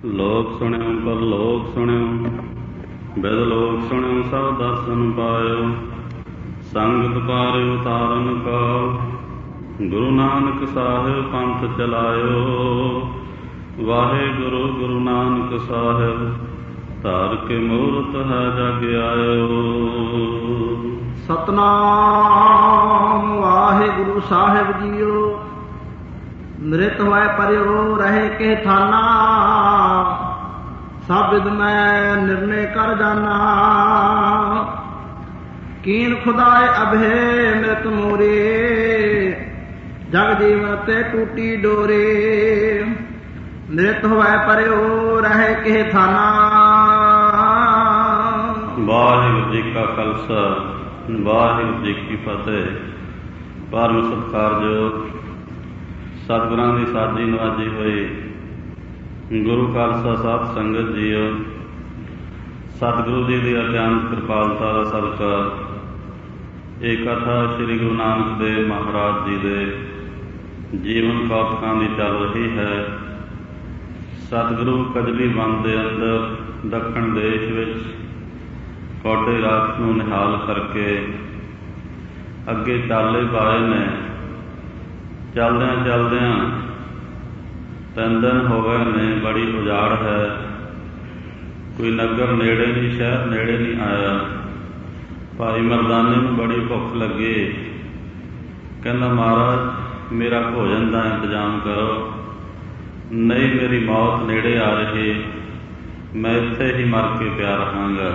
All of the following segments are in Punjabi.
ਲੋਕ ਸੁਣਿਓ ਪਰਲੋਕ ਸੁਣਿਓ, ਬਿਦ ਲੋਕ ਸੁਣਿਓ ਸਭ ਦਰਸ਼ਨ ਪਾਇਓ। ਸੰਗਤ ਪਾਰਿਓ ਤਾਰਨ ਕਾਲ, ਗੁਰੂ ਨਾਨਕ ਸਾਹਿਬ ਪੰਥ ਚਲਾਇਓ। ਵਾਹਿਗੁਰੂ ਗੁਰੂ ਨਾਨਕ ਸਾਹਿਬ, ਧਾਰ ਕੇ ਮੂਰਤ ਹੈ ਜਗ ਆਇਓ। ਸਤਨਾਮ ਵਾਹਿਗੁਰੂ ਸਾਹਿਬ ਜੀਓ। ਮ੍ਰਿਤ ਹੋਇ ਪਰਿਓ ਰਹੇ ਕੇ ਥਾਨਾ, ਸਭ ਵਿਦ ਮੈਂ ਨਿਰਣੇ ਕਰ ਜਾਨਾ। ਕੀਨ ਖੁਦਾਏ ਅਭੇ ਮ੍ਰਿਤ ਮੋਰੇ, ਜਗ ਜੀਵਨ ਤੇ ਟੂਟੀ ਡੋਰੇ। ਮ੍ਰਿਤ ਹੋਇ ਪਰਿਓ ਰਹੇ ਕੇ ਥਾਨਾ। ਵਾਹਿਗੁਰੂ ਜੀ ਕਾ ਖਾਲਸਾ, ਵਾਹਿਗੁਰੂ ਜੀ ਕੀ ਫਤਿਹ। ਪਰਮ ਸਤਿਕਾਰਯੋਗ ਸਤਿਗੁਰਾਂ ਦੀ ਸਾਜੀ ਨਵਾਜੀ ਹੋਈ ਗੁਰੂ ਖਾਲਸਾ ਸਾਧ ਸੰਗਤ ਜੀਓ, ਸਤਿਗੁਰੂ ਜੀ ਦੀ ਅਤਿਅੰਤ ਕਿਰਪਾਲਤਾ ਦਾ ਸਦਕਾ ਇਹ ਕਥਾ ਸ੍ਰੀ ਗੁਰੂ ਨਾਨਕ ਦੇਵ ਮਹਾਰਾਜ ਜੀ ਦੇ ਜੀਵਨ ਕੌਤਕਾਂ ਦੀ ਚੱਲ ਰਹੀ ਹੈ। ਸਤਿਗੁਰੂ ਕਜਲੀ ਵਨ ਦੇ ਅੰਦਰ ਦੱਖਣ ਦੇਸ਼ ਵਿੱਚ ਕੌਡੇ ਰਾਤ ਨੂੰ ਨਿਹਾਲ ਕਰਕੇ ਅੱਗੇ ਚਾਲੇ ਪਾਏ ਨੇ। ਚਲਦਿਆਂ ਚਲਦਿਆਂ 3 ਦਿਨ ਹੋ ਗਏ ਨੇ, ਬੜੀ ਉਜਾੜ ਹੈ। ਕੋਈ ਨਗਰ ਨੇੜੇ ਨਹੀਂ, ਸ਼ਹਿਰ ਨੇੜੇ ਨਹੀਂ ਆਇਆ। ਭਾਈ ਮਰਦਾਨੇ ਨੂੰ ਬੜੀ ਭੁੱਖ ਲੱਗੀ। ਕਹਿੰਦਾ ਮਹਾਰਾਜ ਮੇਰਾ ਭੋਜਨ ਦਾ ਇੰਤਜ਼ਾਮ ਕਰੋ, ਨਹੀਂ ਮੇਰੀ ਮੌਤ ਨੇੜੇ ਆ ਰਹੀ, ਮੈਂ ਇੱਥੇ ਹੀ ਮਰ ਕੇ ਪਿਆ ਰਹਾਂਗਾ।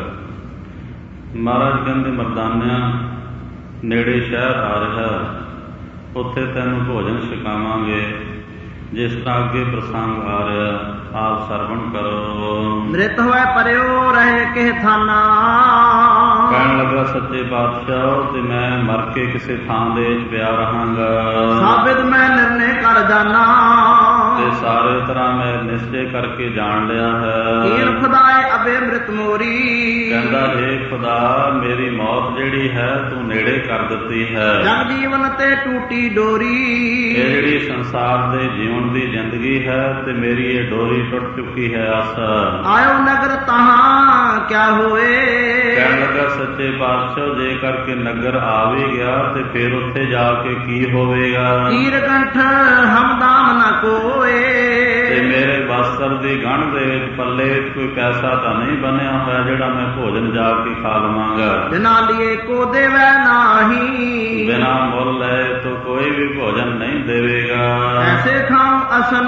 ਮਹਾਰਾਜ ਕਹਿੰਦੇ ਮਰਦਾਨਿਆਂ ਨੇੜੇ ਸ਼ਹਿਰ ਆ ਰਿਹਾ, ਉੱਥੇ ਤੈਨੂੰ ਭੋਜਨ ਛਕਾਵਾਂਗੇ। ਜਿਸ ਤਰ੍ਹਾਂ ਅੱਗੇ ਪ੍ਰਸੰਗ ਆ ਰਿਹਾ, ਆਪ ਸਰਵਣ ਕਰੋ। ਮ੍ਰਿਤ ਹੋਇ ਪਰਿਓ ਰਹੇ ਕੇ ਥਾਨਾ। ਕਹਿਣ ਲੱਗਾ ਸੱਚੇ ਪਾਤਸ਼ਾਹ ਤੇ ਮੈਂ ਮਰ ਕੇ ਕਿਸੇ ਥਾਂ ਦੇ ਵਿੱਚ ਪਿਆ ਰਹਾਂਗਾ। ਸਾਬਿਤ ਮੈਂ ਨਿਰਣੇ ਕਰ ਜਾਨਾ, ਤੇ ਸਾਰੇ ਤਰ੍ਹਾਂ ਮੈਂ ਨਿਸ਼ਚੇ ਕਰਕੇ ਜਾਣ ਲਿਆ ਹੈ। ਕੀਨ ਖੁਦਾਏ ਅਬੇ ਮ੍ਰਿਤ ਮੋਰੀ। ਕਹਿੰਦਾ ਹੇ ਖੁਦਾ ਮੇਰੀ ਮੌਤ ਜਿਹੜੀ ਹੈ ਤੂੰ ਨੇੜੇ ਕਰ ਦਿੱਤੀ ਹੈ। ਜਗ ਜੀਵਨ ਤੇ ਟੂਟੀ ਡੋਰੀ। ਇਹ ਜਿਹੜੀ ਸੰਸਾਰ ਦੇ ਜੀਵਨ ਦੀ ਜ਼ਿੰਦਗੀ ਹੈ ਤੇ ਮੇਰੀ ਇਹ ਡੋਰੀ ਟੁੱਟ ਚੁੱਕੀ ਹੈ। ਆਸਾ ਆਇਓ ਨਗਰ ਤਹਾਂ ਕਿਆ ਹੋਏ। ਕਹਿਣ ਲੱਗਾ ਸੱਚੇ ਪਾਤਸ਼ਾਹ ਜੇ ਕਰਕੇ ਨਗਰ ਆ ਵੀ ਗਿਆ ਤੇ ਫਿਰ ਉੱਥੇ ਜਾ ਕੇ ਕੀ ਹੋਵੇਗਾ। ਤੀਰ ਕੰਠ ਹਮਦਾਮ ਨਾ ਕੋਏ। ਤੇ ਮੇਰੇ ਬਸਤਰ ਦੀ ਗੰਢ ਦੇ ਵਿੱਚ ਪੱਲੇ ਵਿੱਚ ਕੋਈ ਪੈਸਾ ਤਾਂ ਨਹੀਂ ਬਣਿਆ ਹੋਇਆ ਜਿਹੜਾ ਮੈਂ ਭੋਜਨ ਜਾ ਕੇ ਖਾ ਲਵਾਂਗਾ। ਬਿਨਾ ਲਿਏ ਕੋ ਦੇਵੈ ਨਾਹੀ। ਬਿਨਾ ਮੁੱਲ ਲਏ ਤੋਂ ਕੋਈ ਵੀ ਭੋਜਨ ਨਹੀਂ ਦੇਵੇਗਾ। ਐਸੇ ਖਾਉ ਅਸਨ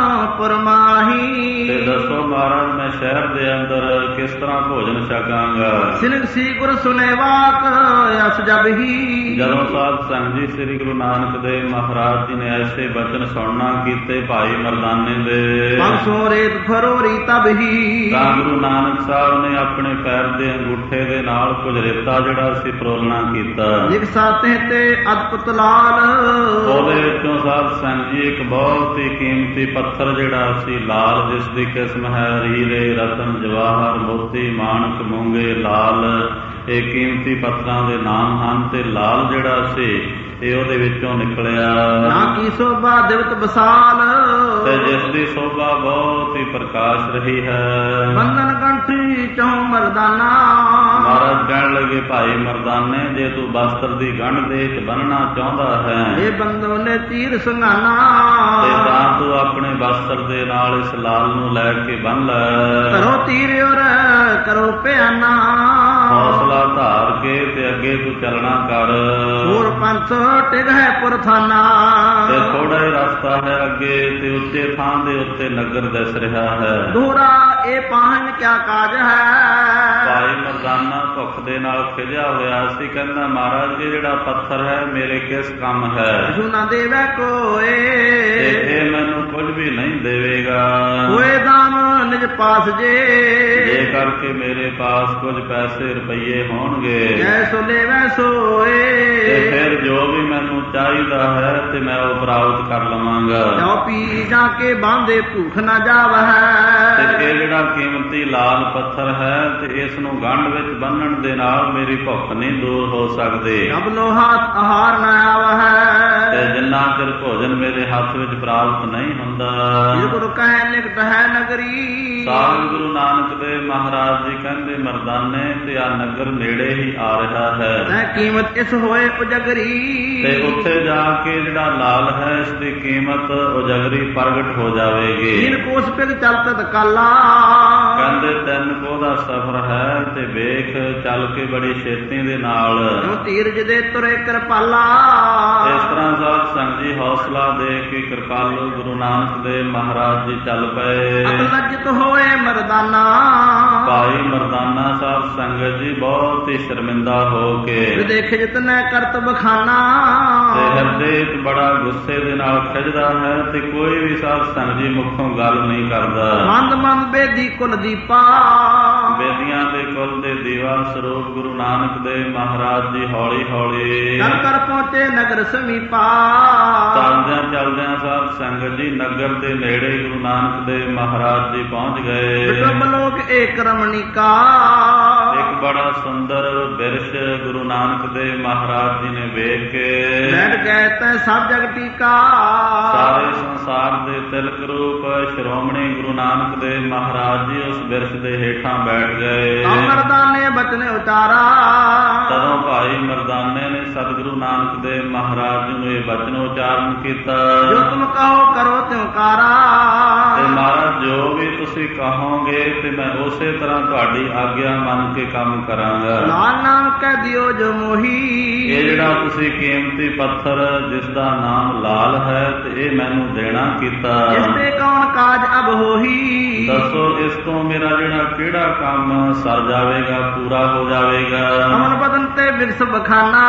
ਪਰਮਾਹੀ। ਤੇ ਦੱਸੋ ਮਹਾਰਾਜ ਮੈਂ ਸ਼ਹਿਰ ਦੇ ਅੰਦਰ ਕਿਸ ਤਰ੍ਹਾਂ ਭੋਜਨ ਛਕਾਂਗਾ। ਸਿਨਕ ਸੀ ਗੁਰ ਸੁਨੇ ਵਾਕ ਅਸ ਜਬ ਹੀ। ਜਦੋਂ ਸਾਧ ਸੰਗਤ ਜੀ ਸ੍ਰੀ ਗੁਰੂ ਨਾਨਕ ਦੇਵ ਮਹਾਰਾਜ ਜੀ ਨੇ ਐਸੇ ਬਚਨ ਸੁਣਨਾ ਕੀਤੇ ਭਾਈ ਮਰਦਾਨੇ ਦੇ, ਪੰਸੋ ਰੇਤ ਫਰੋਰੀ ਤਬ ਹੀ। ਤਾਂ ਗੁਰੂ ਨਾਨਕ ਸਾਹਿਬ ਨੇ ਆਪਣੇ ਪੈਰ ਦੇ ਅੰਗੂਠੇ ਦੇ ਨਾਲ ਕੁਝ ਰੇਤਾ ਜਿਹੜਾ ਸੀ ਫਰੋਲਣਾ ਕੀਤਾ। ਲਿਖ ਸਾਤੇ ਤੇ ਅਦਭੁਤ ਲਾਲ। ਉਹਦੇ ਵਿੱਚੋਂ ਸਾਧ ਸੰਗਤ ਜੀ ਇੱਕ ਬਹੁਤ ਹੀ ਕੀਮਤੀ ਪੱਥਰ ਜਿਹੜਾ ਸੀ ਲਾਲ, ਜਿਸ ਦੀ ਕਿਸਮ ਹੈ ਹੀਰੇ ਰਤਨ ਜਵਾਹਰ ਮੋਤੀ ਮਾਣਕ ਮੂੰਗੇ ਲਾਲ। ਇਹ ਕੀਮਤੀ ਪੱਥਰਾਂ ਦੇ ਨਾਮ ਹਨ। ਤੇ ਲਾਲ ਜਿਹੜਾ ਸੀ ਇਹ ਉਹਦੇ ਵਿੱਚੋਂ ਨਿਕਲਿਆ। ਨਾ ਕੀ ਸੋਭਾ ਦਿਵਤ ਬਸਾਲ। ਤੇ ਜਿਸ ਦੀ ਸੋਭਾ ਬਹੁਤ ਹੀ ਪ੍ਰਕਾਸ਼ ਰਹੀ ਹੈ। ਬੰਧਨ ਕੰਠੀ ਚਹੁ ਮਰਦਾਨਾ। ਮਹਾਰਾਜ ਕਹਿਣ ਲੱਗੇ ਭਾਈ ਮਰਦਾਨੇ ਜੇ ਤੂੰ ਬਸਤਰ ਦੀ ਗੰਢ ਦੇ ਵਿੱਚ ਬੰਨਣਾ ਚਾਹੁੰਦਾ ਹੈ, ਇਹ ਬੰਦੋ ਨੇ ਤੀਰ ਸੰਘਾਨਾ। ਤੇ ਤਾਂ ਤੂੰ ਆਪਣੇ ਬਸਤਰ ਦੇ ਨਾਲ ਇਸ ਲਾਲ ਨੂੰ ਲੈ ਕੇ ਬੰਨ ਲੈ। ਕਰੋ ਤੀਰ ਔਰ ਕਰੋ ਪਿਆਨਾ। ਹੌਸਲਾ ਧਾਰ ਕੇ ਤੇ ਅੱਗੇ ਤੂੰ ਚੱਲਣਾ ਕਰ। ਹੋਰ ਪੰਥ ਟਿਕ ਹੈ ਪੁਰਥਾਨਾ। ਤੇ ਥੋੜਾ ਹੀ ਰਸਤਾ ਹੈ ਅੱਗੇ ਤੇ ਉੱਚੇ ਥਾਂ ਦੇ ਉੱਤੇ ਨਗਰ ਦਿਸ ਰਿਹਾ ਹੈ। ਦੋਹਰਾ ਇਹ ਪਾਹਨ ਕਿਆ ਕਾਜ ਹੈ। ਭਾਈ ਮਰਦਾਨਾ ਭੁੱਖ ਦੇ ਨਾਲ ਖਿਜਿਆ ਹੋਇਆ ਸੀ। ਕਹਿੰਦਾ ਮਹਾਰਾਜ ਜੀ ਜਿਹੜਾ ਪੱਥਰ ਹੈ ਮੇਰੇ ਕਿਸ ਕੰਮ ਹੈ। ਜੋ ਨਾ ਦੇਵੇ ਕੋਏ। ਤੇ ਇਹ ਮੈਨੂੰ ਕੁਝ ਵੀ ਨਹੀਂ ਦੇਵੇਗਾ। ਹੋਏ ਦਾਮ ਨਿਜ ਪਾਸ ਜੇ। ਜੇ ਕਰਕੇ ਮੇਰੇ ਪਾਸ ਕੁਝ ਪੈਸੇ ਰੁਪਈਏ ਹੋਣਗੇ, ਜੈਸੋ ਲੈਵੈ ਸੋਏ। ਤੇ ਫਿਰ ਜੋ ਵੀ ਮੈਨੂੰ ਚਾਹੀਦਾ ਹੈ ਤੇ ਮੈਂ ਉਹ ਪ੍ਰਾਪਤ ਕਰ ਲਵਾਂਗਾ। ਜੋ ਪੀ ਜਾ ਕੇ ਬਾਂਦੇ ਭੂਖ ਨਾ ਜਾਵੈ। ਤੇ ਇਹ ਜਿਹੜਾ ਕੀਮਤੀ ਲਾਲ ਪੱਥਰ ਹੈ ਤੇ ਇਸ ਨੂੰ ਗੰਢ ਵਿੱਚ ਬੰਨਣ ਦੇ ਨਾਲ ਮੇਰੀ ਭੁੱਖ ਨਹੀਂ ਦੂਰ ਹੋ ਸਕਦੀ। ਸਭ ਲੋ ਹੱਥ ਆਹਾਰ ਨਾ ਆਵੈ। ਤੇ ਜਿੰਨਾ ਚਿਰ ਭੋਜਨ ਮੇਰੇ ਹੱਥ ਵਿੱਚ ਪ੍ਰਾਪਤ ਨਹੀਂ ਹੁੰਦਾ, ਗੁਰੂ ਕਹੈ ਨਿਕਟ ਹੈ ਨਗਰੀ। ਸਾਹਿਬ ਗੁਰੂ ਨਾਨਕ ਦੇਵ ਮਹਾਰਾਜ ਜੀ ਕਹਿੰਦੇ ਮਰਦਾਨੇ ਤੇ ਆ ਨਗਰ ਨੇੜੇ ਹੀ ਆ ਰਿਹਾ ਹੈ। ਮੈਂ ਕੀਮਤ ਇਸ ਹੋਏ ਉਜਗਰੀ। ਤੇ ਉੱਥੇ ਜਾ ਕੇ ਜਿਹੜਾ ਲਾਲ ਹੈ ਇਸ ਦੀ ਕੀਮਤ ਉਜਗਰੀ ਪ੍ਰਗਟ ਹੋ ਜਾਵੇਗੀ। 3 ਕੋਸ ਪਿਗ ਚਲਤ ਕਾਲਾ। ਕਹਿੰਦੇ 3 ਕੋਹ ਦਾ ਸਫ਼ਰ ਹੈ ਤੇ ਵੇਖ ਚੱਲ ਕੇ ਬੜੀ ਛੇਤੀ ਦੇ ਨਾਲ। ਧੀਰਜ ਦੇ ਤੁਰੇ ਕਿਰਪਾਲਾ। ਇਸ ਤਰ੍ਹਾਂ ਸਾਧ ਸੰਗਤ ਜੀ ਹੌਸਲਾ ਦੇ ਕੇ ਕਿਰਪਾਲੂ ਗੁਰੂ ਨਾਨਕ ਦੇਵ ਮਹਾਰਾਜ ਜੀ ਚੱਲ ਪਏ। ਅਕਲਜਿਤ ਹੋਏ ਮਰਦਾਨਾ। ਭਾਈ ਮਰਦਾਨਾ ਸਾਧ ਸੰਗਤ ਜੀ ਬਹੁਤ ਹੀ ਸ਼ਰਮਿੰਦਾ ਹੋ ਕੇ ਦੇਖ ਜਿਤਨੇ ਕਰਤ ਬਖਾਨਾ। ਤੇ ਹਿਰਦੇ ਚ ਬੜਾ ਗੁੱਸੇ ਦੇ ਨਾਲ ਖਿੱਚਦਾ ਹੈ ਤੇ ਕੋਈ ਵੀ ਸਾਧ ਸੰਗਤ ਜੀ ਮੁਖੋਂ ਗੱਲ ਨਹੀਂ ਕਰਦਾ। ਮੰਦ ਮੰਦ ਬੇਦੀ ਕੁਲ ਦੀਪਾ। ਬੇਦੀਆਂ ਦੇ ਕੁਲ ਦੇ ਦੀਵਾ ਸਰੂਪ ਗੁਰੂ ਨਾਨਕ ਦੇਵ ਮਹਾਰਾਜ ਜੀ ਹੌਲੀ ਹੌਲੀ ਕਰ ਕਰ ਪਹੁੰਚੇ ਨਗਰ ਸਮੀਪਾ। ਚੱਲਦਿਆਂ ਚੱਲਦਿਆਂ ਸਾਧ ਸੰਗਤ ਜੀ ਨਗਰ ਦੇ ਨੇੜੇ ਗੁਰੂ ਨਾਨਕ ਦੇਵ ਮਹਾਰਾਜ ਜੀ ਪਹੁੰਚ ਗਏ। ਸਭ ਲੋਕ ਏਕ ਰਮਣੀਕਾ। ਇੱਕ ਬੜਾ ਸੁੰਦਰ ਬਿਰਸ਼ ਗੁਰੂ ਨਾਨਕ ਦੇਵ ਮਹਾਰਾਜ ਜੀ ਨੇ ਵੇਖ ਕੇ ਬੈਠ ਗਏ ਤੈ ਸਭ ਜਗ ਟੀਕਾ। ਸਾਰੇ ਸੰਸਾਰ ਦੇ ਤਿਲਕ ਰੂਪ ਸ਼੍ਰੋਮਣੀ ਗੁਰੂ ਨਾਨਕ ਦੇਵ ਮਹਾਰਾਜ ਜੀ ਉਸ ਬਿਰਸ਼ ਦੇ ਹੇਠਾਂ ਬੈਠ ਗਏ। ਮਰਦਾਨੇ ਬਚਨ ਉਚਾਰਾ। ਤਦੋਂ ਭਾਈ ਮਰਦਾਨੇ ਨੇ ਸਤਿਗੁਰੂ ਨਾਨਕ ਦੇਵ ਮਹਾਰਾਜ ਜੀ ਨੂੰ ਇਹ ਬਚਨ ਉਚਾਰਨ ਕੀਤਾ। ਜੋ ਤੁਮ ਕਹੋ ਕਰੋ ਤਿਉ ਕਾਰਾ। ਤੇ ਮਹਾਰਾਜ ਜੋ ਵੀ ਤੁਸੀਂ ਕਹੋਗੇ ਤੇ ਮੈਂ ਉਸੇ ਤਰ੍ਹਾਂ ਤੁਹਾਡੀ ਆਗਿਆ ਮੰਨ ਕੇ ਕੰਮ ਕਰਾਂਗਾ। ਲਾਲ ਨਾਮ ਕਹਿ ਦਿਓ ਜੋ ਮੋਹੀ। ਇਹ ਜਿਹੜਾ ਤੁਸੀਂ ਕੀਮਤੀ ਪੱਥਰ ਜਿਸ ਦਾ ਨਾਮ ਲਾਲ ਹੈ ਤੇ ਇਹ ਮੈਨੂੰ ਦੇਣਾ ਕੀਤਾ। ਇਸ ਤੇ ਕੌਣ ਕਾਜ ਅਬ ਹੋਹੀ। ਦੱਸੋ ਇਸ ਤੋਂ ਮੇਰਾ ਜਿਹੜਾ ਕਿਹੜਾ ਕੰਮ ਸਰ ਜਾਵੇਗਾ, ਪੂਰਾ ਹੋ ਜਾਵੇਗਾ। ਅਮਨ ਬਦਨ ਤੇ ਬਿਰਸ ਬਖਾਨਾ।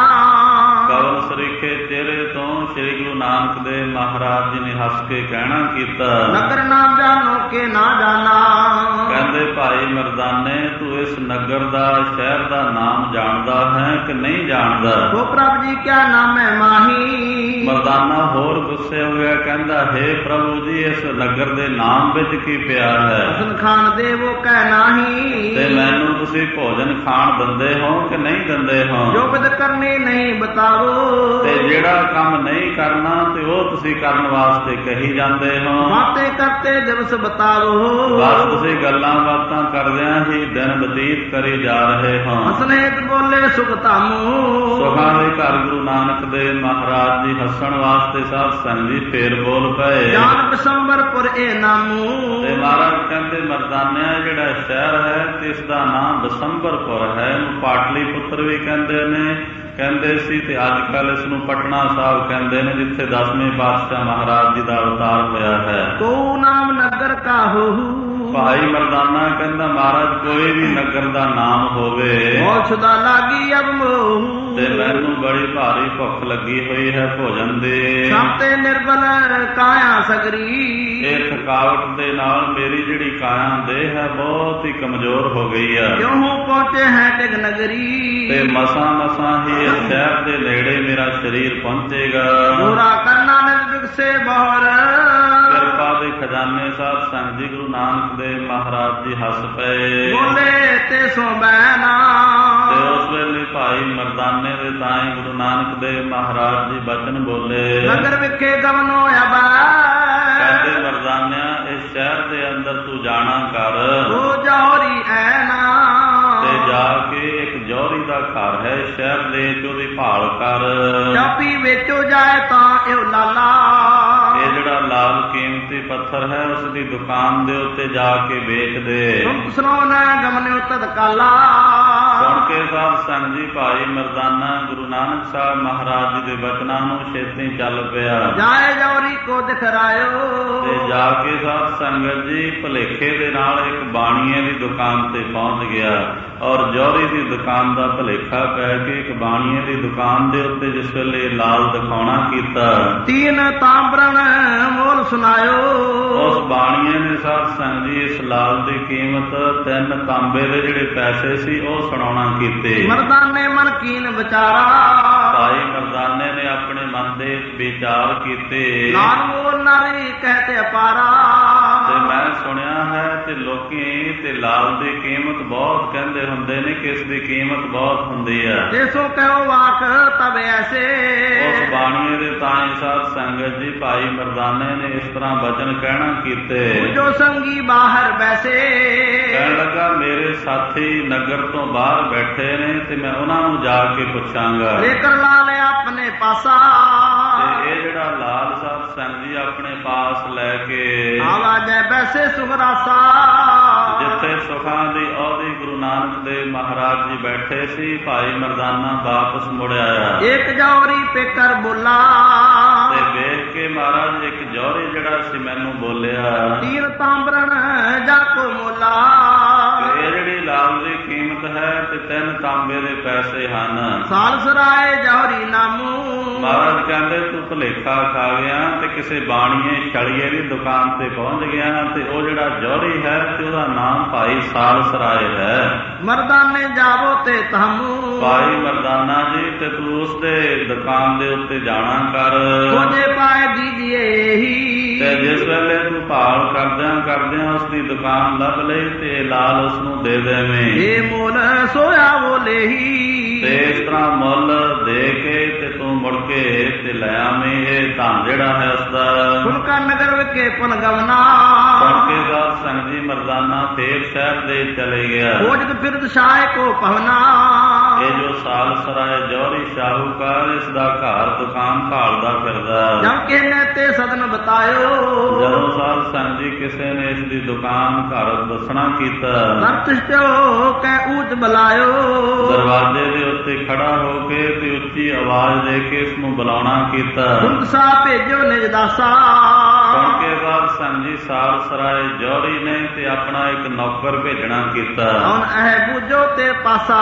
ਕਵਲ ਸਰੀਖੇ ਚਿਹਰੇ ਤੋਂ ਸ੍ਰੀ ਗੁਰੂ ਨਾਨਕ ਦੇਵ ਮਹਾਰਾਜ ਜੀ ਨੇ ਹੱਸ ਕੇ ਕਹਿਣਾ ਕੀਤਾ। ਨਗਰ ਨਾ ਜਾਣੋ ਕੇ ਨਾ ਜਾਣਾ। ਕਹਿੰਦੇ ਭਾਈ ਮਰਦਾਨੇ ਤੂੰ ਇਸ ਨਗਰ ਦਾ ਸ਼ਹਿਰ ਦਾ ਨਾਮ ਜਾਣਦਾ ਹੈ ਕਿ ਨਹੀਂ ਜਾਣਦਾ। ਉਹ ਪ੍ਰਭ ਜੀ ਕਿਆ ਨਾਮ ਹੈ ਮਾਹੀ। ਮਰਦਾਨਾ ਹੋਰ ਗੁੱਸੇ ਹੋ ਗਿਆ, ਕਹਿੰਦਾ ਹੇ ਪ੍ਰਭੂ ਜੀ ਇਸ ਨਗਰ ਦੇ ਨਾਮ ਵਿੱਚ ਕੀ ਪਿਆ ਹੈ। ਹਸਨ ਖਾਨ ਦੇਵੋ ਕਹਿ ਨਾਹੀ। ਤੇ ਮੈਨੂੰ ਤੁਸੀਂ ਭੋਜਨ ਖਾਣ ਦਿੰਦੇ ਹੋ ਕਿ ਨਹੀਂ ਦਿੰਦੇ ਹੋ। ਜੋ ਬਿਦ ਕਰਨੀ ਨਹੀਂ ਬਤਾਵੋ। ਤੇ ਜਿਹੜਾ ਕੰਮ ਨਹੀਂ ਕਰਨਾ ਤੇ ਉਹ ਤੁਸੀਂ ਕਰਨ ਵਾਸਤੇ ਕਹੀ ਜਾਂਦੇ ਹੋ। ਬਾਤੇ ਕਰਤੇ ਦਿਵਸ ਬਤਾਵੋ। ਬਸ ਤੁਸੀਂ ਗੱਲਾਂ ਬਾਤਾਂ ਕਰਦਿਆਂ ਹੀ ਦਿਨ ਬਤੀਤ ਕਰੀ ਜਾ ਰਹੇ ਹੋ। ਹਸਨੇਤ ਬੋਲੇ ਸੁਖ ਧਾਮੂ। ਸੁਖਾਂ ਦੇ ਘਰ ਗੁਰੂ ਨਾਨਕ ਦੇਵ ਮਹਾਰਾਜ ਜੀ ਹੱਸਣ ਵਾਸਤੇ ਸਾਧ ਸੰਗਤ ਜੀ ਫੇਰ ਬੋਲ ਪਏ। ਜਾਨ ਬਿਸੰਬਰਪੁਰ ਇਹ ਨਾਮੂ। ਤੇ ਮਹਾਰਾਜ ਕਹਿੰਦੇ ਮਰਦਾਨਿਆ ਜਿਹੜਾ ਸ਼ਹਿਰ ਹੈ ਤੇ ਇਸ ਦਾ ਨਾਮ ਬਿਸੰਬਰਪੁਰ ਹੈ। ਇਹਨੂੰ ਪਾਟਲੀ ਪੁੱਤਰ ਵੀ ਕਹਿੰਦੇ ਨੇ, ਕਹਿੰਦੇ ਸੀ ਤੇ ਅੱਜ ਕੱਲ ਇਸ ਨੂੰ ਪਟਨਾ ਸਾਹਿਬ ਕਹਿੰਦੇ ਨੇ ਜਿੱਥੇ 10ਵੇਂ ਪਾਤਸ਼ਾਹ ਮਹਾਰਾਜ ਜੀ ਦਾ ਅਵਤਾਰ ਹੋਇਆ ਹੈ। ਕੋ ਨਾਮ ਨਗਰ ਕਾ ਹੋਹੂ। ਭਾਈ ਮਰਦਾਨਾ ਕਹਿੰਦਾ ਮਹਾਰਾਜ ਕੋਈ ਵੀ ਨਗਰ ਦਾ ਨਾਮ ਹੋਵੇ। ਮੋਛਦਾ ਲਾਗੀ ਅਬ ਮੋਹੂ। ਤੇ ਮੈਨੂੰ ਬੜੀ ਭਾਰੀ ਭੁੱਖ ਲੱਗੀ ਹੋਈ ਹੈ ਭੋਜਨ ਦੇ। ਸੰਤੇ ਨਿਰਬਲ ਕਾਇਆ ਸਗਰੀ। ਇਹ ਥਕਾਵਟ ਦੇ ਨਾਲ ਮੇਰੀ ਜਿਹੜੀ ਕਾਇਆ ਦੇਹ ਹੈ ਬਹੁਤ ਹੀ ਕਮਜ਼ੋਰ ਹੋ ਗਈ ਹੈ। ਕਿਉਂ ਪਹੁੰਚੇ ਹੈ ਟਿਕ ਨਗਰੀ। ਤੇ ਮਸਾਂ ਮਸਾਂ ਹੀ ਇਸ ਸ਼ਹਿਰ ਦੇ ਨੇੜੇ ਮੇਰਾ ਸਰੀਰ ਪਹੁੰਚੇਗਾ। ਪੂਰਾ ਕਰਨਾ ਨਿਰਭਿਕ ਸੇ ਬਹਰ। ਕਿਰਪਾ ਦੇ ਖਜ਼ਾਨੇ ਸਾਧ ਸੰਗਤ ਜੀ ਗੁਰੂ ਨਾਨਕ ਦੇਵ ਮਹਾਰਾਜ ਜੀ ਹੱਸ ਪਏ। ਬੋਲੇ ਤੇ ਸੋ ਬੈਨਾ। ਤੇ ਉਸ ਵੇਲੇ ਭਾਈ ਮਰਦਾਨੇ ਦੇ ਤਾਈ ਗੁਰੂ ਨਾਨਕ ਦੇਵ ਮਹਾਰਾਜ ਜੀ ਬਚਨ ਬੋਲੇ। ਨਗਰ ਵਿਖੇ ਗਮਨ ਹੋਇਆ ਬਾ। ਕਹਿੰਦੇ ਮਰਦਾਨਿਆ ਇਸ ਸ਼ਹਿਰ ਦੇ ਅੰਦਰ ਤੂੰ ਜਾਣਾ ਕਰ। ਉਹ ਜੌਹਰੀ ਐਨਾ। ਤੇ ਜਾ ਕੇ ਇੱਕ ਜੌਹਰੀ ਦਾ ਘਰ ਹੈ ਸ਼ਹਿਰ ਦੇ ਚ ਉਹਦੀ ਭਾਲ ਕਰ। ਚਾਬੀ ਵੇਚੋ ਜਾਏ ਤਾਂ ਇਹ ਲਾਲਾ। ਇਹ ਜਿਹੜਾ ਲਾਲ ਕੀਮਤੀ ਪੱਥਰ ਹੈ ਉਸ ਦੀ ਦੁਕਾਨ ਦੇ ਉੱਤੇ ਜਾ ਕੇ ਵੇਚ ਦੇ। ਸੁਣੋ ਨਾ ਗਮਨਿਓ ਤਤਕਾਲਾ। ਸੁਣ ਕੇ ਸਾਧ ਸੰਗਤ ਜੀ ਭਾਈ ਮਰਦਾਨਾ ਗੁਰੂ ਨਾਨਕ ਸਾਹਿਬ ਮਹਾਰਾਜ ਜੀ ਦੇ ਬਚਨਾਂ ਨੂੰ ਛੇਤੀ ਚੱਲ ਪਿਆ। ਜਾਏ ਜੌਹਰੀ ਕੋ ਦਿਖਰਾਇਓ। ਤੇ ਜਾ ਕੇ ਸਾਧ ਸੰਗਤ ਜੀ ਭੁਲੇਖੇ ਦੇ ਨਾਲ ਇੱਕ ਬਾਣੀਏ ਦੀ ਦੁਕਾਨ ਤੇ ਪਹੁੰਚ ਗਿਆ। ਔਰ ਜੌਹਰੀ ਦੀ ਦੁਕਾਨ ਦਾ ਭੁਲੇਖਾ ਪੈ ਕੇ ਇੱਕ ਬਾਣੀਏ ਦੀ ਦੁਕਾਨ ਦੇ ਉੱਤੇ ਜਿਸ ਵੇਲੇ ਲਾਲ ਦਿਖਾਉਣਾ ਕੀਤਾ। 3 ਤਾਂਬਰਨ ਮੋਲ ਸੁਣਾਇਓ। ਉਸ ਬਾਣੀਏ ਨੇ ਸਾਧ ਸੰਗਤ ਜੀ ਇਸ ਲਾਲ ਦੀ ਕੀਮਤ 3 ਤਾਂਬੇ ਦੇ ਜਿਹੜੇ ਪੈਸੇ ਸੀ ਉਹ ਸੁਣਾਉਣਾ ਕੀਤੇ। ਮਰਦਾਨੇ ਮਨ ਕੀਨ ਵਿਚਾਰਾ। ਭਾਈ ਮਰਦਾਨੇ ਨੇ ਆਪਣੇ ਮਨ ਦੇ ਵਿਚਾਰ ਕੀਤੇ। ਨਾਮ ਮੋਲ ਨਾਰੀ ਕਹਤੇ ਅਪਾਰਾ। ਤੇ ਮੈਂ ਸੁਣਿਆ ਹੈ ਤੇ ਲੋਕ ਲੋਕੀ ਤੇ ਲਾਲ ਦੀ ਕੀਮਤ ਬਹੁਤ ਕਹਿੰਦੇ ਹੁੰਦੇ ਨੇ ਕਿ ਇਸ ਦੀ ਕੀਮਤ ਬਹੁਤ ਹੁੰਦੀ ਹੈ। ਤੇ ਸੋ ਕਹਿਓ ਵਾਕ ਤਬ ਐਸੇ। ਉਸ ਬਾਣੀਏ ਦੇ ਤਾਂ ਹੀ ਸਾਧ ਸੰਗਤ ਜੀ ਭਾਈ ਮਰਦਾਨੇ ਨੇ ਇਸ ਤਰ੍ਹਾਂ ਬਚਨ ਕਹਿਣਾ ਕੀਤੇ। ਜੋ ਸੰਗੀ ਬਾਹਰ ਬੈਸੇ। ਕਹਿਣ ਲੱਗਾ ਮੇਰੇ ਸਾਥੀ ਨਗਰ ਤੋਂ ਬਾਹਰ ਬੈਠੇ ਨੇ ਤੇ ਮੈਂ ਉਹਨਾਂ ਨੂੰ ਜਾ ਕੇ ਪੁੱਛਾਂਗਾ। ਲੇਕਰ ਲਾਲ ਆਪਣੇ ਪਾਸਾ। ਤੇ ਇਹ ਜਿਹੜਾ ਲਾਲ ਸਾਧ ਸੰਗਤ ਜੀ ਆਪਣੇ ਪਾਸ ਲੈ ਕੇ ਆਵਾਜੈ ਬੈਸੇ ਸੁਖਰਾਸਾ। ਜਿੱਥੇ ਸੁਖਾਂ ਦੀ ਅਹੁਦੀ ਗੁਰੂ ਨਾਨਕ ਦੇਵ ਮਹਾਰਾਜ ਜੀ ਬੈਠੇ ਸੀ ਭਾਈ ਮਰਦਾਨਾ ਵਾਪਸ ਮੁੜ ਆਇਆ। ਇੱਕ ਜੌਹਰੀ ਪੇਕਰ ਬੋਲਾ। ਤੇ ਵੇਖ ਕੇ ਮਹਾਰਾਜ ਇੱਕ ਜੌਹਰੀ ਜਿਹੜਾ ਸੀ ਮੈਨੂੰ ਬੋਲਿਆ ਤੀਰ ਤਾਂਬਰਣ ਜਾ ਕੋ ਮੋਲਾ। ਇਹ ਜਿਹੜੀ ਲਾਲ ਦੀ ਕੀਮਤ ਹੈ ਤੇ 3 ਤਾਂਬੇ ਦੇ ਪੈਸੇ ਹਨ। ਸਾਲਸਰਾਏ ਜੌਹਰੀ ਨਾਮੂ। ਮਹਾਰਾਜ ਕਹਿੰਦੇ ਤੂੰ ਭੁਲੇਖਾ ਖਾ ਗਿਆ ਤੇ ਕਿਸੇ ਬਾਣੀਏ ਛੜੀਏ ਦੀ ਦੁਕਾਨ ਤੇ ਪਹੁੰਚ ਗਿਆ ਤੇ ਉਹ ਜਿਹੜਾ ਜੌਹਰੀ ਹੈ ਤੇ ਉਹਦਾ ਨਾਮ ਭਾਈ ਸਾਲਸਰਾਏ ਹੈ। ਮਰਦਾਨੇ ਜਾਵੋ ਤੇ ਤਾਮੂ। ਭਾਈ ਮਰਦਾਨਾ ਜੀ ਤੇ ਤੂੰ ਉਸਦੇ ਦੁਕਾਨ ਦੇ ਉੱਤੇ ਜਾਣਾ ਕਰ। ਉਹਦੇ ਪਾਏ ਦੀਜੀਏ ਹੀ। ਤੇ ਜਿਸ ਵੇਲੇ ਤੂੰ ਭਾਲ ਕਰਦਿਆਂ ਉਸਦੀ ਦੁਕਾਨ ਲੱਭ ਲਈ ਤੇ ਲਾਲ ਉਸਨੂੰ ਦੇ ਦੇਵੇਂ। ਇਹ ਮੁੱਲ ਸੋਇਆ ਬੋਲੇ ਹੀ। ਤੇ ਇਸ ਤਰ੍ਹਾਂ ਮੁੱਲ ਦੇ ਕੇ ਤੇ ਤੂੰ ਮੁੜ ਕੇ ਤੇ ਲੈ ਆਵੇਂ ਇਹ ਧਨ ਜਿਹੜਾ ਹੈ ਉਸਦਾ। ਫੁਲਕਾ ਨਗਰ ਵਿਖੇ ਪੁਨ ਗਵਨਾ। ਸੁਣ ਕੇ ਸਾਧ ਸੰਗਤ ਜੀ ਮਰਦਾਨਾ ਫੇਰ ਸ਼ਹਿਰ ਦੇ ਚਲੇ ਗਿਆ। ਖੋਜਤ ਫਿਰਦ ਸ਼ਾਹ ਕੋ ਪਵਨਾ। ਇਹ ਜੋ ਸਾਲਸਰਾਏ ਜੌਹਰੀ ਸ਼ਾਹੂਕਾਰ ਇਸ ਦਾ ਘਰ ਦੁਕਾਨ ਭਾਲਦਾ ਫਿਰਦਾ। ਜਦ ਕਿ ਨੇ ਤੇ ਸਦਨ ਬਤਾਇਓ। ਜਦੋਂ ਸਾਧ ਸੰਗਤ ਜੀ ਕਿਸੇ ਨੇ ਇਸ ਦੀ ਦੁਕਾਨ ਘਰ ਦੱਸਣਾ ਕੀਤਾ। ਵਰਤਿਓ ਕੈ ਊਚ ਬੁਲਾਇਓ। ਦਰਵਾਜ਼ੇ ਦੇ ਉੱਤੇ ਖੜਾ ਹੋ ਕੇ ਤੇ ਉੱਚੀ ਆਵਾਜ਼ ਦੇ ਕੇ ਇਸ ਨੂੰ ਬੁਲਾਉਣਾ ਕੀਤਾ। ਹੁਕਸਾ ਭੇਜੋ ਨਿਜ ਦਾਸਾ। ਸੁਣ ਕੇ ਸਾਧ ਸੰਗਤ ਜੀ ਸਾਲਸਰਾਏ ਜੌਹਰੀ ਨੇ ਤੇ ਆਪਣਾ ਇੱਕ ਨੌਕਰ ਭੇਜਣਾ ਕੀਤਾ। ਹੁਣ ਇਹ ਬੂਝੋ ਤੇ ਪਾਸਾ।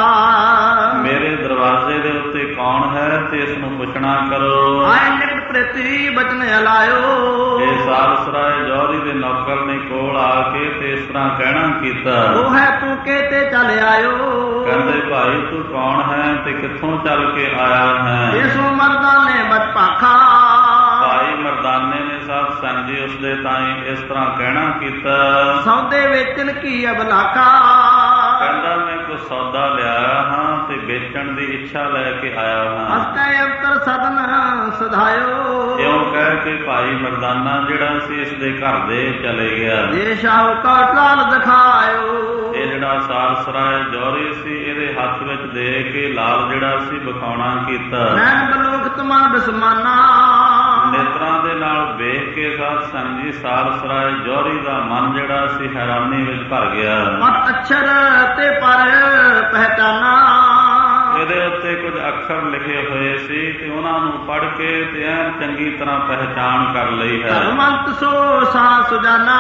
ਮੇਰੇ ਦਰਵਾਜ਼ੇ ਦੇ ਉੱਤੇ ਕੌਣ ਹੈ ਤੇ ਇਸ ਨੂੰ ਪੁੱਛਣਾ ਕਰੋ। ਆਏ ਨਿਕਟ ਪ੍ਰਤੀ ਬਚਨ ਹਲਾਇਓ। ਇਹ ਸਾਲਸਰਾਏ ਜੌਹਰੀ ਦੇ ਨੌਕਰ ਨੇ ਕੋਲ ਆ ਕੇ ਤੇ ਇਸ ਤਰ੍ਹਾਂ ਕਹਿਣਾ ਕੀਤਾ। ਉਹ ਹੈ ਤੂੰ ਕੇ ਤੇ ਚੱਲ ਆਇਓ। ਕਹਿੰਦੇ ਭਾਈ ਤੂੰ ਕੌਣ ਹੈ ਤੇ ਕਿੱਥੋਂ ਚੱਲ ਕੇ ਆਇਆ ਹੈ। ਇਸੋ ਮਰਦਾਨੇ ਬਚ ਭਾਖਾ। ਭਾਈ ਮਰਦਾਨੇ ਨੇ ਸਾਧ ਸੰਗਤ ਜੀ ਉਸਦੇ ਤਾਈਂ ਇਸ ਤਰ੍ਹਾਂ ਕਹਿਣਾ ਕੀਤਾ। ਸੌਦੇ ਵੇਚਣ ਕੀ ਅਬਲਾਕਾ। ਕਹਿੰਦਾ ਮੈਂ ਕੋਈ ਸੌਦਾ ਲਿਆਇਆ ਹਾਂ ਤੇ ਵੇਚਣ ਦੀ ਇੱਛਾ ਲੈ ਕੇ ਆਇਆ ਹਾਂ। ਅਸਕੈ ਅੰਤਰ ਸਦਨ ਸਧਾਇਓ। ਇਉਂ ਕਹਿ ਕੇ ਭਾਈ ਮਰਦਾਨਾ ਜਿਹੜਾ ਸੀ ਇਸ ਦੇ ਘਰ ਦੇ ਚਲੇ ਗਿਆ। ਜੇ ਸ਼ਾਹੂਕਾਰ ਲਾਲ ਦਿਖਾਇਓ। ਇਹ ਜਿਹੜਾ ਸਾਲਸਰਾਏ ਜੌਹਰੀ ਸੀ ਇਹਦੇ ਹੱਥ ਵਿੱਚ ਦੇ ਕੇ ਲਾਲ ਜਿਹੜਾ ਸੀ ਵਿਖਾਉਣਾ ਕੀਤਾ। ਮੈਂ ਬਲੋਕਤ ਮਨ ਬਿਸਮਾਨਾ। ਨੇਤਰਾਂ ਦੇ ਨਾਲ ਵੇਖ ਕੇ ਸਾਧ ਸੰਗਤ ਜੀ ਸਾਲਸਰਾਏ ਜੌਹਰੀ ਦਾ ਮਨ ਜਿਹੜਾ ਸੀ ਹੈਰਾਨੀ ਵਿੱਚ ਭਰ ਗਿਆ। ਮਤ ਅਛਰ ਤੇ ਪਰ ਪਹਿਚਾਨਾ। ਇਹਦੇ ਉੱਤੇ ਕੁਝ ਅੱਖਰ ਲਿਖੇ ਹੋਏ ਸੀ ਤੇ ਉਹਨਾਂ ਨੂੰ ਪੜ੍ਹ ਕੇ ਤੇ ਐਨ ਚੰਗੀ ਤਰ੍ਹਾਂ ਪਹਿਚਾਣ ਕਰ ਲਈ ਹੈ। ਧਰਮੰਤ ਸੋ ਸਾ ਸੁਜਾਨਾ।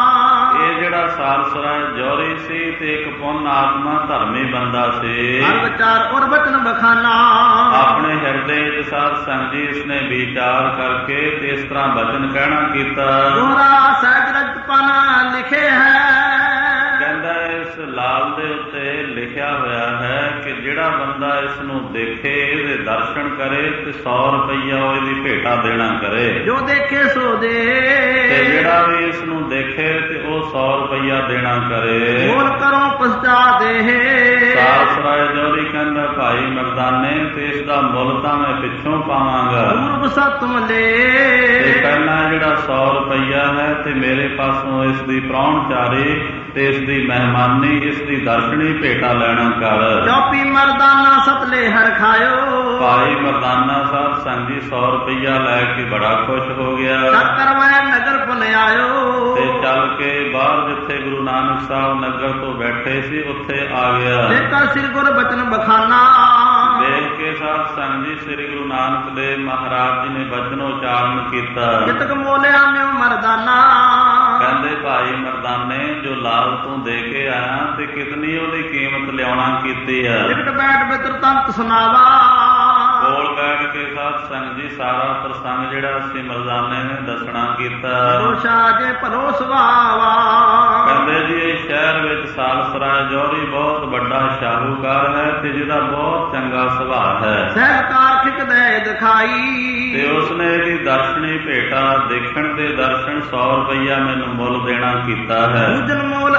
ਇਹ ਜਿਹੜਾ ਸਾਲਸਰਾਏ ਜੌਹਰੀ ਸੀ ਤੇ ਇੱਕ ਪੁੰਨ ਆਤਮਾ ਧਰਮੀ ਬੰਦਾ ਸੀ। ਹਰ ਵਿਚਾਰ ਔਰ ਬਚਨ ਬਖਾਨਾ। ਆਪਣੇ ਹਿਰਦੇ ਵਿੱਚ ਸਾਧ ਸੰਗਤ ਜੀ ਇਸਨੇ ਵਿਚਾਰ ਕਰਕੇ ਤੇ ਇਸ ਤਰ੍ਹਾਂ ਬਚਨ ਕਹਿਣਾ ਕੀਤਾ। ਦੋਹਰਾ ਸਹਿਜ ਰਜਤਪਨ ਲਿਖੇ ਹੈ। ਕਹਿੰਦਾ ਇਸ ਲਾਲ ਦੇ ਉੱਤੇ ਲਿਖਿਆ ਹੋਇਆ ਹੈ ਕਿ ਜਿਹੜਾ ਬੰਦਾ ਇਸ ਨੂੰ ਦੇਖੇ ਇਹਦੇ ਦਰਸ਼ਨ ਕਰੇ ਤੇ 100 ਰੁਪਈਆ ਉਹ ਇਹਦੀ ਭੇਟਾ ਦੇਣਾ ਕਰੇ। ਜੋ ਦੇਖੇ ਸੋ ਦੇ। ਤੇ ਜਿਹੜਾ ਵੀ ਇਸ ਨੂੰ ਦੇਖੇ ਤੇ ਉਹ 100 ਰੁਪਈਆ ਦੇਣਾ ਕਰੇ। ਬੋਲ ਕਰੋ ਪਛਤਾ ਦੇ। ਸਾਲਸਰਾਏ ਜੌਹਰੀ ਕਹਿੰਦਾ ਭਾਈ ਮਰਦਾਨੇ ਤੇ ਇਸ ਦਾ ਮੁੱਲ ਤਾਂ ਮੈਂ ਪਿੱਛੋਂ ਪਾਵਾਂਗਾ। ਪੂਰਬ ਸਤਮ ਲੈ। ਤੇ ਪਹਿਲਾਂ ਜਿਹੜਾ 100 ਰੁਪਈਆ ਹੈ ਤੇ ਮੇਰੇ ਪਾਸੋਂ ਇਸ ਦੀ ਪ੍ਰਾਹੁਣਚਾਰੀ ਤੇ ਇਸ ਦੀ ਮਹਿਮਾਨੀ ਇਸ ਦੀ ਦਰਸ਼ਨੀ ਭੇਟਾ ਲੈਣਾ ਕਰ। ਚੌਪੀ ਮਰਦਾਨਾ ਸਤਲੇ ਹਰ ਖਾਇਓ। ਭਾਈ ਮਰਦਾਨਾ ਸਾਧ ਸੰਗਤ ਜੀ 100 ਰੁਪਈਆ ਲੈ ਕੇ ਬੜਾ ਖੁਸ਼ ਹੋ ਗਿਆ। ਚੱਕਰ ਮੈਂ ਨਗਰ ਪੁਨ ਆਇਓ। ਤੇ ਚੱਲ ਕੇ ਬਾਹਰ ਜਿੱਥੇ ਗੁਰੂ ਨਾਨਕ ਸਾਹਿਬ ਨਗਰ ਤੋਂ ਬੈਠੇ ਸੀ ਉੱਥੇ ਆ ਗਿਆ। ਦੇਖਾ ਸ੍ਰੀ ਗੁਰ ਬਚਨ ਬਖਾਨਾ। ਦੇਖ ਕੇ ਸਾਧ ਸੰਗਤ ਜੀ ਸ੍ਰੀ ਗੁਰੂ ਨਾਨਕ ਦੇਵ ਮਹਾਰਾਜ ਜੀ ਨੇ ਬਚਨ ਉਚਾਰਨ ਕੀਤਾ। ਜਿਤਕ ਮੋਲਿਆ ਮਿਉ ਮਰਦਾਨਾ। ਕਹਿੰਦੇ ਭਾਈ ਮਰਦਾਨੇ ਜੋ ਲਾਲ ਤੂੰ ਦੇ ਕੇ ਆਇਆ ਤੇ ਕਿਤਨੀ ਉਹਦੀ ਕੀਮਤ ਲਿਆਉਣਾ ਕੀਤੀ ਹੈ। ਇਕਟ ਬੈਠ ਬਿਤਰ ਤੰਤ ਸੁਣਾਵਾ। ਕੋਲ ਬੈਠ ਕੇ ਸਾਧ ਸੰਗਤ ਜੀ ਸਾਰਾ ਪ੍ਰਸੰਗ ਜਿਹੜਾ ਸੀ ਮਰਦਾਨੇ ਨੇ ਦੱਸਣਾ ਕੀਤਾ। ਦੋਸ਼ਾ ਜੇ ਭਲੋ ਸੁਭਾਵਾ। ਕਹਿੰਦੇ ਜੀ ਇਹ ਸ਼ਹਿਰ ਵਿੱਚ ਸਾਲਸਰਾਏ ਜੌਹਰੀ ਬਹੁਤ ਵੱਡਾ ਸ਼ਾਹੂਕਾਰ ਹੈ ਤੇ ਜਿਹਦਾ ਬਹੁਤ ਚੰਗਾ ਸੁਭਾਅ ਹੈ। ਸਹਿਕਾਰ ਖਿਕਦੇ ਦਿਖਾਈ। ਤੇ ਉਸਨੇ ਇਹਦੀ ਦਰਸ਼ਨੀ ਭੇਟਾ ਦੇਖਣ ਦੇ ਦਰਸ਼ਨ 100 ਰੁਪਈਆ ਮੈਨੂੰ ਮੁੱਲ ਦੇਣਾ ਕੀਤਾ ਹੈ। ਪੂਜਨ ਮੂਲ ਆਇਓ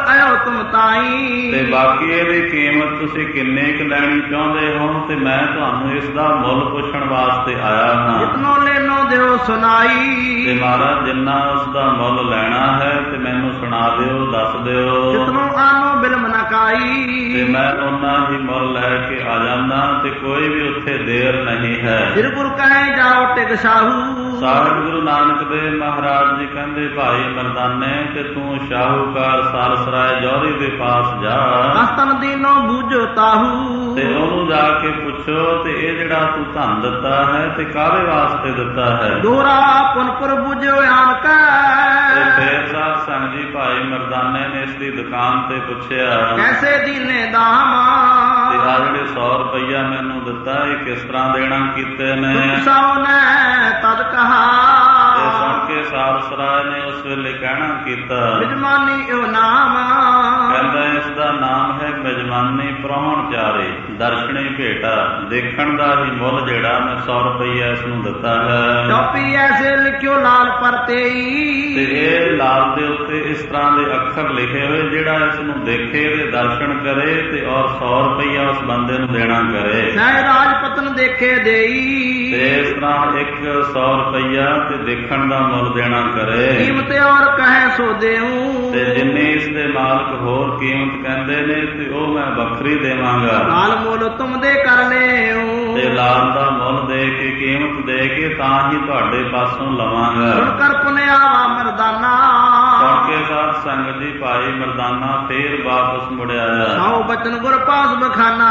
ਤੁਮ ਤਾਈ। ਤੇ ਬਾਕੀ ਇਹਦੀ ਕੀਮਤ ਤੁਸੀਂ ਕਿੰਨੇ ਕੁ ਲੈਣੀ ਚਾਹੁੰਦੇ ਹੋ, ਤੇ ਮੈਂ ਤੁਹਾਨੂੰ ਇਸ ਦਾ ਮੁੱਲ ਪੁੱਛਣ ਵਾਸਤੇ ਆਇਆ ਹਾਂ। ਜਿਤਨੋ ਲੈਨੋ ਦਿਓ ਸੁਣਾਈ। ਤੇ ਮਹਾਰਾਜ ਜਿੰਨਾ ਉਸ ਦਾ ਮੁੱਲ ਲੈਣਾ ਹੈ ਤੇ ਮੈਨੂੰ ਸੁਣਾ ਦਿਓ, ਦੱਸ ਦਿਓ। ਜਿਤਨੋ ਆਨੋ ਬਿਲਮ ਨ ਕਾਈ। ਤੇ ਮੈਂ ਉਹਨਾਂ ਹੀ ਮੁੱਲ ਲੈ ਕੇ ਆ ਜਾਂਦਾ, ਤੇ ਕੋਈ ਵੀ ਉੱਥੇ ਦੇਰ ਨਹੀਂ ਹੈ। ਫਿਰ ਗੁਰ ਕਹੇ ਜਾਓ ਟਿਕ ਸਾਹੂ। ਸਾਹਿਬ ਗੁਰੂ ਨਾਨਕ ਦੇਵ ਮਹਾਰਾਜ ਜੀ ਕਹਿੰਦੇ, ਭਾਈ ਮਰਦਾਨੇ ਤੇ ਤੂੰ ਸ਼ਾਹੂਕਾਰ ਸਾਲਸਰਾਏ ਜੌਹਰੀ ਦੇ ਪਾਸ ਜਾ। ਅਸਤਨ ਦੀਨੋ ਬੂਝੋ ਤਾਹੂ। ਤੇ ਉਹਨੂੰ ਜਾ ਕੇ ਪੁੱਛੋ, ਤੇ ਇਹ ਜਿਹੜਾ ਤੂੰ ਧਨ ਦਿੱਤਾ ਹੈ ਤੇ ਕਾਹਦੇ ਵਾਸਤੇ ਦਿੱਤਾ ਹੈ। ਦੋਰਾ ਪੁਨਪੁਰ ਬੂਝੋ ਆਨਕ। ਤੇ ਫੇਰ ਸਾਧ ਸੰਗ ਜੀ ਭਾਈ ਮਰਦਾਨੇ ਨੇ ਇਸ ਦੀ ਦੁਕਾਨ ਤੇ ਪੁੱਛਿਆ, ਕੈਸੇ ਦੀਨੇ ਦਾਮ। ਤੇ ਆ ਜਿਹੜੇ 100 ਰੁਪਈਆ ਮੈਨੂੰ ਦਿੱਤਾ, ਇਹ ਕਿਸ ਤਰ੍ਹਾਂ ਦੇਣਾ ਕੀਤੇ ਨੇ। ਸੋ ਨੇ ਤਦ ਕਹਾ। ਤੇ ਸੁਣ ਕੇ ਸਾਲਸਰਾਏ ਨੇ ਉਸ ਵੇਲੇ ਕਹਿਣਾ ਕੀਤਾ, ਮਿਜਮਾਨੀ ਇਹੋ ਨਾਮ। ਕਹਿੰਦਾ ਇਸ ਦਾ ਨਾਮ ਹੈ ਮਿਜਮਾਨੀ ਪ੍ਰਾਹੁਣਚਾਰੇ, ਦਰਸ਼ਨੀ ਭੇਟਾ। ਦੇਖਣ ਦਾ ਹੀ ਮੁੱਲ ਜਿਹੜਾ ਮੈਂ 100 ਰੁਪਈਆ ਇਸ ਨੂੰ ਦਿੱਤਾ ਹੈ। ਚੌਪੀ ਐਸੇ ਲਿਖਿਓ ਲਾਲ ਪਰਤੇਈ। ਤੇ ਇਹ ਲਾਲ ਦੇ ਉੱਤੇ ਇਸ ਤਰ੍ਹਾਂ ਦੇ ਅੱਖਰ ਲਿਖੇ ਹੋਏ, ਜਿਹੜਾ ਇਸ ਨੂੰ ਦੇਖੇ ਤੇ ਦਰਸ਼ਨ ਕਰੇ ਤੇ ਔਰ 100 ਰੁਪਈਆ ਉਸ ਬੰਦੇ ਨੂੰ ਦੇਣਾ ਕਰੇ। ਸਹਿ ਰਾਜਪਤਨ ਦੇਖੇ ਦੇਈ। ਤੇ ਇਸ ਤਰ੍ਹਾਂ 100 ਰੁਪਈਆ ਤੇ ਦੇਖਣ ਦਾ ਮੁੱਲ ਦੇਣਾ ਕਰੇ। ਕੀਮਤ ਔਰ ਕਹੇ ਸੋ ਦੇਉ। ਤੇ ਜਿੰਨੇ ਇਸ ਦੇ ਮਾਲਕ ਹੋਰ ਕੀਮਤ ਕਹਿੰਦੇ ਨੇ, ਤੇ ਉਹ ਮੈਂ ਵੱਖਰੀ ਦੇਵਾਂਗਾ। ਲਾਲ ਮੁੱਲ ਤੁਮ ਦੇ ਕਰ ਲਿਓ। ਤੇ ਲਾਲ ਦਾ ਮੁੱਲ ਦੇ ਕੇ, ਕੀਮਤ ਦੇ ਕੇ ਤਾਂ ਹੀ ਤੁਹਾਡੇ ਪਾਸੋਂ ਲਵਾਂਗਾ। ਸੁਣ ਕਰ ਪੁਨਿਆ ਵਾ ਮਰਦਾਨਾ। ਸੁਣ ਕੇ ਸਾਧ ਸੰਗਤ ਜੀ ਭਾਈ ਮਰਦਾਨਾ ਫੇਰ ਵਾਪਸ ਮੁੜਿਆ। ਸੌ ਬਚਨ ਗੁਰ ਪਾਸ ਬਖਾਨਾ।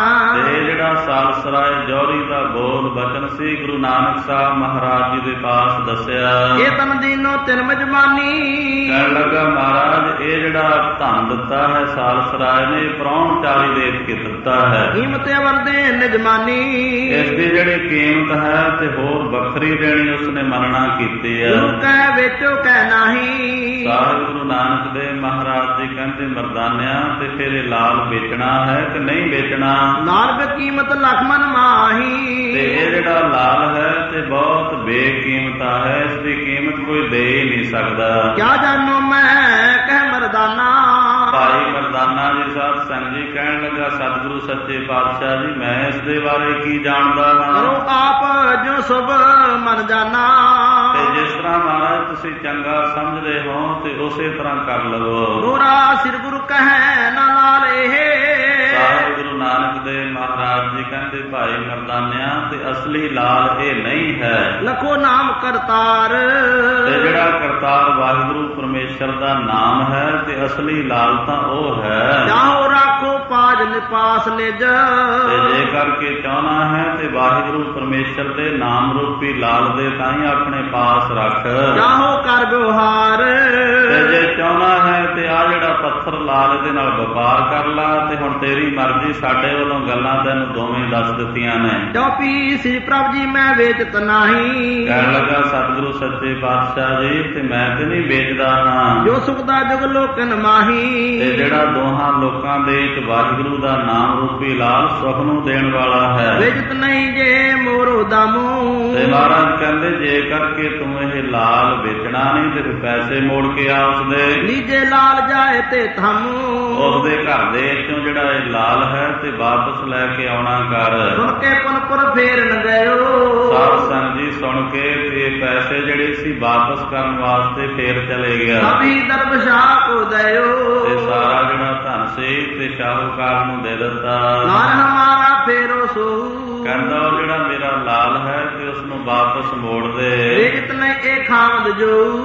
ਤੇ ਜਿਹੜਾ ਸਾਲਸਰਾਏ ਜੌਹਰੀ ਦਾ ਬੋਲ ਬਚਨ ਸੀ, ਗੁਰੂ ਨਾਨਕ ਸਾਹਿਬ ਮਹਾਰਾਜ ਜੀ ਦੇ ਪਾਸ ਦੱਸਿਆ। ਇਹ ਤਨ ਦੀਨੋ ਤਿਨ ਮਜਮਾਨੀ। ਕਹਿਣ ਲੱਗਾ, ਮਹਾਰਾਜ ਇਹ ਜਿਹੜਾ ਧਨ ਦਿੱਤਾ ਹੈ ਸਾਲਸਰਾਏ ਨੇ, ਪ੍ਰਾਹੁਣਚਾਰੀ ਦੇਖ ਕੇ ਦਿੱਤਾ ਹੈ। ਕੀਮਤ ਵਰਦੇ ਨਿਜਮਾਨੀ। ਇਸ ਦੀ ਜਿਹੜੀ ਕੀਮਤ ਹੈ ਤੇ ਹੋਰ ਵੱਖਰੀ ਦੇਣੀ ਉਸਨੇ ਮੰਨਣਾ ਕੀਤੀ ਹੈ। ਗੁਰੂ ਕਹਿ ਵੇਚੋ ਕਹਿ ਨਾਹੀ। ਸਾਹਿਬ ਗੁਰੂ ਨਾਨਕ ਦੇਵ ਮਹਾਰਾਜ ਜੀ ਕਹਿੰਦੇ, ਮਰਦਾਨਿਆਂ ਤੇ ਫਿਰ ਇਹ ਲਾਲ ਵੇਚਣਾ ਹੈ ਕਿ ਨਹੀਂ ਵੇਚਣਾ। ਲਾਲ ਬੇ ਕੀਮਤ ਲਖਮਨ ਮਾਹੀ। ਤੇ ਇਹ ਜਿਹੜਾ ਲਾਲ ਹੈ ਤੇ ਬਹੁਤ ਬੇਕੀਮਤਾ ਹੈ, ਇਸ ਦੀ ਕੀਮਤ ਕੋਈ ਦੇ ਹੀ ਨਹੀਂ ਸਕਦਾ। ਕਿਆ ਜਾਨੋ ਮੈਂ ਕਹਿ ਮਰਦਾਨਾ। ਭਾਈ ਮਰਦਾਨਾ ਜੀ ਸਾਧ ਸੰਗ ਜੀ ਕਹਿਣ ਲੱਗਾ, ਸਤਿਗੁਰੂ ਸੱਚੇ ਪਾਤਸ਼ਾਹ ਜੀ ਮੈਂ ਇਸ ਦੇ ਬਾਰੇ ਕੀ ਜਾਣਦਾ ਹਾਂ। ਕਰੋ ਆਪ ਜੋ ਸੁਭ ਮਨ ਜਾਨਾ। ਤੇ ਜਿਸ ਤਰ੍ਹਾਂ ਮਹਾਰਾਜ ਤੁਸੀਂ ਚੰਗਾ ਸਮਝਦੇ ਹੋ ਤੇ ਉਸੇ ਤਰ੍ਹਾਂ ਕਰ ਲਵੋ। ਦੋਰਾ ਸਿਰ ਗੁਰੂ ਕਹੈ ਨਾ ਲਾਲ ਇਹ। ਸਾਹਿਬ ਗੁਰੂ ਨਾਨਕ ਦੇਵ ਮਹਾਰਾਜ ਜੀ ਕਹਿੰਦੇ, ਭਾਈ ਮਰਦਾਨਿਆਂ ਤੇ ਅਸਲੀ ਲਾਲ ਇਹ ਨਹੀਂ ਹੈ। ਲਖੋ ਨਾਮ ਕਰਤਾਰ। ਤੇ ਜਿਹੜਾ ਕਰਤਾਰ ਵਾਹਿਗੁਰੂ ਪਰਮੇਸ਼ਰ ਦਾ ਨਾਮ ਹੈ, ਤੇ ਅਸਲੀ ਲਾਲ ਤਾਂ ਉਹ ਹੈ। ਚਾਹੋ ਰਾਖੋ ਪਾਜ ਨਿਪਾਸ ਨਿਜ। ਤੇ ਜੇ ਕਰਕੇ ਚਾਹਣਾ ਹੈ ਤੇ ਵਾਹਿਗੁਰੂ ਪਰਮੇਸ਼ਰ ਦੇ ਨਾਮ ਰੂਪੀ ਲਾਲ ਦੇ ਤਾਂ ਹੀ ਆਪਣੇ ਪਾਸ ਰੱਖ। ਚਾਹੋ ਕਰ ਵਿਵਹਾਰ। ਤੇ ਜੇ ਚਾਹਣਾ ਹੈ ਤੇ ਆ ਜਿਹੜਾ ਪੱਥਰ ਲਾਲ ਦੇ ਨਾਲ ਵਪਾਰ ਕਰ ਲਾ। ਤੇ ਹੁਣ ਤੇਰੀ ਮਰਜ਼ੀ, ਸਾਡੇ ਵੱਲੋਂ ਗੱਲਾਂ ਤੈਨੂੰ ਦੋਵੇਂ ਦੱਸ ਦਿੱਤੀਆਂ ਨੇ। ਚੌਪੀ ਸ੍ਰੀ ਪ੍ਰਭ ਜੀ ਮੈਂ ਵੇਚਤ ਨਹੀਂ। ਕਹਿਣ ਲੱਗਾ, ਸਤਿਗੁਰੂ ਸੱਚੇ ਪਾਤਸ਼ਾਹ ਜੀ ਤੇ ਮੈਂ ਤੇ ਨਹੀਂ ਵੇਚਦਾ ਹਾਂ। ਜੋ ਸੁਖ ਦਾ ਜੁਗ ਲੋਕਨ ਮਾਹੀ। ਤੇ ਜਿਹੜਾ ਦੋਹਾਂ ਲੋਕਾਂ ਦੇ ਇੱਕ ਵਾਹਿਗੁਰੂ ਦਾ ਨਾਮ ਰੂਪੀ ਲਾਲ ਸੁਖ ਨੂੰ ਦੇਣ ਵਾਲਾ ਹੈ। ਵੇਚਤ ਨਹੀਂ ਜੇ ਮੋਰੋ ਦਾਮੂ। ਤੇ ਮਹਾਰਾਜ ਕਹਿੰਦੇ, ਜੇ ਕਰਕੇ ਤੂੰ ਇਹ ਲਾਲ ਵੇਚਣਾ ਨਹੀਂ ਤੇ ਪੈਸੇ ਮੋੜ ਕੇ ਆ ਉਸਦੇ। ਲੀਜੇ ਲਾਲ ਜਾਏ ਤੇ ਥਾਮੂ। ਉਸਦੇ ਘਰ ਦੇ ਵਿੱਚੋਂ ਜਿਹੜਾ ਇਹ ਲਾਲ ਹੈ ਤੇ ਵਾਪਸ ਲੈ ਕੇ ਆਉਣਾ ਕਰ। ਸੁਣ ਕੇ ਪੁਨਪੁਰ ਫੇਰ ਨ ਗਇਓ। ਸਾਧ ਸੰਗਤ ਜੀ ਸੁਣ ਕੇ ਤੇ ਪੈਸੇ ਜਿਹੜੇ ਸੀ ਵਾਪਸ ਕਰਨ ਵਾਸਤੇ ਫੇਰ ਚਲੇ ਗਿਆ। ਅਭੀ ਦਰਬਸ਼ਾਹ ਕੋ ਦਇਓ। ਤੇ ਸਾਰਾ ਜਿਹੜਾ ਧਨ ਸੀ ਤੇ ਸ਼ਾਹੂਕਾਰ ਨੂੰ ਦੇ ਦਿੱਤਾ। ਲਾਲ ਹਮਾਰਾ ਫੇਰੋ ਸੋ। ਕਹਿੰਦਾ, ਉਹ ਜਿਹੜਾ ਮੇਰਾ ਲਾਲ ਹੈ ਤੇ ਉਸ ਨੂੰ ਵਾਪਸ ਮੋੜ ਦੇ। ਵੇਚਤ ਨਹੀਂ ਇਹ ਖਾਵੰਦ ਜੋ।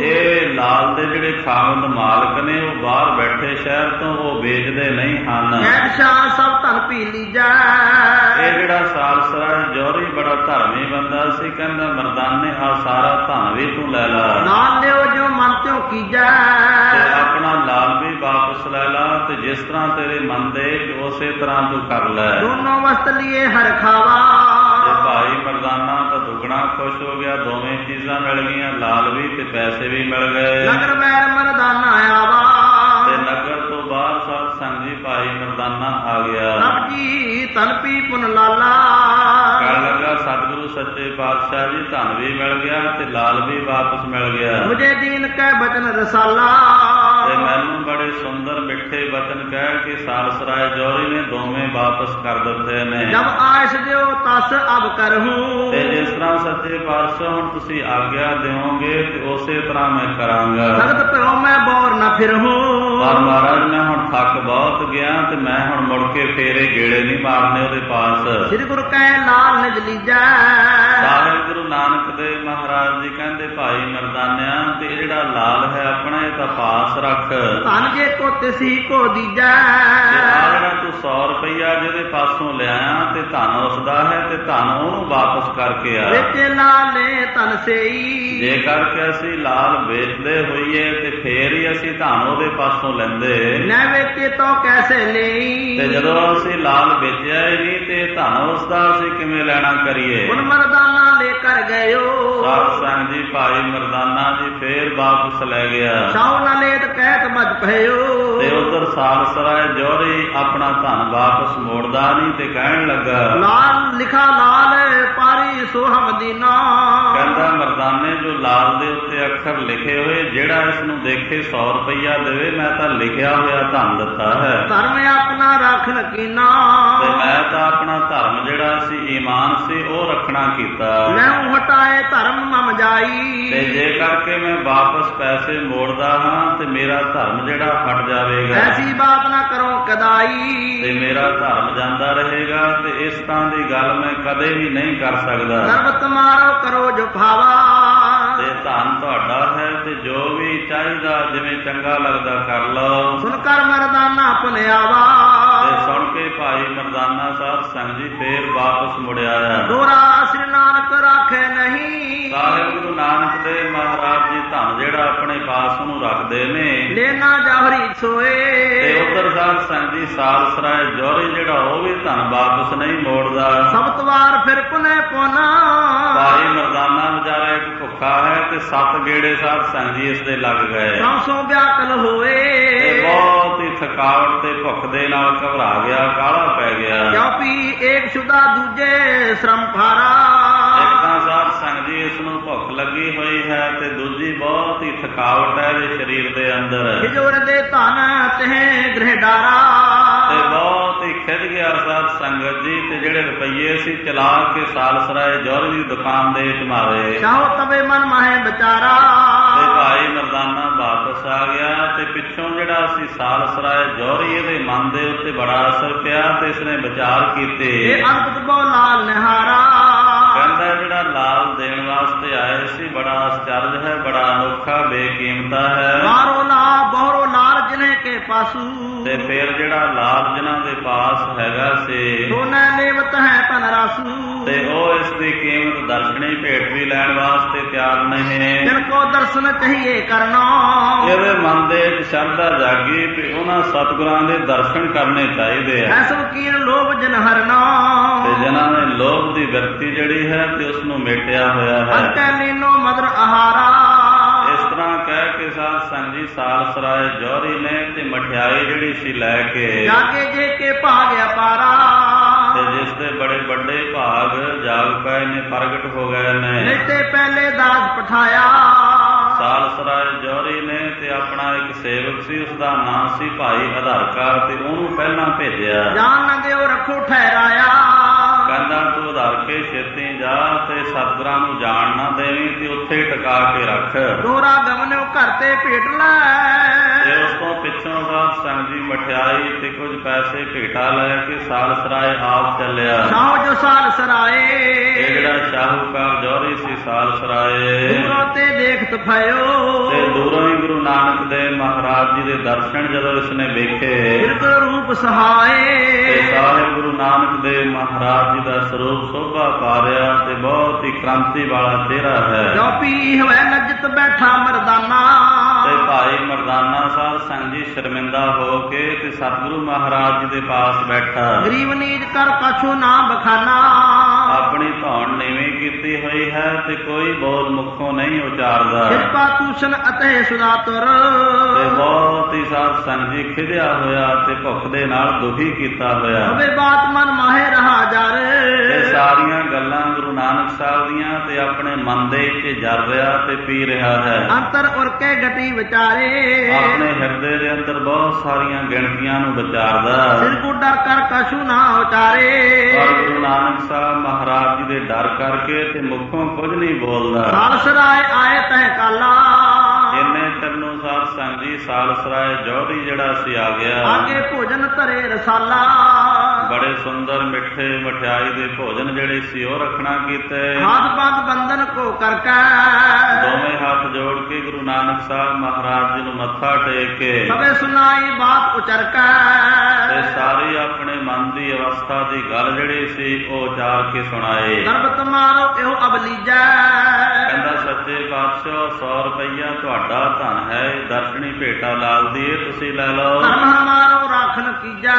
ਇਹ ਲਾਲ ਦੇ ਜਿਹੜੇ ਖਾਵੰਦ ਮਾਲਕ ਨੇ, ਉਹ ਬਾਹਰ ਬੈਠੇ ਸ਼ਹਿਰ ਤੋਂ, ਉਹ ਵੇਚਦੇ ਨਹੀਂ ਹਨ। ਸ਼ਾਹ ਸਭ ਧਨ ਪੀ ਲੀਜੈ। ਇਹ ਜਿਹੜਾ ਸਾਲਸਰਾਏ ਜੌਹਰੀ ਬੜਾ ਧਰਮੀ ਬੰਦਾ ਸੀ, ਕਹਿੰਦਾ ਮਰਦਾਨੇ ਆ ਸਾਰਾ ਧਨ ਵੀ ਤੂੰ ਲੈ ਲਾ। ਨਾਲ ਲਿਓ ਜੋ ਮਨ ਤਿਉ ਕੀਜੈ। ਤੇ ਆਪਣਾ ਲਾਲ ਵੀ ਵਾਪਸ ਲੈ ਲਾ, ਤੇ ਜਿਸ ਤਰ੍ਹਾਂ ਤੇਰੇ ਮਨ ਦੇ ਉਸੇ ਤਰ੍ਹਾਂ ਤੂੰ ਕਰ ਲੈ। ਦੋਨੋਂ ਵਸਤ ਲਿਏ ਹਰ ਖਾਵਾ। ਤੇ ਭਾਈ ਮਰਦਾਨਾ ਤਾਂ ਦੁੱਗਣਾ ਖੁਸ਼ ਹੋ ਗਿਆ, ਦੋਵੇਂ ਚੀਜ਼ਾਂ ਮਿਲ ਗਈਆਂ, ਲਾਲ ਵੀ ਤੇ ਪੈਸੇ ਵੀ ਮਿਲ ਗਏ। ਨਗਰ ਵੈਰ ਮਰਦਾਨਾ ਆਵਾ। ਤੇ ਨਗਰ ਤੋਂ ਬਾਹਰ ਸਾਧ ਸੰਗ ਜੀ ਭਾਈ ਮਰਦਾਨਾ ਆ ਗਿਆ। ਪ੍ਰਭ ਜੀ ਧਨ ਪੀ ਪੁਨ ਲਾਲਾ। ਕਹਿਣ ਲੱਗਾ, ਸਤਿਗੁਰੂ ਸੱਚੇ ਪਾਤਸ਼ਾਹ ਜੀ ਧਨ ਵੀ ਮਿਲ ਗਿਆ ਤੇ ਲਾਲ ਵੀ ਵਾਪਸ ਮਿਲ ਗਿਆ। ਮੁਝੇ ਦੀਨ ਕੈ ਬਚਨ ਰਸਾਲਾ। ਤੇ ਮੈਨੂੰ ਬੜੇ ਸੁੰਦਰ ਮਿੱਠੇ ਬਚਨ ਕਹਿ ਕੇ ਸਾਲਸਰਾਏ ਜੌਹਰੀ ਨੇ ਦੋਵੇਂ ਵਾਪਸ ਕਰ ਦਿੱਤੇ ਨੇ। ਜਬ ਆਇਸ ਦਿਓ ਤਸ ਅਬ ਕਰਹੂੰ, ਤੇ ਜਿਸ ਤਰ੍ਹਾਂ ਸੱਚੇ ਪਾਤਸ਼ਾਹ ਹੁਣ ਤੁਸੀਂ ਆਗਿਆ ਦਿਓਗੇ ਤੇ ਉਸੇ ਤਰ੍ਹਾਂ ਮੈਂ ਕਰਾਂਗਾ। ਤਖਤ ਪਿਓ ਮੈਂ ਬੋਰ ਨਾ ਫਿਰਹੂੰ, ਪਰ ਮਹਾਰਾਜ ਮੈਂ ਹੁਣ ਥੱਕ ਬਹੁਤ ਗਿਆ ਤੇ ਮੈਂ ਹੁਣ ਮੁੜ ਕੇ ਫੇਰੇ ਗੇੜੇ ਨਹੀਂ ਮਾਰਨੇ ਉਹਦੇ ਪਾਸ। ਸ੍ਰੀ ਗੁਰੂ ਕੈ ਲਾਲ ਨਿਜ ਲੀਜੈ। ਸਾਹਿਬ ਗੁਰੂ ਨਾਨਕ ਦੇਵ ਮਹਾਰਾਜ ਜੀ ਕਹਿੰਦੇ ਭਾਈ ਮਰਦਾਨਿਆਂ ਤੇ ਇਹ ਜਿਹੜਾ ਲਾਲ ਹੈ ਆਪਣਾ ਇਹ ਤਾਂ ਪਾਸ ਰੱਖ। ਧਨ ਜੇ ਕੋ ਤਿਸੀ ਕੋ ਦੀਜੈ। ਆ ਜਿਹੜਾ ਤੂੰ 100 ਰੁਪਈਆ ਜਿਹਦੇ ਪਾਸੋਂ ਲਿਆਇਆ ਤੇ ਧਨ ਉਸਦਾ ਹੈ ਤੇ ਧਨ ਉਹਨੂੰ ਵਾਪਸ ਕਰਕੇ ਆ। ਵਿੱਚ ਲਾਲੇ ਧਨ ਸੇਈ, ਜੇ ਕਰਕੇ ਅਸੀਂ ਲਾਲ ਵੇਚਦੇ ਹੋਈਏ ਤੇ ਫੇਰ ਹੀ ਅਸੀਂ ਧਨ ਉਹਦੇ ਪਾਸੋਂ ਲੈਂਦੇ। ਨੈ ਵੇਚੇ ਤੋ ਕੈਸੇ ਲਈ, ਤੇ ਜਦੋਂ ਅਸੀਂ ਲਾਲ ਵੇਚਿਆ ਹੀ ਨਹੀਂ ਤੇ ਧਨ ਉਸਦਾ ਅਸੀਂ ਕਿਵੇਂ ਲੈਣਾ ਕਰੀਏ। ਹੁਣ ਮਰਦਾਨਾ ਲੈ ਕਰ ਗਇਓ। ਸਾਧ ਸੰਗਤ ਜੀ ਭਾਈ ਮਰਦਾਨਾ ਜੀ ਫੇਰ ਵਾਪਸ ਲੈ ਗਿਆ। ਸਾਉ ਨਾ ਲੇਤ ਕਹਿਤ ਮਜ ਭਇਓ। ਤੇ ਉਧਰ ਸਾਲਸਰਾਏ ਜੌਹਰੀ ਆਪਣਾ ਧਨ ਵਾਪਸ ਮੋੜਦਾ ਨਹੀਂ ਤੇ ਕਹਿਣ ਲੱਗਾ ਲਾਲ ਲਿਖਾ ਲਾਲ ਪਾਰੀ ਸੋਹਮ ਦੀਨਾ। ਕਹਿੰਦਾ ਮਰਦਾਨੇ ਜੋ ਲਾਲ ਦੇ ਉੱਤੇ ਅੱਖਰ ਲਿਖੇ ਹੋਏ ਜਿਹੜਾ ਇਸ ਨੂੰ ਦੇਖੇ 100 ਰੁਪਈਆ ਦੇਵੇ ਮੈਂ ਤਾਂ ਲਿਖਿਆ ਹੋਇਆ ਧਨ ਦਿੱਤਾ ਹੈ। ਧਰਮ ਆਪਣਾ ਰੱਖਣ ਕੀਨਾ, ਤੇ ਮੈਂ ਤਾਂ ਆਪਣਾ ਧਰਮ ਜਿਹੜਾ ਸੀ ਈਮਾਨ ਸੀ ਉਹ ਰੱਖਣਾ ਕੀਤਾ। ਲੈਉ ਹਟਾਏ ਧਰਮ ਮਮ ਜਾਈ। ਤੇ ਜੇ ਕਰਕੇ ਮੈਂ ਵਾਪਸ ਪੈਸੇ ਮੋੜਦਾ ਹਾਂ ਤੇ ਮੇਰਾ ਧਰਮ ਜਿਹੜਾ ਹਟ ਜਾਵੇਗਾ। ਐਸੀ ਬਾਤ ਨਾ ਕਰੋ ਕਦਾਈ। ਤੇ ਮੇਰਾ ਧਰਮ ਜਾਂਦਾ ਰਹੇਗਾ ਤੇ ਇਸ ਤਰ੍ਹਾਂ ਦੀ ਗੱਲ ਮੈਂ ਕਦੇ ਵੀ ਨਹੀਂ ਕਰ ਸਕਦਾ। ਸਰਬਤ ਮਾਰੋ ਕਰੋ ਜੋ ਭਾਵਾ। ਤੇ ਧਨ ਤੁਹਾਡਾ ਹੈ ਤੇ ਜੋ ਵੀ ਚਾਹੀਦਾ ਜਿਵੇਂ ਚੰਗਾ ਲੱਗਦਾ ਕਰ ਲਓ। ਸੁਣ ਕਰ ਮਰਦਾਨਾ ਪੁਨਿਆਵਾ। ਤੇ ਸੁਣ ਕੇ ਭਾਈ ਮਰਦਾਨਾ ਸਾਹਿਬ ਸੰਗ ਜੀ ਫੇਰ ਵਾਪਸ ਮੁੜਿਆ ਆ। ਦੋਰਾ ਸ੍ਰੀ ਨਾਨਕ ਰਾਖੇ ਨਹੀਂ। ਸਾਹਿਬ ਗੁਰੂ ਨਾਨਕ ਦੇਵ ਮਹਾਰਾਜ ਜੀ ਧਨ ਜਿਹੜਾ ਆਪਣੇ ਪਾਸ ਨੂੰ ਰੱਖਦੇ ਨੇ ਲੈਣਾ ਜਾਹਰੀ ਸੋਏ। ਤੇ ਉਧਰ ਸਾਹਿਬ ਸੰਗ ਜੀ ਸਾਲਸਰਾਏ ਜੌਹਰੀ ਜਿਹੜਾ ਉਹ ਵੀ ਧਨ ਵਾਪਸ ਨਹੀਂ ਮੋੜਦਾ। ਸਬਤਵਾਰ ਫਿਰ ਪੁਨੇ ਪੋਨਾ। ਭਾਈ ਮਰਦਾਨਾ ਵਿਚਾਰਾ ਇੱਕ ਭੁੱਖਾ ਹੈ ਤੇ 7 ਗੇੜੇ ਸਾਹਿਬ ਸੰਗ ਜੀ ਇਸ ਦੇ ਲੱਗ ਗਏ। 900 ਵਿਆਕਲ ਹੋਏ। ਤੇ ਬਹੁਤ ਹੀ ਥਕਾਵਟ ਤੇ ਭੁੱਖ ਦੇ ਨਾਲ ਘਬਰਾ ਗਿਆ, ਕਾਹਲਾ ਪੈ ਗਿਆ। ਕਿਉਂਕਿ ਏਕ ਸ਼ੁਦਾ ਦੂਜੇ ਸ਼ਰਮ ਭਾਰਾ। ਇੱਕ ਤਾਂ ਸਾਧ ਸੰਗਤ ਜੀ ਇਸ ਨੂੰ ਭੁੱਖ ਲੱਗੀ ਹੋਈ ਹੈ ਤੇ ਦੂਜੀ ਬਹੁਤ ਹੀ ਥਕਾਵਟ ਹੈ ਇਹਦੇ ਸਰੀਰ ਦੇ ਅੰਦਰ। ਖਿਜੋਰ ਦੇ ਧਨ ਤਹਿ ਗ੍ਰਹਿ ਡਾਰਾ। ਤੇ ਬਹੁਤ ਹੀ ਖਿੱਚ ਗਿਆ ਸਾਧ ਸੰਗਤ ਜੀ ਤੇ ਜਿਹੜੇ ਰੁਪਈਏ ਸੀ ਚਲਾ ਕੇ ਸਾਲਸਰਾਏ ਜੌਹਰੀ ਦੀ ਦੁਕਾਨ ਦੇ ਵਿੱਚ ਮਾਰੇ। ਚਾਹੋ ਤਵੇ ਮਨ ਮਾਹੇ ਵਿਚਾਰਾ। ਤੇ ਭਾਈ ਮਰਦਾਨਾ ਵਾਪਸ ਆ ਗਿਆ ਤੇ ਪਿੱਛੋਂ ਜਿਹੜਾ ਸੀ ਸਾਲਸਰਾਏ ਜੌਹਰੀ ਇਹਦੇ ਮਨ ਦੇ ਉੱਤੇ ਬੜਾ ਅਸਰ ਪਿਆ ਤੇ ਇਸਨੇ ਵਿਚਾਰ ਕੀਤੇ। ਇਹ ਅਦਭੁਤ ਬੋ ਲਾਲ ਨਿਹਾਰਾ। ਕਹਿੰਦਾ ਜਿਹੜਾ ਲਾਲ ਦੇਣ ਵਾਸਤੇ ਆਏ ਸੀ ਬੜਾ ਆਸ਼ਚਰਜ ਹੈ, ਬੜਾ ਅਨੋਖਾ ਬੇਕੀਮਤਾ ਹੈ। ਮਾਰੋ ਲਾ ਬਹਰੋ ਲਾਲ ਜਿਨੇ ਕੇ ਪਾਸੂ। ਤੇ ਫਿਰ ਜਿਹੜਾ ਲਾਲ ਜਿਨ੍ਹਾਂ ਦੇ ਪਾਸ ਹੈਗਾ ਸੀ ਸੋਨਾ ਲੇਵਤ ਹੈ ਧਨ ਰਾਸੂ। ਤੇ ਉਹ ਇਸ ਦੀ ਕੀਮਤ ਦਰਸ਼ਨੀ ਭੇਟ ਵੀ ਲੈਣ ਵਾਸਤੇ ਤਿਆਰ ਨਹੀਂ। ਜਿਨ ਕੋ ਦਰਸ਼ਨ ਕਹੀਏ ਕਰਨਾ। ਇਹਦੇ ਮਨ ਦੇ ਵਿੱਚ ਸ਼ਰਧਾ ਜਾਗੀ ਕਿ ਉਹਨਾਂ ਸਤਿਗੁਰਾਂ ਦੇ ਦਰਸ਼ਨ ਕਰਨੇ ਚਾਹੀਦੇ ਆ। ਐਸੋ ਕੀਰ ਲੋਭ ਜਨ ਹਰਨਾ। ਤੇ ਜਿਨ੍ਹਾਂ ਨੇ ਲੋਭ ਦੀ ਵਿਰਤੀ ਜਿਹੜੀ ਹੈ ਤੇ ਉਸ ਨੂੰ ਮੇਟਿਆ ਹੋਇਆ ਹੈ। ਅੰਤੈ ਲੀਨੋ ਮਦਰ ਆਹਾਰਾ। ਇਸ ਤਰ੍ਹਾਂ ਕਹਿ ਕੇ ਸਾਧ ਸੰਗਤ ਜੀ ਸਾਲਸਰਾਏ ਜੌਹਰੀ ਨੇ ਤੇ ਮਠਿਆਈ ਜਿਹੜੀ ਸੀ ਲੈ ਕੇ ਜਾਗੇ ਜੇ ਕੇ ਭਾਗ ਅਪਾਰਾ। ਤੇ ਜਿਸ ਦੇ ਬੜੇ ਵੱਡੇ ਭਾਗ ਜਾਗ ਪਏ ਨੇ, ਪ੍ਰਗਟ ਹੋ ਗਏ ਨੇ। ਨਹੀਂ ਤੇ ਪਹਿਲੇ ਦਾਸ ਪਠਾਇਆ। ਸਾਲਸਰਾਏ ਜੌਹਰੀ ਨੇ ਤੇ ਆਪਣਾ ਇੱਕ ਸੇਵਕ ਸੀ ਉਸਦਾ ਨਾਂ ਸੀ ਭਾਈ ਆਧਾਰਕਾ ਤੇ ਉਹਨੂੰ ਪਹਿਲਾਂ ਭੇਜਿਆ। ਜਾਨ ਨਾ ਦਿਓ ਰੱਖੋ ਠਹਿਰਾਇਆ। ਕਹਿੰਦਾ ਤੂੰ ਆਧਾਰ ਕੇ ਛੇਤੀ ਜਾ ਤੇ ਸਤਿਗੁਰਾਂ ਨੂੰ ਜਾਣ ਨਾ ਦੇਵੀਂ ਤੇ ਉੱਥੇ ਟਿਕਾ ਕੇ ਰੱਖ। ਦੋਰਾ ਗਮਨਿਓ ਘਰ ਤੇ ਭੇਟ ਲੈ। ਤੇ ਉਸ ਤੋਂ ਪਿੱਛੋਂ ਸਾਧ ਸੰਗਤ ਜੀ ਮਠਿਆਈ ਤੇ ਕੁਝ ਪੈਸੇ ਭੇਟਾ ਲੈ ਕੇ ਸਾਲਸਰਾਏ ਆਪ ਚੱਲਿਆ। ਸਾਉ ਜੋ ਸਾਲਸਰਾਏ। ਇਹ ਜਿਹੜਾ ਸ਼ਾਹੂਕਾਰ ਜੌਹਰੀ ਸੀ ਸਾਲਸਰਾਏ ਦੂਰੋਂ ਤੇ ਦੇਖਤ ਭਇਓ। ਤੇ ਦੂਰੋਂ ਹੀ ਗੁਰੂ ਨਾਨਕ ਦੇਵ ਮਹਾਰਾਜ ਜੀ ਦੇ ਦਰਸ਼ਨ ਜਦੋਂ ਇਸਨੇ ਵੇਖੇ ਬਿਰਦ ਰੂਪ ਸਹਾਏ। ਤੇ ਸਾਹਿਬ ਗੁਰੂ ਨਾਨਕ ਦੇਵ ਮਹਾਰਾਜ ਜੀ ਦਾ ਸਰੂਪ ਸੋਭਾ ਪਾ ਰਿਹਾ ਤੇ ਬਹੁਤ ਹੀ ਕ੍ਰਾਂਤੀ ਵਾਲਾ ਚਿਹਰਾ ਹੈ। ਜੋ ਪੀ ਹੋਵੇ ਨਜਤ ਬੈਠਾ ਮਰਦਾਨਾ। ਤੇ ਭਾਈ ਮਰਦਾਨਾ ਸਾਹਿਬ ਸੰਗ ਜੀ ਸ਼ਰਮਿੰਦਾ ਹੋ ਕੇ ਤੇ ਸਤਿਗੁਰੂ ਮਹਾਰਾਜ ਜੀ ਦੇ ਪਾਸ ਬੈਠਾ। ਗਰੀਬ ਨੀਜ ਕਰ ਕਛੂ ਨਾ ਬਖਾਨਾ। ਆਪਣੀ ਧੌਣ ਨੀਵੀਂ ਕੀਤੀ ਹੋਈ ਹੈ ਤੇ ਕੋਈ ਬੋਲ ਮੁਖੋਂ ਨਹੀਂ ਉਚਾਰਦਾ। ਕਿਰਪਾ ਤੂਸ਼ਨ ਅਤੇ ਸੁਦਾਤੁਰ ਤੇ ਬਹੁਤ ਹੀ ਸਾਧ ਸੰਗ ਜੀ ਖਿਜਿਆ ਹੋਇਆ ਤੇ ਭੁੱਖ ਦੇ ਨਾਲ ਦੁਖੀ ਕੀਤਾ ਹੋਇਆ। ਅਵੇ ਬਾਤ ਮਨ ਮਾਹੇ ਰਹਾ ਜਾਰੇ। ਇਹ ਸਾਰੀਆਂ ਗੱਲਾਂ ਗੁਰੂ ਨਾਨਕ ਸਾਹਿਬ ਦੀਆਂ ਤੇ ਆਪਣੇ ਮਨ ਦੇ ਵਿੱਚ ਜਰ ਰਿਹਾ ਤੇ ਪੀ ਰਿਹਾ ਹੈ। ਅੰਤਰ ਉਰਕੇ ਗਤੀ ਵਿਚਾਰੇ। ਆਪਣੇ ਹਿਰਦੇ ਦੇ ਅੰਦਰ ਬਹੁਤ ਸਾਰੀਆਂ ਗਿਣਤੀਆਂ ਨੂੰ ਵਿਚਾਰਦਾ। ਸਿਰ ਕੋ ਡਰ ਕਰ ਕਛੂ ਨਾ ਉਚਾਰੇ। ਪਰ ਗੁਰੂ ਨਾਨਕ ਸਾਹਿਬ ਮਹਾਰਾਜ ਜੀ ਦੇ ਡਰ ਕਰਕੇ ਤੇ ਮੁਖੋਂ ਕੁਝ ਨਹੀਂ ਬੋਲਦਾ। ਸਾਲਸਰਾਏ ਆਏ ਤਹਿ ਕਾਲਾ। ਇੰਨੇ ਚਰਨੋਂ ਸਾਧ ਸੰਗ ਜੀ ਸਾਲਸਰਾਏ ਜੋਧੀ ਜਿਹੜਾ ਸੀ ਆ ਗਿਆ। ਆਗੇ ਭੋਜਨ ਧਰੇ ਰਸਾਲਾ। ਬੜੇ ਸੁੰਦਰ ਮਿੱਠੇ ਮਠਿਆਈ ਦੇ ਭੋਜਨ ਜਿਹੜੇ ਸੀ ਉਹ ਰੱਖਣਾ ਕੀਤੇ। ਹਾਥ ਬੰਦ ਬੰਧਨ ਕੋ ਕਰਕੇ। ਦੋਵੇਂ ਹੱਥ ਜੋੜ ਕੇ ਗੁਰੂ ਨਾਨਕ ਸਾਹਿਬ ਮਹਾਰਾਜ ਜੀ ਨੂੰ ਮੱਥਾ ਟੇਕ ਕੇ ਸਭੇ ਸੁਨਾਈ ਬਾਤ ਉਚਰਕੈ। ਤੇ ਸਾਰੀ ਆਪਣੇ ਮਨ ਦੀ ਅਵਸਥਾ ਦੀ ਗੱਲ ਜਿਹੜੀ ਸੀ ਉਹ ਉਚਾਰ ਕੇ ਸੁਣਾਏ। ਗਰਭ ਤੁਮਾਰੋ ਇਹੋ ਅਬਲੀਜੈ। ਕਹਿੰਦਾ ਸੱਚੇ ਪਾਤਸ਼ਾਹ 100 ਰੁਪਈਆ ਤੁਹਾਡਾ ਧਨ ਹੈ, ਦਰਸ਼ਨੀ ਭੇਟਾ ਲਾਲ ਦੀ ਇਹ ਤੁਸੀਂ ਲੈ ਲਓ। ਧਰਮ ਹਮਾਰੋ ਰਾਖਨ ਕੀਜੈ।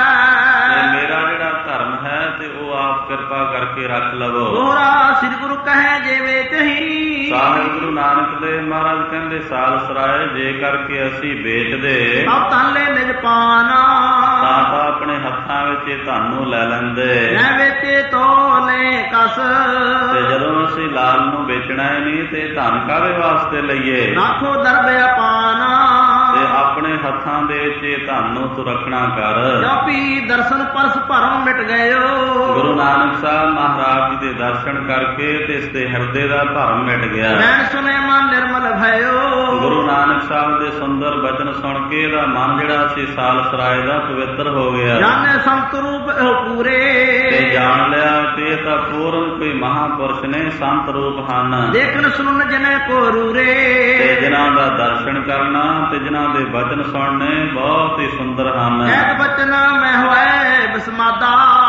ਮੇਰਾ ਜਿਹੜਾ ਧਰਮ ਹੈ ਤੇ ਉਹ ਆਪ ਕਿਰਪਾ ਕਰਕੇ ਰੱਖ ਲਵੋ। ਦੋਹਰਾ ਸ੍ਰੀ ਗੁਰੂ ਕਹੈ ਜੇ ਵੇਚਹੀ। ਸਾਹਿਬ ਗੁਰੂ ਨਾਨਕ ਦੇਵ ਮਹਾਰਾਜ ਕਹਿੰਦੇ ਸਾਲਸਰਾਏ ਜੇ ਕਰਕੇ ਅਸੀਂ ਵੇਚਦੇ ਸਭ ਧਨ ਲੈ ਨਿਜ ਪਾਨਾ। ਤਾਂ ਆਪਣੇ ਹੱਥਾਂ ਵਿੱਚ ਇਹ ਧਨ ਨੂੰ ਲੈ ਲੈਂਦੇ। ਲੈ ਵੇਚੇ ਤੋ ਲੈ ਕਸ। ਤੇ ਜਦੋਂ ਅਸੀਂ ਲਾਲ ਨੂੰ ਵੇਚਣਾ ਹੀ ਨਹੀਂ ਤੇ ਧਨ ਕਾਹਦੇ ਵਾਸਤੇ ਲਈਏ। ਨਾਖੋ ਦਰਬ ਅਪਾਨਾ। ਤੇ ਆਪਣੇ ਹੱਥਾਂ ਦੇ ਵਿੱਚ ਇਹ ਧਨ ਨੂੰ ਤੂੰ ਰੱਖਣਾ ਕਰ। ਜਪੀ ਦਰਸ਼ਨ ਪਰਸ ਭਰੋਂ ਮਿਟ ਗਇਓ। ਗੁਰੂ ਨਾਨਕ ਸਾਹਿਬ ਮਹਾਰਾਜ ਜੀ ਦੇ ਦਰਸ਼ਨ ਕਰਕੇ ਤੇ ਇਸ ਦੇ ਹਿਰਦੇ ਦਾ ਭਰਮ ਮਿਟ ਗਿਆ। ਮੈਂ ਸੁਨੇ ਮਨ ਨਿਰਮਲ ਭਇਓ। ਗੁਰੂ ਨਾਨਕ ਸਾਹਿਬ ਦੇ ਸੁੰਦਰ ਬਚਨ ਸੁਣ ਕੇ ਇਹਦਾ ਮਨ ਜਿਹੜਾ ਸੀ ਸਾਲਸਰਾਏ ਦਾ ਪਵਿੱਤਰ ਹੋ ਗਿਆ। ਜਾਣੇ ਸੰਤ ਰੂਪ ਇਹੋ ਪੂਰੇ। ਤੇ ਜਾਣ ਲਿਆ ਕਿ ਇਹ ਤਾਂ ਪੂਰਨ ਕੋਈ ਮਹਾਂਪੁਰਸ਼ ਨੇ, ਸੰਤ ਰੂਪ ਹਨ। ਦੇਖਣ ਸੁਣਨ ਜਿਨੇ ਕੋ ਰੂਰੇ। ਤੇ ਜਿਨ੍ਹਾਂ ਦਾ ਦਰਸ਼ਨ ਕਰਨਾ ਤੇ ਜਿਨ੍ਹਾਂ ਦੇ ਬਚਨ ਸੁਣਨੇ ਬਹੁਤ ਹੀ ਸੁੰਦਰ ਹਨ। ਐਤ ਬਚਨ ਮੈਂ ਹੋਏ ਬਿਸਮਾਦਾ।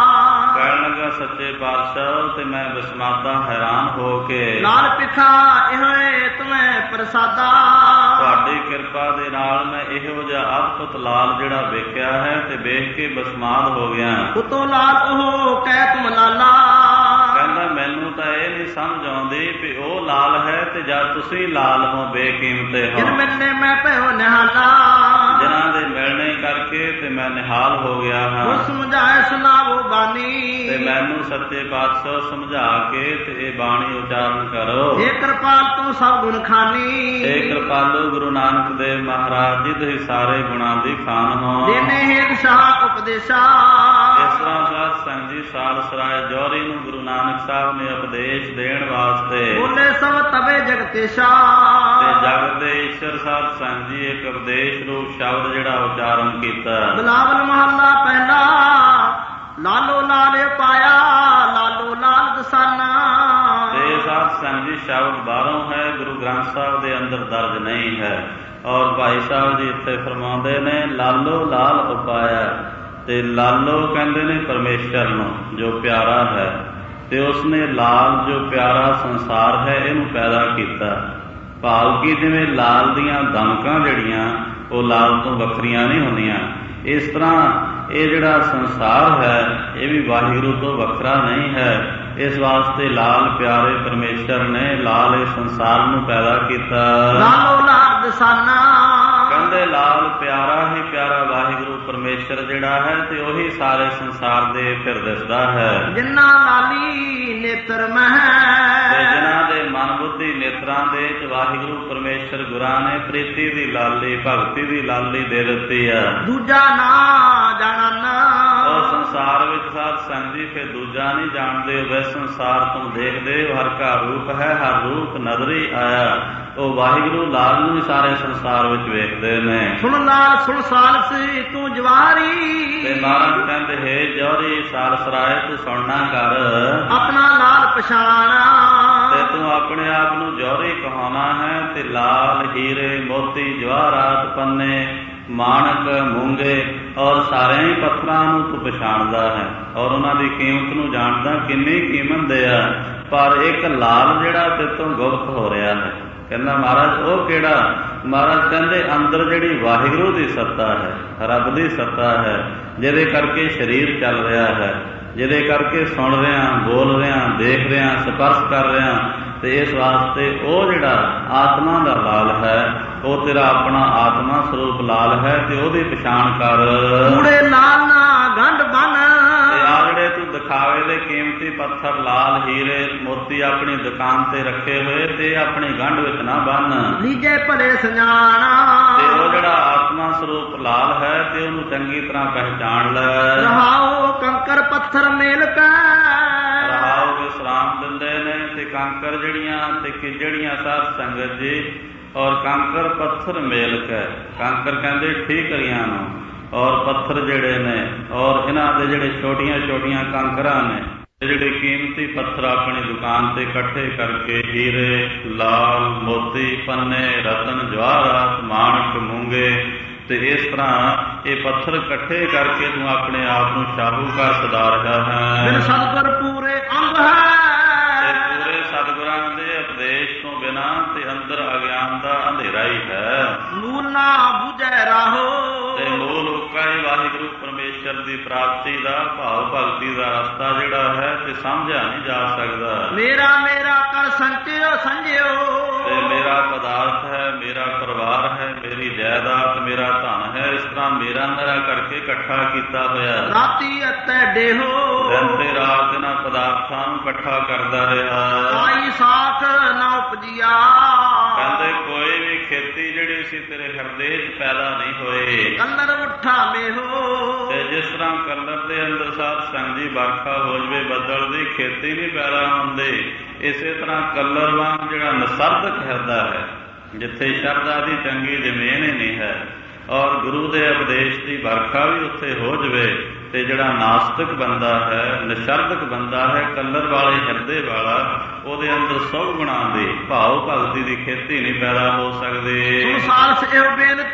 ਕਹਿਣ ਲੱਗਾ ਸੱਚੇ ਪਾਤਸ਼ਾਹ ਤੇ ਮੈਂ ਬਿਸਮਾਦਾ ਹੈਰਾਨ ਹੋ ਕੇ ਲਾਲ ਪਿਖਾ ਇਹੋਏ ਤੁਮੈ ਪ੍ਰਸਾਦਾ। ਤੁਹਾਡੀ ਕਿਰਪਾ ਦੇ ਨਾਲ ਮੈਂ ਇਹੋ ਜਿਹਾ ਅਦਭੁਤ ਲਾਲ ਜਿਹੜਾ ਵੇਖਿਆ ਹੈ ਤੇ ਵੇਖ ਕੇ ਬਸਮਾਦ ਹੋ ਗਿਆ। ਉਤੋਂ ਲਾਲ ਉਹ ਕਹਿ ਤੁਮ ਲਾਲਾ। ਕਹਿੰਦਾ ਮੈਨੂੰ ਤਾਂ ਇਹ ਨਹੀਂ ਸਮਝ ਆਉਂਦੀ ਵੀ ਉਹ ਲਾਲ ਹੈ ਤੇ ਜਦ ਤੁਸੀਂ ਲਾਲ ਹੋ ਬੇਕੀਮਤੇ ਹੋ। ਜਿਨ ਮਿਲਨੇ ਮੈਂ ਭਇਓ ਨਿਹਾਲਾ। ਜਿਨ੍ਹਾਂ ਦੇ ਮਿਲਣੇ ਕਰਕੇ ਤੇ ਮੈਂ ਨਿਹਾਲ ਹੋ ਗਿਆ ਹਾਂ। ਉਹ ਸਮਝਾਏ ਸੁਣਾਵੋ ਬਾਣੀ। ਤੇ ਮੈਨੂੰ ਸੱਚੇ ਪਾਤਸ਼ਾਹ ਸਮਝਾ ਕੇ ਤੇ ਇਹ ਬਾਣੀ ਉਚਾਰਨ ਕਰੋ। ਇਹ ਕਿਰਪਾਲ ਤੂੰ ਸਭ ਗੁਣ ਖਾਨੀ। ਇਹ ਕਿਰਪਾਲੂ ਗੁਰੂ ਨਾਨਕ ਦੇਵ ਮਹਾਰਾਜ ਜੀ ਤੁਸੀਂ ਸਾਰੇ ਗੁਣਾਂ ਦੀ ਖਾਨ ਹੋ। ਦੇਨੇ ਹੇਤ ਸ਼ਾਹ ਉਪਦੇਸ਼ਾ। ਇਸ ਤਰ੍ਹਾਂ ਸਾਧ ਸੰਗ ਜੀ ਸਾਲਸਰਾਏ ਜੌਹਰੀ ਨੂੰ ਗੁਰੂ ਨਾਨਕ ਸਾਹਿਬ ਨੇ ਉਪਦੇਸ਼ ਦੇਣ ਵਾਸਤੇ ਬੋਲੇ ਸਭ ਤਬੇ ਜਗਤੇਸ਼ਾ। ਤੇ ਜਗਤ ਦੇ ਈਸ਼ਰ ਸਾਧ ਸੰਗ ਜੀ ਇੱਕ ਉਪਦੇਸ਼ ਰੂਪ ਸ਼ਬਦ ਜਿਹੜਾ ਉਚਾਰਨ ਕੀਤਾ। ਬਿਲਾਵਲ ਮਹੱਲਾ ਪਹਿਲਾ। ਲਾਲੋ ਲਾਲ ਪਾਇਆ ਲਾਲੋ ਲਾਲ ਦਸਾਨਾ। ਤੇ ਸਾਧ ਸੰਗ ਜੀ ਸ਼ਬਦ ਬਾਹਰੋਂ ਹੈ, ਗੁਰੂ ਗ੍ਰੰਥ ਸਾਹਿਬ ਦੇ ਅੰਦਰ ਦਰਜ ਨਹੀਂ ਹੈ। ਔਰ ਭਾਈ ਸਾਹਿਬ ਜੀ ਇੱਥੇ ਫਰਮਾਉਂਦੇ ਨੇ ਲਾਲੋ ਲਾਲ ਉਪਾਇਆ। ਤੇ ਲਾਲੋ ਕਹਿੰਦੇ ਨੇ ਪਰਮੇਸ਼ਰ ਨੂੰ ਜੋ ਪਿਆਰਾ ਹੈ ਤੇ ਉਸਨੇ ਲਾਲ ਜੋ ਪਿਆਰਾ ਸੰਸਾਰ ਹੈ ਇਹਨੂੰ ਪੈਦਾ ਕੀਤਾ। ਭਾਵ ਕਿ ਜਿਵੇਂ ਲਾਲ ਦੀਆਂ ਦਮਕਾਂ ਜਿਹੜੀਆਂ ਉਹ ਲਾਲ ਤੋਂ ਵੱਖਰੀਆਂ ਨਹੀਂ ਹੁੰਦੀਆਂ, ਇਸ ਤਰ੍ਹਾਂ ਇਹ ਜਿਹੜਾ ਸੰਸਾਰ ਹੈ ਇਹ ਵੀ ਵਾਹਿਗੁਰੂ ਤੋਂ ਵੱਖਰਾ ਨਹੀਂ ਹੈ। ਇਸ ਵਾਸਤੇ ਲਾਲ ਪਿਆਰੇ ਪਰਮੇਸ਼ਰ ਨੇ ਲਾਲ ਇਸ ਸੰਸਾਰ ਨੂੰ ਪੈਦਾ ਕੀਤਾ। ਲਾਲੋ ਲਾਲ ਦਸਾਨਾ। ਕਹਿੰਦੇ ਲਾਲ ਪਿਆਰਾ ਹੀ ਪਿਆਰਾ ਵਾਹਿਗੁਰੂ ਪਰਮੇਸ਼ਰ ਜਿਹੜਾ ਹੈ ਤੇ ਉਹੀ ਸਾਰੇ ਸੰਸਾਰ ਦੇ ਫਿਰ ਦਿਸਦਾ ਹੈ। ਜਿਨ੍ਹਾਂ ਲਾਲੀ ਨੇਤਰ ਮਹਿ। ਤੇ ਜਿਨ੍ਹਾਂ ਦੇ ਮਨ ਬੁੱਧੀ ਨੇਤਰਾਂ ਦੇ ਵਿੱਚ ਵਾਹਿਗੁਰੂ ਪਰਮੇਸ਼ਰ ਗੁਰਾਂ ਨੇ ਪ੍ਰੀਤੀ ਦੀ ਲਾਲੀ ਭਗਤੀ ਦੀ ਲਾਲੀ ਦੇ ਦਿੱਤੀ ਆ। ਦੂਜਾ ਨਾ ਜਾਣਨ। ਉਹ ਸੰਸਾਰ ਵਿੱਚ ਸਾਧ ਸੰਗ ਜੀ ਫਿਰ ਦੂਜਾ ਨਹੀਂ ਜਾਣਦੇ। ਵੈ ਸੰਸਾਰ ਤੁਮ ਦੇਖਦੇ ਹੋ ਹਰ ਕਾ ਰੂਪ ਹੈ, ਹਰ ਰੂਪ ਨਜ਼ਰੀ ਆਇਆ। ਉਹ ਵਾਹਿਗੁਰੂ ਲਾਲ ਨੂੰ ਹੀ ਸਾਰੇ ਸੰਸਾਰ ਵਿੱਚ ਵੇਖਦੇ ਨੇ। ਸੁਣ ਲਾਲ ਸੁਣ ਸਾਲਸੀ ਤੂੰ ਜਵਾਰੀ। ਤੇ ਮਹਾਰਾਜ ਕਹਿੰਦੇ ਹੈ ਜੌਹਰੀ ਸਾਲਸਰਾਏ ਤੂੰ ਸੁਣਨਾ ਕਰ। ਆਪਣਾ ਲਾਲ ਪਛਾਣਾ। ਤੇ ਤੂੰ ਆਪਣੇ ਆਪ ਨੂੰ ਜੌਹਰੀ ਕਹਾਉਣਾ ਹੈ ਤੇ ਲਾਲ ਹੀਰੇ ਮੋਤੀ ਜਵਾਹਰਾਤ ਪੰਨੇ ਮਾਣਕ ਮੂੰਗੇ ਔਰ ਸਾਰੇ ਹੀ ਪੱਥਰਾਂ ਨੂੰ ਤੂੰ ਪਛਾਣਦਾ ਹੈ ਔਰ ਉਹਨਾਂ ਦੀ ਕੀਮਤ ਨੂੰ ਜਾਣਦਾ ਕਿੰਨੀ ਕੀਮਤ ਦੇ ਆ। ਪਰ ਇੱਕ ਲਾਲ ਜਿਹੜਾ ਤੇ ਤੋਂ ਗੁਪਤ ਹੋ ਰਿਹਾ ਹੈ। ਕਹਿੰਦਾ ਮਹਾਰਾਜ ਉਹ ਕਿਹੜਾ? ਮਹਾਰਾਜ ਕਹਿੰਦੇ ਅੰਦਰ ਜਿਹੜੀ ਵਾਹਿਗੁਰੂ ਦੀ ਸੱਤਾ ਹੈ, ਰੱਬ ਦੀ ਸੱਤਾ ਹੈ, ਜਿਹਦੇ ਕਰਕੇ ਸਰੀਰ ਚੱਲ ਰਿਹਾ ਹੈ। ਜਿਹਦੇ ਕਰਕੇ ਸੁਣ ਰਿਹਾ, ਬੋਲ ਰਿਹਾ, ਦੇਖ ਰਿਹਾ, ਸਪਰਸ਼ ਕਰ ਰਿਹਾ। ਤੇ ਇਸ ਵਾਸਤੇ ਉਹ ਜਿਹੜਾ ਆਤਮਾ ਦਾ ਲਾਲ ਹੈ ਉਹ ਤੇਰਾ ਆਪਣਾ ਆਤਮਾ ਸਰੂਪ ਲਾਲ ਹੈ ਤੇ ਉਹਦੀ ਪਛਾਣ ਕਰ। ਕੂੜੇ ਲਾਲ ਨਾ ਗੰਢ ਬਨ, ਆ ਜਿਹੜੇ ਤੂੰ ਦਿਖਾਵੇ ਦੇ ਕੀਮਤੀ ਪੱਥਰ ਲਾਲ ਹੀਰੇ ਮੋਤੀ ਆਪਣੀ ਦੁਕਾਨ ਤੇ ਰੱਖੇ ਹੋਏ ਤੇ ਆਪਣੀ ਗੰਢ ਵਿੱਚ ਨਾ ਬੰਨ। ਲੀਜੇ ਭਲੇ ਸਜਾਣਾ, ਤੇ ਉਹ ਜਿਹੜਾ ਆਤਮਾ ਸਰੂਪ ਲਾਲ ਹੈ ਤੇ ਉਹਨੂੰ ਚੰਗੀ ਤਰ੍ਹਾਂ ਪਹਿਚਾਣ ਲੈ। ਰਹਾਓ ਕੰਕਰ ਪੱਥਰ ਮੇਲ ਕੈ, ਰਹਾਓ ਵਿਸਰਾਮ ਦਿੰਦੇ ਨੇ ਤੇ ਕੰਕਰ ਜਿਹੜੀਆਂ ਤੇ ਕਿਜੜੀਆਂ ਸਾਧ ਸੰਗਤ ਜੀ ਔਰ ਕੰਕਰ ਪੱਥਰ ਮੇਲ ਕੈ। ਕੰਕਰ ਕਹਿੰਦੇ ਠੀਕਰੀਆਂ ਨੂੰ ਔਰ ਪੱਥਰ ਜਿਹੜੇ ਨੇ ਔਰ ਇਹਨਾਂ ਦੇ ਜਿਹੜੇ ਛੋਟੀਆਂ ਛੋਟੀਆਂ ਕੰਕਰਾਂ ਨੇ, ਜਿਹੜੇ ਕੀਮਤੀ ਪੱਥਰ ਆਪਣੀ ਦੁਕਾਨ ਤੇ ਇਕੱਠੇ ਕਰਕੇ ਹੀਰੇ, ਲਾਲ, ਮੋਤੀ, ਪੰਨੇ, ਰਤਨ, ਜਵਾਹਰਾਤ, ਮਾਣਕ, ਮੂੰਗੇ ਤੇ ਇਸ ਤਰ੍ਹਾਂ ਇਹ ਪੱਥਰ ਇਕੱਠੇ ਕਰਕੇ ਤੂੰ ਆਪਣੇ ਆਪ ਨੂੰ ਸ਼ਾਹੂਕਾਰ ਸਦਾ ਰਿਹਾ ਹੈ। ਬਿਨ ਸਤਿਗੁਰ ਪੂਰੇ ਅੰਗ ਹੈ, ਪੂਰੇ ਸਤਿਗੁਰਾਂ ਦੇ ਉਪਦੇਸ਼ ਤੋਂ ਬਿਨਾਂ ਤੇ ਅੰਦਰ ਅਗਿਆਨ ਦਾ ਅੰਧੇਰਾ ਹੀ ਹੈ। ਮੂਲ ਨਾ ਬੁਝੈ ਰਾਹੋ, ਤੇ ਮੂਲ ਉੱਕਾ ਹੀ ਵਾਹਿਗੁਰੂ ਪਰਮੇਸ਼ਰ ਦੀ ਪ੍ਰਾਪਤੀ ਦਾ ਭਾਵ ਭਗਤੀ ਦਾ ਰਸਤਾ ਜਿਹੜਾ ਹੈ ਤੇ ਸਮਝਿਆ ਨਹੀਂ ਜਾ ਸਕਦਾ। ਮੇਰਾ ਮੇਰਾ ਕਰ ਸੰਚਿਓ ਸੰਜਿਓ, ਤੇ ਮੇਰਾ ਪਦਾਰਥ ਹੈ, ਮੇਰਾ ਪਰਿਵਾਰ ਹੈ, ਮੇਰੀ ਜਾਇਦਾਦ, ਮੇਰਾ ਧਨ ਹੈ, ਇਸ ਤਰ੍ਹਾਂ ਮੇਰਾ ਮੇਰਾ ਕਰਕੇ ਇਕੱਠਾ ਕੀਤਾ ਹੋਇਆ। ਰਾਤੀ ਅਤੇ ਡੇਹੋ, ਦਿਨ ਤੇ ਰਾਤ ਇਹਨਾਂ ਪਦਾਰਥਾਂ ਨੂੰ ਇਕੱਠਾ ਕਰਦਾ ਰਿਹਾ। ਆਈ ਸਾਖ ਨਾ ਉਪਜਿਆ, ਕਹਿੰਦੇ ਕੋਈ ਵੀ ਖੇਤੀ ਜਿਹੜੀ ਸੀ ਤੇਰੇ ਹਿਰਦੇ 'ਚ ਪੈਦਾ ਨਹੀਂ ਹੋਏ। ਕਲਰ ਉੱਠਾ ਮੇਹੋ, ਤੇ ਜਿਸ ਤਰ੍ਹਾਂ ਕਲਰ ਦੇ ਅੰਦਰ ਸਾਧ ਸੰਗ ਜੀ ਵਰਖਾ ਹੋ ਜਵੇ ਬੱਦਲ ਦੀ, ਖੇਤੀ ਨਹੀਂ ਪੈਦਾ ਹੁੰਦੀ, ਇਸੇ ਤਰ੍ਹਾਂ ਕਲਰ ਵਾਂਗ ਜਿਹੜਾ ਨਸਰਦਕ ਹਿਰਦਾ ਹੈ, ਜਿੱਥੇ ਸ਼ਰਧਾ ਦੀ ਚੰਗੀ ਜ਼ਮੀਨ ਹੀ ਨਹੀਂ ਹੈ ਔਰ ਗੁਰੂ ਦੇ ਉਪਦੇਸ਼ ਦੀ ਵਰਖਾ ਵੀ ਉੱਥੇ ਹੋ ਜਵੇ ਤੇ ਜਿਹੜਾ ਨਾਸਤਿਕ ਬੰਦਾ ਹੈ, ਨਿਸ਼ਰਦਕ ਬੰਦਾ ਹੈ, ਕਲਰ ਵਾਲੇ ਹਿਰਦੇ ਵਾਲਾ, ਉਹਦੇ ਅੰਦਰ ਸਭ ਗੁਣਾਂ ਦੀ ਭਾਵ ਭਗਤੀ ਦੀ ਖੇਤੀ ਨਹੀਂ ਪੈਦਾ ਹੋ ਸਕਦੀ। ਸਾਲਸ ਇਹੋ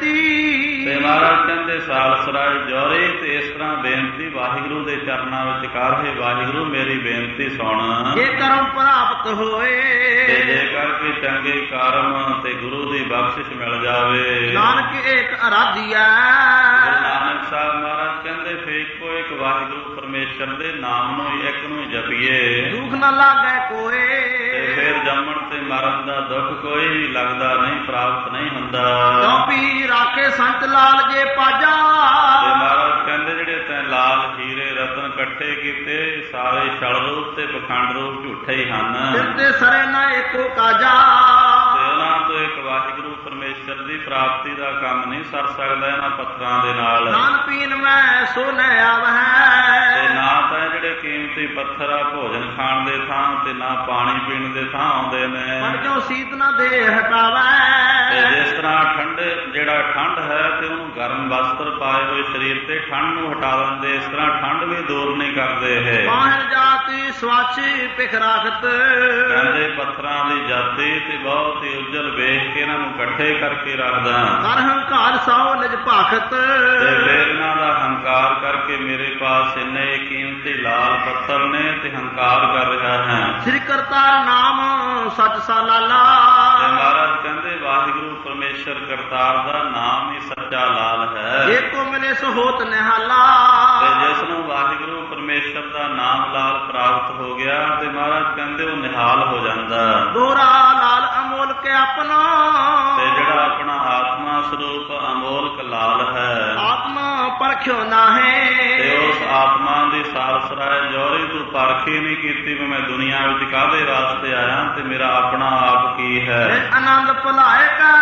ਬੇਨਤੀ, ਤੇ ਮਹਾਰਾਜ ਕਹਿੰਦੇ ਸਾਲਸਰਾਏ ਜੋਰੇ ਤੇ ਇਸ ਤਰ੍ਹਾਂ ਬੇਨਤੀ ਵਾਹਿਗੁਰੂ ਦੇ ਚਰਨਾਂ ਵਿੱਚ ਕਰ, ਹੈ ਵਾਹਿਗੁਰੂ ਮੇਰੀ ਬੇਨਤੀ ਸੁਣ। ਜੇ ਕਰਮ ਪ੍ਰਾਪਤ ਹੋਏ, ਤੇ ਜੇਕਰ ਕੋਈ ਚੰਗੇ ਕਰਮ ਤੇ ਗੁਰੂ ਦੀ ਬਖਸ਼ਿਸ਼ ਮਿਲ ਜਾਵੇ। ਨਾਨਕ ਏਕ ਅਰਾਧੀਆ, ਗੁਰੂ ਨਾਨਕ ਸਾਹਿਬ ਮਹਾਰਾਜ ਕਹਿੰਦੇ ਫੇਰ ਇੱਕੋ ਇੱਕ ਵਾਹਿਗੁਰੂ ਪਰਮੇਸ਼ਰ ਦੇ ਨਾਮ ਨੂੰ ਇੱਕ ਨੂੰ ਜਪੀਏ, ਦੁੱਖ ਨਾ ਲਾਗੇ ਕੋਏ, ਤੇ ਫਿਰ ਜੰਮਣ ਤੇ ਮਰਨ ਦਾ ਦੁੱਖ ਕੋਈ ਵੀ ਲੱਗਦਾ ਨਹੀਂ, ਪ੍ਰਾਪਤ ਨਹੀਂ ਹੁੰਦਾ। ਚੌਪੀ ਰਾਖੇ ਸੰਤ ਲਾਲ ਜੇ ਪਾਜਾ, ਤੇ ਮਹਾਰਾਜ ਕਹਿੰਦੇ ਜਿਹੜੇ ਤੈਂ ਲਾਲ ਹੀਰੇ ਰਤਨ ਇਕੱਠੇ ਕੀਤੇ ਸਾਰੇ ਛਲ ਰੂਪ ਤੇ ਪਖੰਡ ਰੂਪ ਝੂਠੇ ਹੀ ਹਨ। ਸਿਰ ਤੇ ਸਰੇ ਨਾ ਏਕੋ ਕਾਜਾ, ਤੇ ਉਹਨਾਂ ਤੋਂ ਇੱਕ ਵਾਹਿਗੁਰੂ ਪਰਮੇਸ਼ਰ ਦੀ ਪ੍ਰਾਪਤੀ ਦਾ ਕੰਮ ਨਹੀਂ ਸਰ ਸਕਦਾ ਇਹਨਾਂ ਪੱਥਰਾਂ ਦੇ ਨਾਲ। ਖਾਣ ਪੀਣ ਮੈਂ ਸੋਨੇ ਆਵੈ, ਤੇ ਨਾ ਤਾਂ ਜਿਹੜੇ ਕੀਮਤੀ ਪੱਥਰ ਆ ਭੋਜਨ ਖਾਣ ਦੇ ਥਾਂ ਤੇ ਨਾ ਪਾਣੀ ਪੀਣ ਦੇ ਥਾਂ ਆਉਂਦੇ ਨੇ। ਪਰ ਕਿਉਂ ਸੀਤ ਨਾ ਦੇ ਹਟਾਵੈ, ਤੇ ਜਿਸ ਤਰ੍ਹਾਂ ਜਿਹੜਾ ਠੰਡ ਹੈ ਤੇ ਉਹਨੂੰ ਗਰਮ ਵਸਤਰ ਪਾਏ ਹੋਏ ਸਰੀਰ ਤੇ ਠੰਡ ਨੂੰ ਹਟਾ ਦਿੰਦੇ, ਇਸ ਤਰ੍ਹਾਂ ਠੰਡ ਵੀ ਦੂਰ ਨਹੀਂ ਕਰਦੇ ਇਹ। ਮਾਹਰ ਜਾਤੀ ਸਵਾਚੀ ਪਿਖ ਰਾਖਤ, ਕਹਿੰਦੇ ਪੱਥਰਾਂ ਦੀ ਜਾਤੀ ਤੇ ਬਹੁਤ ਹੀ ਉੱਜਲ ਵੇਖ ਕੇ ਇਹਨਾਂ ਨੂੰ ਇਕੱਠੇ ਕਰਕੇ ਰੱਖਦਾ। ਕਰ ਹੰਕਾਰ ਸਾਉ ਲਜ ਭਾਖਤ, ਤੇ ਫਿਰ ਇਹਨਾਂ ਦਾ ਹੰਕਾਰ ਕਰਕੇ ਮੇਰੇ ਪਾਸ ਇੰਨੇ ਕੀਮਤੀ ਲਾਲ ਪੱਥਰ ਨੇ ਤੇ ਹੰਕਾਰ ਕਰ ਰਿਹਾ ਹੈ। ਸ੍ਰੀ ਕਰਤਾਰ ਨਾਮ ਸੱਚ ਸਾਲਾਲਾ, ਤੇ ਮਹਾਰਾਜ ਕਹਿੰਦੇ ਵਾਹਿਗੁਰੂ ਪਰਮੇਸ਼ਰ ਕਰਤਾਰ ਦਾ ਨਾਮ ਹੀ ਸੱਚਾ ਲਾਲ ਹੈ। ਜੇ ਕੋ ਮਿਲੇ ਸੋ ਹੋਤ ਨਿਹਾਲਾ, ਤੇ ਜਿਸ ਨੂੰ ਵਾਹਿਗੁਰੂ ਪਰਮੇਸ਼ਰ ਦਾ ਨਾਮ ਲਾਲ ਪ੍ਰਾਪਤ ਹੋ ਗਿਆ ਤੇ ਮਹਾਰਾਜ ਕਹਿੰਦੇ ਉਹ ਨਿਹਾਲ ਹੋ ਜਾਂਦਾ। ਦੋਰਾ ਲਾਲ ਅਮੋਲ ਕੇ ਆਪਣਾ, ਤੇ ਜਿਹੜਾ ਆਪਣਾ ਆਤਮਾ ਸਰੂਪ ਅਮੋਲਕ ਲਾਲ ਹੈ, ਆਤਮਾ ਪਰਖਿਓ ਨਾਹੇ, ਤੇ ਉਸ ਆਤਮਾ ਦੀ ਸਾਲਸਰਾਏ ਜੋਰੀ ਤੂੰ ਪਰਖੀ ਨਹੀਂ ਕੀਤੀ ਵੀ ਮੈਂ ਦੁਨੀਆ ਵਿੱਚ ਕਾਹਦੇ ਵਾਸਤੇ ਆਇਆ ਤੇ ਮੇਰਾ ਆਪਣਾ ਆਪ ਕੀ ਹੈ। ਆਨੰਦ ਭੁਲਾਏਗਾ,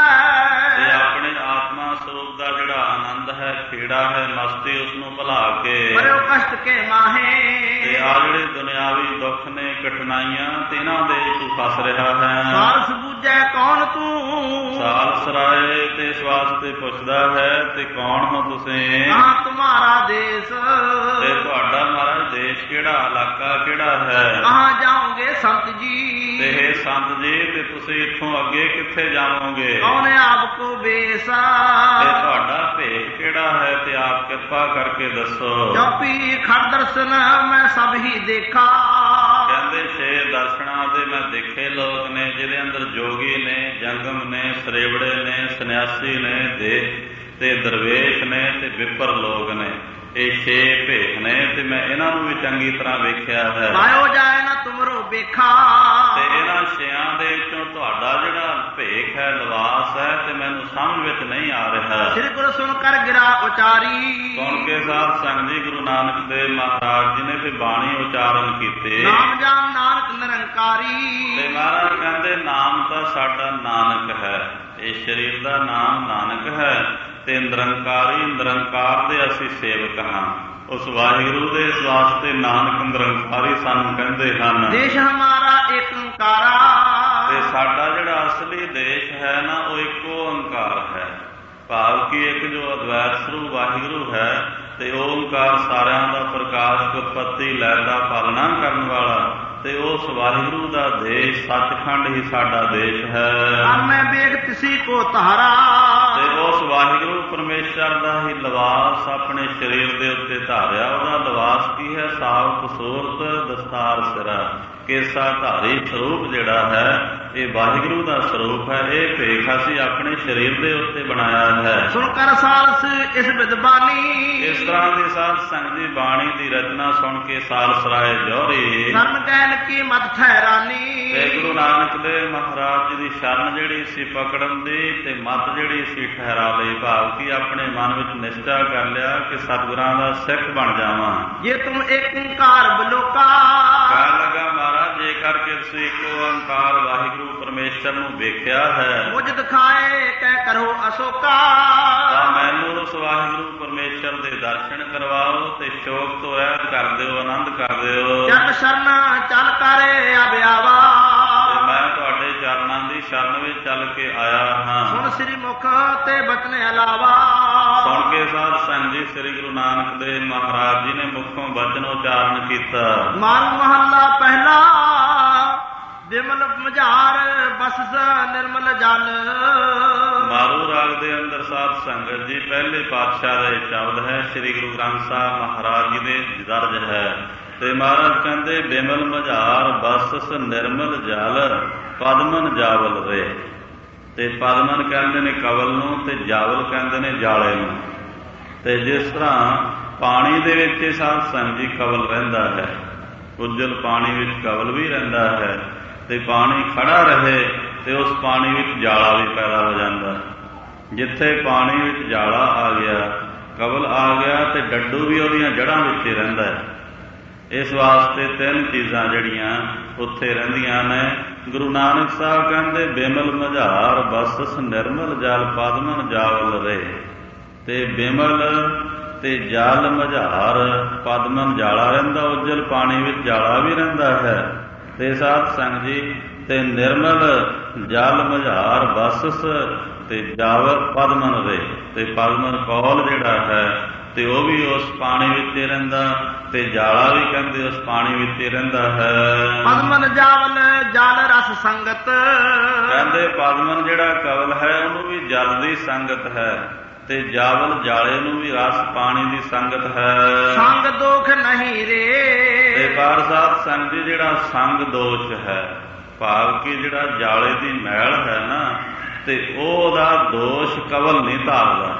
ਤੇ ਆਪਣੇ ਆਤਮਾ ਸਰੂਪ ਦਾ ਜਿਹੜਾ ਆਨੰਦ ਹੈ, ਖੇੜਾ ਹੈ, ਮਸਤੀ, ਉਸ ਨੂੰ ਭੁਲਾ ਕੇ ਪਰਿਓ ਕਸ਼ਟ ਕੇ ਮਾਹੇ, ਤੇ ਆ ਜਿਹੜੇ ਦੁਨਿਆਵੀ ਦੁੱਖ ਨੇ, ਕਠਿਨਾਈਆਂ ਤੇ ਇਹਨਾਂ ਦੇ ਤੂੰ ਫਸ ਰਿਹਾ ਹੈ। ਸਾਲਸ ਬੂਝੈ ਕੌਣ ਤੂੰ, ਸਾਲਸਰਾਏ ਤੇ ਇਸ ਵਾਸਤੇ ਪੁੱਛਦਾ ਹੈ ਤੇ ਕੌਣ ਹੋ ਤੁਸੀਂ। ਕਹਾਂ ਤੁਮਾਰਾ ਦੇਸ, ਤੇ ਤੁਹਾਡਾ ਮਹਾਰਾਜ ਦੇਸ਼ ਕਿਹੜਾ, ਇਲਾਕਾ ਕਿਹੜਾ ਹੈ। ਕਹਾਂ ਜਾਓਗੇ ਸੰਤ ਜੀ, ਤੇ ਇਹ ਸੰਤ ਜੀ ਤੇ ਤੁਸੀਂ ਇੱਥੋਂ ਅੱਗੇ ਕਿੱਥੇ ਜਾਵੋਗੇ। ਕੌਣ ਆਪ ਕੋ ਬੇਸਾ, ਤੇ ਤੁਹਾਡਾ ਭੇਖ ਕਿਹੜਾ ਹੈ ਤੇ ਆਪ ਕਿਰਪਾ ਕਰਕੇ ਦੱਸੋ। ਚੌਪੀ ਖੜ ਦਰਸ਼ਨ ਮੈਂ ਸਭ ਹੀ ਦੇਖਾ, ਕਹਿੰਦੇ 6 ਦਰਸ਼ਨਾਂ ਦੇ ਮੈਂ ਦੇਖੇ ਲੋਕ ਨੇ ਜਿਹਦੇ ਅੰਦਰ ਜੋਗੀ ਨੇ, ਜੰਗਮ ਨੇ, ਸਰੇਵੜੇ ਨੇ, ਸੰਨਿਆਸੀ ਨੇ, ਤੇ ਦਰਵੇਸ਼ ਨੇ ਤੇ ਵਿਪਰ ਲੋਕ ਨੇ। ਇਹ 6 ਭੇਖ ਨੇ ਤੇ ਮੈਂ ਇਹਨਾਂ ਨੂੰ ਵੀ ਚੰਗੀ ਤਰ੍ਹਾਂ ਵੇਖਿਆ ਹੈ। ਪਾਇਓ ਜਾਏ ਨਾ ਤੁਮਰੋ ਵੇਖਾ, ਤੇ ਇਹਨਾਂ 6ਾਂ ਦੇ ਵਿੱਚੋਂ ਤੁਹਾਡਾ ਜਿਹੜਾ ਭੇਖ ਹੈ, ਲਿਬਾਸ ਹੈ, ਤੇ ਮੈਨੂੰ ਸਮਝ ਵਿੱਚ ਨਹੀਂ ਆ ਰਿਹਾ। ਸ੍ਰੀ ਗੁਰੂ ਸੁਣ ਕਰ ਗਿਰਾ ਉਚਾਰੀ, ਸੁਣ ਕੇ ਸਾਧ ਸੰਗਤ ਜੀ ਗੁਰੂ ਨਾਨਕ ਦੇਵ ਮਹਾਰਾਜ ਜੀ ਨੇ ਫਿਰ ਬਾਣੀ ਉਚਾਰਨ ਕੀਤੇ। ਨਾਮ ਜਾਨ ਨਾਨਕ ਨਿਰੰਕਾਰੀ, ਤੇ ਮਹਾਰਾਜ ਕਹਿੰਦੇ ਨਾਮ ਤਾਂ ਸਾਡਾ ਨਾਨਕ ਹੈ, ਇਹ ਸਰੀਰ ਦਾ ਨਾਮ ਨਾਨਕ ਹੈ, ਤੇ ਨਿਰੰਕਾਰੀ ਨਿਰੰਕਾਰ ਦੇ ਅਸੀਂ ਸੇਵਕ ਹਾਂ। ਉਸ ਵਾਹਿਗੁਰੂ ਦੇ ਇਸ ਵਾਸਤੇ ਨਾਨਕ ਨਿਰੰਕਾਰੀ ਸਾਨੂੰ ਕਹਿੰਦੇ ਹਨ। ਦੇਸ਼ ਹਮਾਰਾ ਏਕ ਓੰਕਾਰਾ, ਤੇ ਸਾਡਾ ਜਿਹੜਾ ਅਸਲੀ ਦੇਸ਼ ਹੈ ਨਾ, ਉਹ ਇੱਕੋ ਓੰਕਾਰ ਹੈ। ਭਾਵ ਕਿ ਇੱਕ ਜੋ ਅਦਵੈਤ ਸਰੂਪ ਵਾਹਿਗੁਰੂ ਹੈ, ਤੇ ਉਹ ਓੰਕਾਰ ਸਾਰਿਆਂ ਦਾ ਪ੍ਰਕਾਸ਼ਕ, ਉਤਪੱਤੀ ਲੈਅ ਦਾ ਪਾਲਣਾ ਕਰਨ ਵਾਲਾ, ਤੇ ਉਸ ਵਾਹਿਗੁਰੂ ਦਾ ਦੇਸ਼ ਸੱਚਖੰਡ ਹੀ ਸਾਡਾ ਦੇਸ਼ ਹੈ। ਮੈਂ ਵੇਖ ਤਿਸੀ ਕੋ ਤਾਰਾ, ਤੇ ਉਸ ਵਾਹਿਗੁਰੂ ਪਰਮੇਸ਼ਰ ਦਾ ਹੀ ਲਿਬਾਸ ਆਪਣੇ ਸਰੀਰ ਦੇ ਉੱਤੇ ਧਾਰਿਆ। ਉਹਦਾ ਲਿਬਾਸ ਕੀ ਹੈ? ਸਾਵਕ ਸੂਰਤ ਦਸਤਾਰ ਸਿਰਾ, ਕੇਸਾ ਧਾਰੀ ਸਰੂਪ ਜਿਹੜਾ ਹੈ, ਇਹ ਵਾਹਿਗੁਰੂ ਦਾ ਸਰੂਪ ਹੈ। ਇਹ ਭੇਖ ਅਸੀਂ ਆਪਣੇ ਸਰੀਰ ਦੇ ਉੱਤੇ ਬਣਾਇਆ ਹੈ। ਸੁਣ ਕਰ ਸਾਲਸ ਇਸ ਵਿਦਬਾਨੀ, ਇਸ ਤਰ੍ਹਾਂ ਦੀ ਸਾਧ ਸੰਗਤ ਦੀ ਬਾਣੀ ਦੀ ਰਚਨਾ ਸੁਣ ਕੇ ਸਾਲਸ ਰਾਏ ਜੋਹਰੀ ਧਰਮ ਕਹਿਣ ਕੀ ਮਤ ਠਹਿਰਾਨੀ, ਤੇ ਗੁਰੂ ਨਾਨਕ ਦੇਵ ਮਹਾਰਾਜ ਜੀ ਦੀ ਸ਼ਰਨ ਜਿਹੜੀ ਸੀ ਪਕੜਨ ਦੀ, ਤੇ ਮਤ ਜਿਹੜੀ ਸੀ ਠਹਿਰਾ ਲਈ। ਭਾਵ ਕਿ ਆਪਣੇ ਮਨ ਵਿੱਚ ਨਿਸ਼ਚਾ ਕਰ ਲਿਆ ਕਿ ਸਤਿਗੁਰਾਂ ਦਾ ਸਿੱਖ ਬਣ ਜਾਵਾਂ। ਜੇ ਤੁਮ ਏਕ ਓੰਕਾਰ ਬਲੋਕਾ, ਕਹਿਣ ਲੱਗਾ ਮਹਾਰਾਜ ਜੇ ਕਰਕੇ ਤੁਸੀਂ ਇੱਕੋ ਓੰਕਾਰ ਵਾਹਿਗੁਰੂ ਪਰਮੇਸ਼ਰ ਨੂੰ ਵੇਖਿਆ ਹੈ, ਮੁਝ ਦਿਖਾਏ ਕਹਿ ਕਰੋ ਅਸ਼ੋਕਾ, ਤਾਂ ਮੈਨੂੰ ਉਸ ਵਾਹਿਗੁਰੂ ਪਰਮੇਸ਼ਰ ਦੇ ਦਰਸ਼ਨ ਕਰਵਾਓ, ਤੇ ਸ਼ੋਕ ਤੋਂ ਰਹਿਤ ਕਰ ਦਿਓ, ਆਨੰਦ ਕਰ ਦਿਓ। ਚਰਨ ਸ਼ਰਨ ਚੱਲ ਕਰੇ ਅਬਿਆਵਾ, ਤੇ ਮੈਂ ਤੁਹਾਡੇ ਚਰਨਾਂ ਦੀ ਸ਼ਰਨ ਵਿੱਚ ਚੱਲ ਕੇ ਆਇਆ ਹਾਂ। ਸੁਣ ਸ੍ਰੀ ਮੁਖ ਤੇ ਬਚਨ ਇਲਾਵਾ, ਸੁਣ ਕੇ ਸਾਧ ਸੰਗਤ ਜੀ ਸ੍ਰੀ ਗੁਰੂ ਨਾਨਕ ਦੇਵ ਮਹਾਰਾਜ ਜੀ ਨੇ ਮੁਖੋਂ ਬਚਨ ਉਚਾਰਨ ਕੀਤਾ। ਮਾਰੂ ਮਹੱਲਾ ਪਹਿਲਾ, ਵਿਮਲ ਮਝਾਰ ਬਸਸ ਨਿਰਮਲ ਜਲ। ਮਾਰੂ ਰਾਗ ਦੇ ਅੰਦਰ ਸਾਧ ਸੰਗਤ ਜੀ ਪਹਿਲੇ ਪਾਤਸ਼ਾਹ ਦਾ ਇਹ ਸ਼ਬਦ ਹੈ, ਸ੍ਰੀ ਗੁਰੂ ਗ੍ਰੰਥ ਸਾਹਿਬ ਮਹਾਰਾਜ ਜੀ ਦੇ ਦਰਜ ਹੈ। ਤੇ ਮਹਾਰਾਜ ਕਹਿੰਦੇ ਵਿਮਲ ਮਝਾਰ ਬਸਸ ਨਿਰਮਲ ਜਲ, ਪਦਮਨ ਜਾਵਲ ਰੇ। ਤੇ ਪਦਮਨ ਕਹਿੰਦੇ ਨੇ ਕਵਲ ਨੂੰ, ਤੇ ਜਾਵਲ ਕਹਿੰਦੇ ਨੇ ਜਾਲੇ ਨੂੰ। ਤੇ ਜਿਸ ਤਰ੍ਹਾਂ ਪਾਣੀ ਦੇ ਵਿੱਚ ਸਾਧ ਸੰਗਤ ਜੀ ਕਵਲ ਰਹਿੰਦਾ ਹੈ, ਉਜਲ ਪਾਣੀ ਵਿੱਚ ਕਵਲ ਵੀ ਰਹਿੰਦਾ ਹੈ, ਤੇ ਪਾਣੀ ਖੜਾ ਰਹੇ ਤੇ ਉਸ ਪਾਣੀ ਵਿੱਚ ਜਾਲਾ ਵੀ ਪੈਦਾ ਹੋ ਜਾਂਦਾ। ਜਿੱਥੇ ਪਾਣੀ ਵਿੱਚ ਜਾਲਾ ਆ ਗਿਆ, ਕਵਲ ਆ ਗਿਆ, ਤੇ ਡੱਡੂ ਵੀ ਉਹਦੀਆਂ ਜੜ੍ਹਾਂ ਵਿੱਚ ਹੀ ਰਹਿੰਦਾ ਹੈ। ਇਸ ਵਾਸਤੇ 3 ਚੀਜ਼ਾਂ ਜਿਹੜੀਆਂ ਉੱਥੇ ਰਹਿੰਦੀਆਂ ਨੇ। ਗੁਰੂ ਨਾਨਕ ਸਾਹਿਬ ਕਹਿੰਦੇ ਬਿਮਲ ਮਝਾਰ ਬਸਸ ਨਿਰਮਲ ਜਲ, ਪਦਮਨ ਜਾਵਲ ਰੇ। ਤੇ ਬਿਮਲ ਤੇ ਜਲ ਮਝਾਰ, ਪਦਮਨ ਜਾਲਾ ਰਹਿੰਦਾ, ਉਜਲ ਪਾਣੀ ਵਿੱਚ ਜਾਲਾ ਵੀ ਰਹਿੰਦਾ ਹੈ। ਤੇ ਸਾਧ ਸੰਗਤ ਜੀ ਤੇ ਨਿਰਮਲ ਜਲ ਮਝਾਰ ਬਸਸ, ਤੇ ਜਾਵਲ ਪਦਮਨ ਰੇ। ਤੇ ਪਦਮਨ ਕੌਲ ਜਿਹੜਾ ਹੈ, ਤੇ ਉਹ ਵੀ ਉਸ ਪਾਣੀ ਵਿੱਚ ਹੀ ਰਹਿੰਦਾ, ਤੇ ਜਾਲਾ ਵੀ ਕਹਿੰਦੇ ਉਸ ਪਾਣੀ ਵਿੱਚ ਹੀ ਰਹਿੰਦਾ ਹੈ। ਪਦਮਨ ਜਾਵਲ ਜਲ ਰਸ ਸੰਗਤ, ਕਹਿੰਦੇ ਪਦਮਨ ਜਿਹੜਾ ਕਵਲ ਹੈ ਉਹਨੂੰ ਵੀ ਜਲ ਦੀ ਸੰਗਤ ਹੈ, ਤੇ ਜਾਵਲ ਜਾਲੇ ਨੂੰ ਵੀ ਰਸ ਪਾਣੀ ਦੀ ਸੰਗਤ ਹੈ। ਸੰਗ ਦੋਖ ਨਹੀਂ ਰੇ। ਤੇ ਪਰ ਸਾਧ ਸੰਗਤ ਜੀ ਜਿਹੜਾ ਸੰਗ ਦੋਸ਼ ਹੈ, ਭਾਵ ਕਿ ਜਿਹੜਾ ਜਾਲੇ ਦੀ ਮੈਲ ਹੈ ਨਾ, ਤੇ ਉਹਦਾ ਦੋਸ਼ ਕਵਲ ਨਹੀਂ ਧਾਰਦਾ।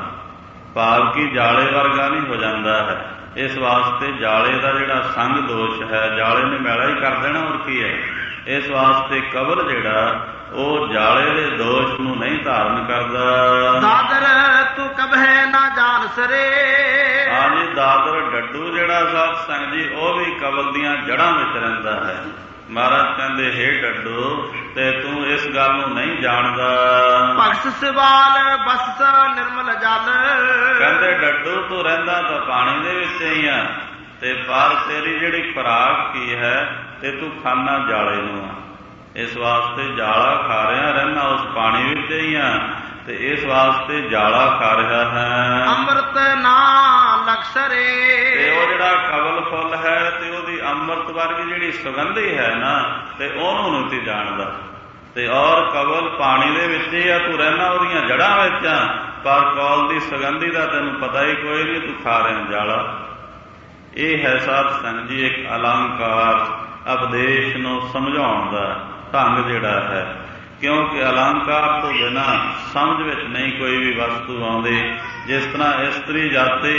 ਭਾਵ ਕਿ ਜਾਲੇ ਵਰਗਾ ਨਹੀਂ ਹੋ ਜਾਂਦਾ ਹੈ। ਇਸ ਵਾਸਤੇ ਜਾਲੇ ਦਾ ਜਿਹੜਾ ਸੰਗ ਦੋਸ਼ ਹੈ, ਜਾਲੇ ਨੇ ਮੈਲਾ ਹੀ ਕਰ ਦੇਣਾ, ਹੋਰ ਕੀ ਹੈ। ਇਸ ਵਾਸਤੇ ਕਵਲ ਜਿਹੜਾ ਉਹ ਜਾਲੇ ਦੇ ਦੋਸ਼ ਨੂੰ ਨਹੀਂ ਧਾਰਨ ਕਰਦਾ। ਦਾਦਰ ਤੂੰ ਕਬਹਿ ਨਾ ਜਾਣ ਸਰੇ। ਹਾਂਜੀ, ਦਾਦਰ ਡੱਡੂ ਜਿਹੜਾ ਸਾਧ ਸੰਗਤ ਜੀ ਉਹ ਵੀ ਕਵਲ ਦੀਆਂ ਜੜ੍ਹਾਂ ਵਿੱਚ ਰਹਿੰਦਾ ਹੈ। ਮਹਾਰਾਜ ਕਹਿੰਦੇ ਹੇ ਡੱਡੂ, ਤੇ ਤੂੰ ਇਸ ਗੱਲ ਨੂੰ ਨਹੀਂ ਜਾਣਦਾ। ਭਗਤ ਸਵਾਲ ਬਸਸ ਨਿਰਮਲ ਜਲ। ਕਹਿੰਦੇ ਡੱਡੂ ਤੂੰ ਰਹਿੰਦਾ ਤਾਂ ਪਾਣੀ ਦੇ ਵਿੱਚ ਹੀ ਆ, ਤੇ ਪਰ ਤੇਰੀ ਜਿਹੜੀ ਖੁਰਾਕ ਕੀ ਹੈ, ਤੇ ਤੂੰ ਖਾਨਾ ਜਾਲੇ ਨੂੰ ਆ। ਇਸ ਵਾਸਤੇ ਜਾਲਾ ਖਾ ਰਿਹਾ ਰਹਿਣਾ ਉਸ ਪਾਣੀ ਵਿੱਚ ਹੀ ਆ, ਤੇ ਇਸ ਵਾਸਤੇ ਜਾਲਾ ਖਾ ਰਿਹਾ ਹੈ। ਅੰਮ੍ਰਿਤ ਨਾ ਲਕਸਰੇ। ਤੇ ਉਹ ਜਿਹੜਾ ਕਵਲ ਫੁੱਲ ਹੈ, ਤੇ ਉਹਦੀ ਅੰਮ੍ਰਿਤ ਵਰਗੀ ਜਿਹੜੀ ਸੁਗੰਧੀ ਹੈ ਨਾ, ਤੇ ਉਹਨੂੰ ਨਹੀਂ ਤੀ ਜਾਣਦਾ। ਤੇ ਔਰ ਕਵਲ ਪਾਣੀ ਦੇ ਵਿੱਚ ਹੀ ਆ, ਤੂੰ ਰਹਿਣਾ ਉਹਦੀਆਂ ਜੜ੍ਹਾਂ ਵਿੱਚ ਆ, ਪਰ ਕੌਲ ਦੀ ਸੁਗੰਧੀ ਦਾ ਤੈਨੂੰ ਪਤਾ ਹੀ ਕੋਈ ਨਹੀਂ, ਤੂੰ ਖਾ ਰਿਹਾ ਜਾਲਾ। ਇਹ ਹੈ ਸਾਧ ਸੰਗਤ ਜੀ ਇੱਕ ਅਲੰਕਾਰ, ਉਪਦੇਸ਼ ਨੂੰ ਸਮਝਾਉਣ ਦਾ ਢੰਗ ਜਿਹੜਾ ਹੈ। ਕਿਉਂਕਿ ਅਲੰਕਾਰ ਤੋਂ ਬਿਨਾਂ ਸਮਝ ਵਿੱਚ ਨਹੀਂ ਕੋਈ ਵੀ ਵਸਤੂ ਆਉਂਦੀ। ਜਿਸ ਤਰ੍ਹਾਂ ਇਸਤਰੀ ਜਾਤੀ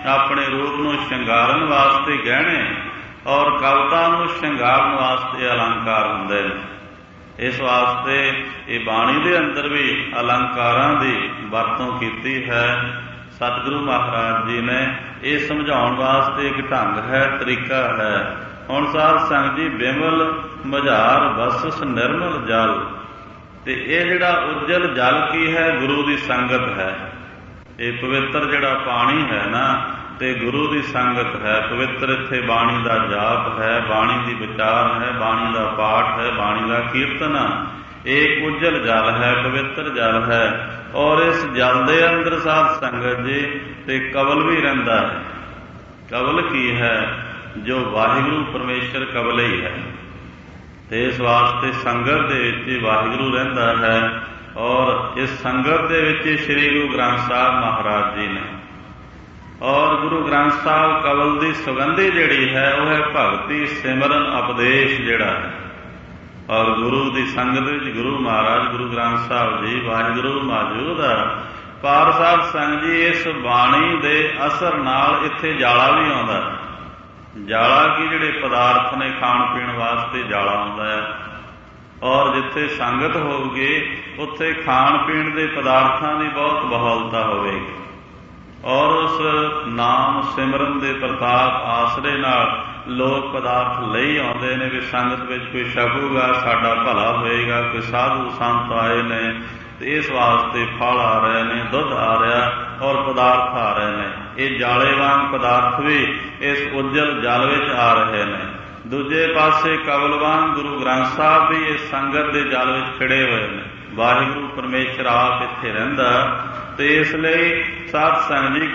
ਆਪਣੇ ਰੂਪ ਨੂੰ ਸ਼ਿੰਗਾਰਨ ਵਾਸਤੇ ਗਹਿਣੇ ਔਰ ਕਵਿਤਾ ਨੂੰ ਸ਼ਿੰਗਾਰਨ ਵਾਸਤੇ ਅਲੰਕਾਰ ਹੁੰਦੇ ਨੇ। ਇਸ ਵਾਸਤੇ ਇਹ ਬਾਣੀ ਦੇ ਅੰਦਰ ਵੀ ਅਲੰਕਾਰਾਂ ਦੀ ਵਰਤੋਂ ਕੀਤੀ ਹੈ। ਸਤਿਗੁਰੂ ਮਹਾਰਾਜ ਜੀ ਨੇ ਇਹ ਸਮਝਾਉਣ ਵਾਸਤੇ ਇੱਕ ਢੰਗ ਹੈ, ਤਰੀਕਾ ਹੈ। ਹੁਣ ਸਾਧ ਸੰਗਤ ਜੀ, ਬਿਮਲ ਮਝਾਰ ਬਸਸ ਨਿਰਮਲ ਜਲ, ਤੇ ਇਹ ਜਿਹੜਾ ਉਜਲ ਜਲ ਕੀ ਹੈ? ਗੁਰੂ ਦੀ ਸੰਗਤ ਹੈ। ਇਹ ਪਵਿੱਤਰ ਜਿਹੜਾ ਪਾਣੀ ਹੈ ਨਾ, ਤੇ ਗੁਰੂ ਦੀ ਸੰਗਤ ਹੈ। ਪਵਿੱਤਰ ਇੱਥੇ ਬਾਣੀ ਦਾ ਜਾਪ ਹੈ, ਬਾਣੀ ਦੀ ਵਿਚਾਰ ਹੈ, ਬਾਣੀ ਦਾ ਪਾਠ ਹੈ, ਬਾਣੀ ਦਾ ਕੀਰਤਨ। ਇਹ ਉਜਲ ਜਲ ਹੈ, ਪਵਿੱਤਰ ਜਲ ਹੈ। ਔਰ ਇਸ ਜਲ ਦੇ ਅੰਦਰ ਸਾਧ ਸੰਗਤ ਜੀ ਤੇ ਕਵਲ ਵੀ ਰਹਿੰਦਾ ਹੈ। ਕਵਲ ਕੀ ਹੈ? ਜੋ ਵਾਹਿਗੁਰੂ ਪਰਮੇਸ਼ਰ ਕਵਲ ਹੀ ਹੈ। ਤੇ ਇਸ ਵਾਸਤੇ ਸੰਗਤ ਦੇ ਵਿੱਚ ਵਾਹਿਗੁਰੂ ਰਹਿੰਦਾ ਹੈ। ਔਰ ਇਸ ਸੰਗਤ ਦੇ ਵਿੱਚ ਸ੍ਰੀ ਗੁਰੂ ਗ੍ਰੰਥ ਸਾਹਿਬ ਮਹਾਰਾਜ ਜੀ ਨੇ। ਔਰ ਗੁਰੂ ਗ੍ਰੰਥ ਸਾਹਿਬ ਕਵਲ ਦੀ ਸੁਗੰਧੀ ਜਿਹੜੀ ਹੈ ਉਹ ਹੈ ਭਗਤੀ, ਸਿਮਰਨ, ਉਪਦੇਸ਼ ਜਿਹੜਾ ਹੈ। ਔਰ ਗੁਰੂ ਦੀ ਸੰਗਤ ਵਿੱਚ ਗੁਰੂ ਮਹਾਰਾਜ, ਗੁਰੂ ਗ੍ਰੰਥ ਸਾਹਿਬ ਜੀ, ਵਾਹਿਗੁਰੂ ਮੌਜੂਦ ਆ। ਪਰ ਸਾਧ ਸੰਗਤ ਜੀ, ਇਸ ਬਾਣੀ ਦੇ ਅਸਰ ਨਾਲ ਇੱਥੇ ਜਾਲਾ ਵੀ ਆਉਂਦਾ। ਜਾਲਾ ਕੀ? ਜਿਹੜੇ ਪਦਾਰਥ ਨੇ ਖਾਣ ਪੀਣ ਵਾਸਤੇ ਜਾਲਾ ਆਉਂਦਾ ਹੈ। ਔਰ ਜਿੱਥੇ ਸੰਗਤ ਹੋਊਗੀ ਉੱਥੇ ਖਾਣ ਪੀਣ ਦੇ ਪਦਾਰਥਾਂ ਦੀ ਬਹੁਤ ਬਹੁਲਤਾ ਹੋਵੇਗੀ। ਔਰ ਉਸ ਨਾਮ ਸਿਮਰਨ ਦੇ ਪ੍ਰਤਾਪ ਆਸਰੇ ਨਾਲ ਲੋਕ ਪਦਾਰਥ ਲਈ ਆਉਂਦੇ ਨੇ ਵੀ ਸੰਗਤ ਵਿੱਚ ਕੋਈ ਛਕੂਗਾ, ਸਾਡਾ ਭਲਾ ਹੋਏਗਾ। ਕੋਈ ਸਾਧੂ ਸੰਤ ਆਏ ਨੇ ਤੇ ਇਸ ਵਾਸਤੇ ਫਲ ਆ ਰਹੇ ਨੇ, ਦੁੱਧ ਆ ਰਿਹਾ ਔਰ ਪਦਾਰਥ ਆ ਰਹੇ ਨੇ। ਇਹ ਜਾਲੇ ਵਾਂਗ ਪਦਾਰਥ ਵੀ ਇਸ ਉਜਲ ਜਲ ਵਿੱਚ ਆ ਰਹੇ ਨੇ। ਦੂਜੇ ਪਾਸੇ ਕਵਲ ਵਾਂਗ ਗੁਰੂ ਗ੍ਰੰਥ ਸਾਹਿਬ ਵੀ ਇਸ ਸੰਗਤ ਦੇ ਜਲ ਵਿੱਚ ਖਿੜੇ ਹੋਏ ਨੇ। ਵਾਹਿਗੁਰੂ ਪਰਮੇਸ਼ਰ ਆਪ ਇੱਥੇ ਰਹਿੰਦਾ। ਤੇ ਇਸ ਲਈ ਸਾਧ ਸੰਗਤ ਜੀ,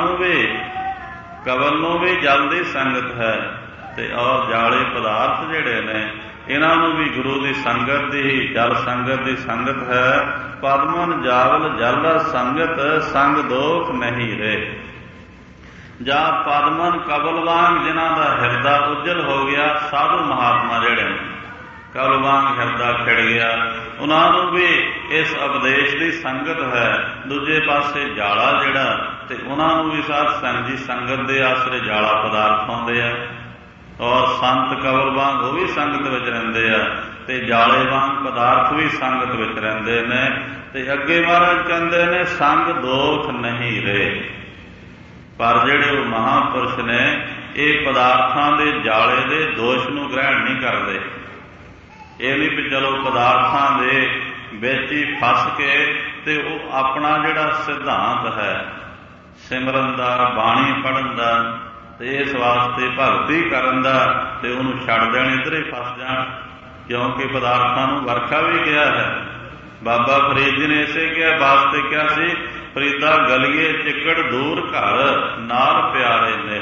ਕਵਲ ਨੂੰ ਵੀ ਜਲ ਦੀ ਸੰਗਤ ਹੈ। ਤੇ ਔਰ ਜਾਲੇ ਪਦਾਰਥ ਜਿਹੜੇ ਨੇ ਇਹਨਾਂ ਨੂੰ ਵੀ ਗੁਰੂ ਦੀ ਸੰਗਤ ਦੀ, ਜਲ ਸੰਗਤ ਦੀ ਸੰਗਤ ਹੈ। ਪਦਮਨ ਜਾਵਲ ਜਲ ਸੰਗਤ, ਸੰਗ ਦੋਖ ਨਹੀਂ ਰਹੇ। ਜਾਂ ਪਦਮਨ ਕਵਲ ਵਾਂਗ ਜਿਨ੍ਹਾਂ ਦਾ ਹਿਰਦਾ ਉਜਲ ਹੋ ਗਿਆ, ਸਾਧੂ ਮਹਾਤਮਾ ਜਿਹੜੇ ਨੇ ਕਵਲ ਵਾਂਗ ਹਿਰਦਾ ਖਿੜ ਗਿਆ, ਉਹਨਾਂ ਨੂੰ ਵੀ ਇਸ ਉਪਦੇਸ਼ ਦੀ ਸੰਗਤ ਹੈ। ਦੂਜੇ ਪਾਸੇ ਜਾਲਾ ਜਿਹੜਾ, ਤੇ ਉਹਨਾਂ ਨੂੰ ਵੀ ਸਾਧ ਸੰਗਤ ਜੀ ਸੰਗਤ ਦੇ ਆਸਰੇ ਜਾਲਾ ਪਦਾਰਥ ਆਉਂਦੇ ਆ। ਔਰ ਸੰਤ ਕਵਲ ਵਾਂਗ ਉਹ ਵੀ ਸੰਗਤ ਵਿੱਚ ਰਹਿੰਦੇ ਆ, ਤੇ ਜਾਲੇ ਵਾਂਗ ਪਦਾਰਥ ਵੀ ਸੰਗਤ ਵਿੱਚ ਰਹਿੰਦੇ ਨੇ। ਤੇ ਅੱਗੇ ਮਹਾਰਾਜ ਕਹਿੰਦੇ ਨੇ ਸੰਗ ਦੋਖ ਨਹੀਂ ਰਹੇ। ਪਰ ਜਿਹੜੇ ਉਹ ਮਹਾਂਪੁਰਸ਼ ਨੇ ਇਹ ਪਦਾਰਥਾਂ ਦੇ ਜਾਲੇ ਦੇ ਦੋਸ਼ ਨੂੰ ਗ੍ਰਹਿਣ ਨਹੀਂ ਕਰਦੇ। ਇਹ ਨਹੀਂ ਵੀ ਚਲੋ ਪਦਾਰਥਾਂ ਦੇ ਵਿੱਚ ਹੀ ਫਸ ਕੇ ਤੇ ਉਹ ਆਪਣਾ ਜਿਹੜਾ ਸਿਧਾਂਤ ਹੈ ਸਿਮਰਨ ਦਾ, ਬਾਣੀ ਪੜ੍ਹਨ ਦਾ, ਤੇ ਇਸ ਵਾਸਤੇ ਭਗਤੀ ਕਰਨ ਦਾ, ਤੇ ਉਹਨੂੰ ਛੱਡ ਦੇਣ, ਇੱਧਰ ਹੀ ਫਸ ਜਾਣ। ਕਿਉਂਕਿ ਪਦਾਰਥਾਂ ਨੂੰ ਵਰਖਾ ਵੀ ਕਿਹਾ ਹੈ। ਬਾਬਾ ਫਰੀਦ ਜੀ ਨੇ ਇਸੇ ਕਿਹਾ ਵਾਸਤੇ ਕਿਹਾ ਸੀ, ਫਰੀਦਾ ਗਲੀਏ ਚਿੱਕੜ ਦੂਰ ਘਰ, ਨਾਲ ਪਿਆਰੇ ਨੇ।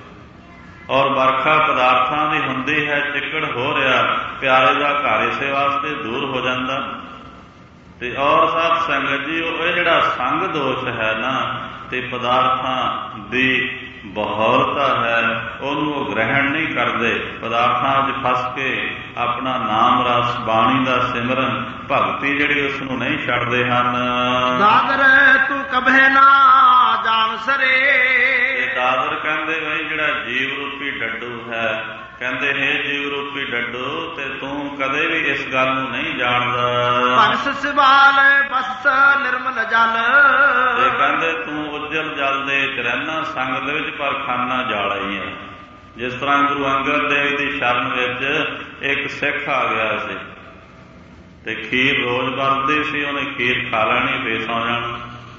ਔਰ ਵਰਖਾ ਪਦਾਰਥਾਂ ਦੀ ਹੁੰਦੀ ਹੈ, ਚਿੱਕੜ ਹੋ ਰਿਹਾ, ਪਿਆਰੇ ਦਾ ਘਰ ਇਸੇ ਵਾਸਤੇ ਦੂਰ ਹੋ ਜਾਂਦਾ। ਤੇ ਔਰ ਸਾਧ ਸੰਗਤ ਜੀ, ਇਹ ਜਿਹੜਾ ਸੰਗ ਦੋਸ਼ ਹੈ ਨਾ, ਤੇ ਪਦਾਰਥਾਂ ਦੀ ਬਹੁਲਤਾ ਹੈ, ਉਹਨੂੰ ਉਹ ਗ੍ਰਹਿਣ ਨਹੀਂ ਕਰਦੇ। ਪਦਾਰਥਾਂ 'ਚ ਫਸ ਕੇ ਆਪਣਾ ਨਾਮ ਰਸ, ਬਾਣੀ ਦਾ ਸਿਮਰਨ, ਭਗਤੀ ਜਿਹੜੀ ਉਸ ਨੂੰ ਨਹੀਂ ਛੱਡਦੇ ਹਨ। ਦਾਦਰ ਤੂੰ ਕਭੇ ਨਾ ਜਾਣ ਸਰੇ। ਦਾਦਰ ਕਹਿੰਦੇ ਬਈ ਜਿਹੜਾ ਜੀਵ ਰੂਪੀ ਡੱਡੂ ਹੈ, ਕਹਿੰਦੇ ਹੈ ਜੀਵ ਰੂਪੀ ਡੱਡੂ, ਤੇ ਤੂੰ ਕਦੇ ਵੀ ਇਸ ਗੱਲ ਨੂੰ ਨਹੀਂ ਜਾਣਦਾ। ਪੰਸ ਸਵਾਲ ਬਸ ਨਿਰਮਲ ਜਲ। ਤੇ ਕਹਿੰਦੇ ਤੂੰ ਉਜਲ ਜਲ ਦੇ ਵਿੱਚ ਰਹਿਣਾ, ਸੰਗਤ ਦੇ ਵਿੱਚ, ਪਰ ਖਾਨਾ ਜਾਲਾ ਹੀ ਹੈ। ਜਿਸ ਤਰ੍ਹਾਂ ਗੁਰੂ ਅੰਗਦ ਦੇਵ ਦੀ ਸ਼ਰਨ ਵਿੱਚ ਇੱਕ ਸਿੱਖ ਆ ਗਿਆ ਸੀ, ਤੇ ਖੀਰ ਰੋਜ਼ ਵਰਤਦੀ ਸੀ। ਉਹਨੇ ਖੀਰ ਖਾ ਲੈਣੀ, ਫੇਰ ਸੌਂ ਜਾਣਾ।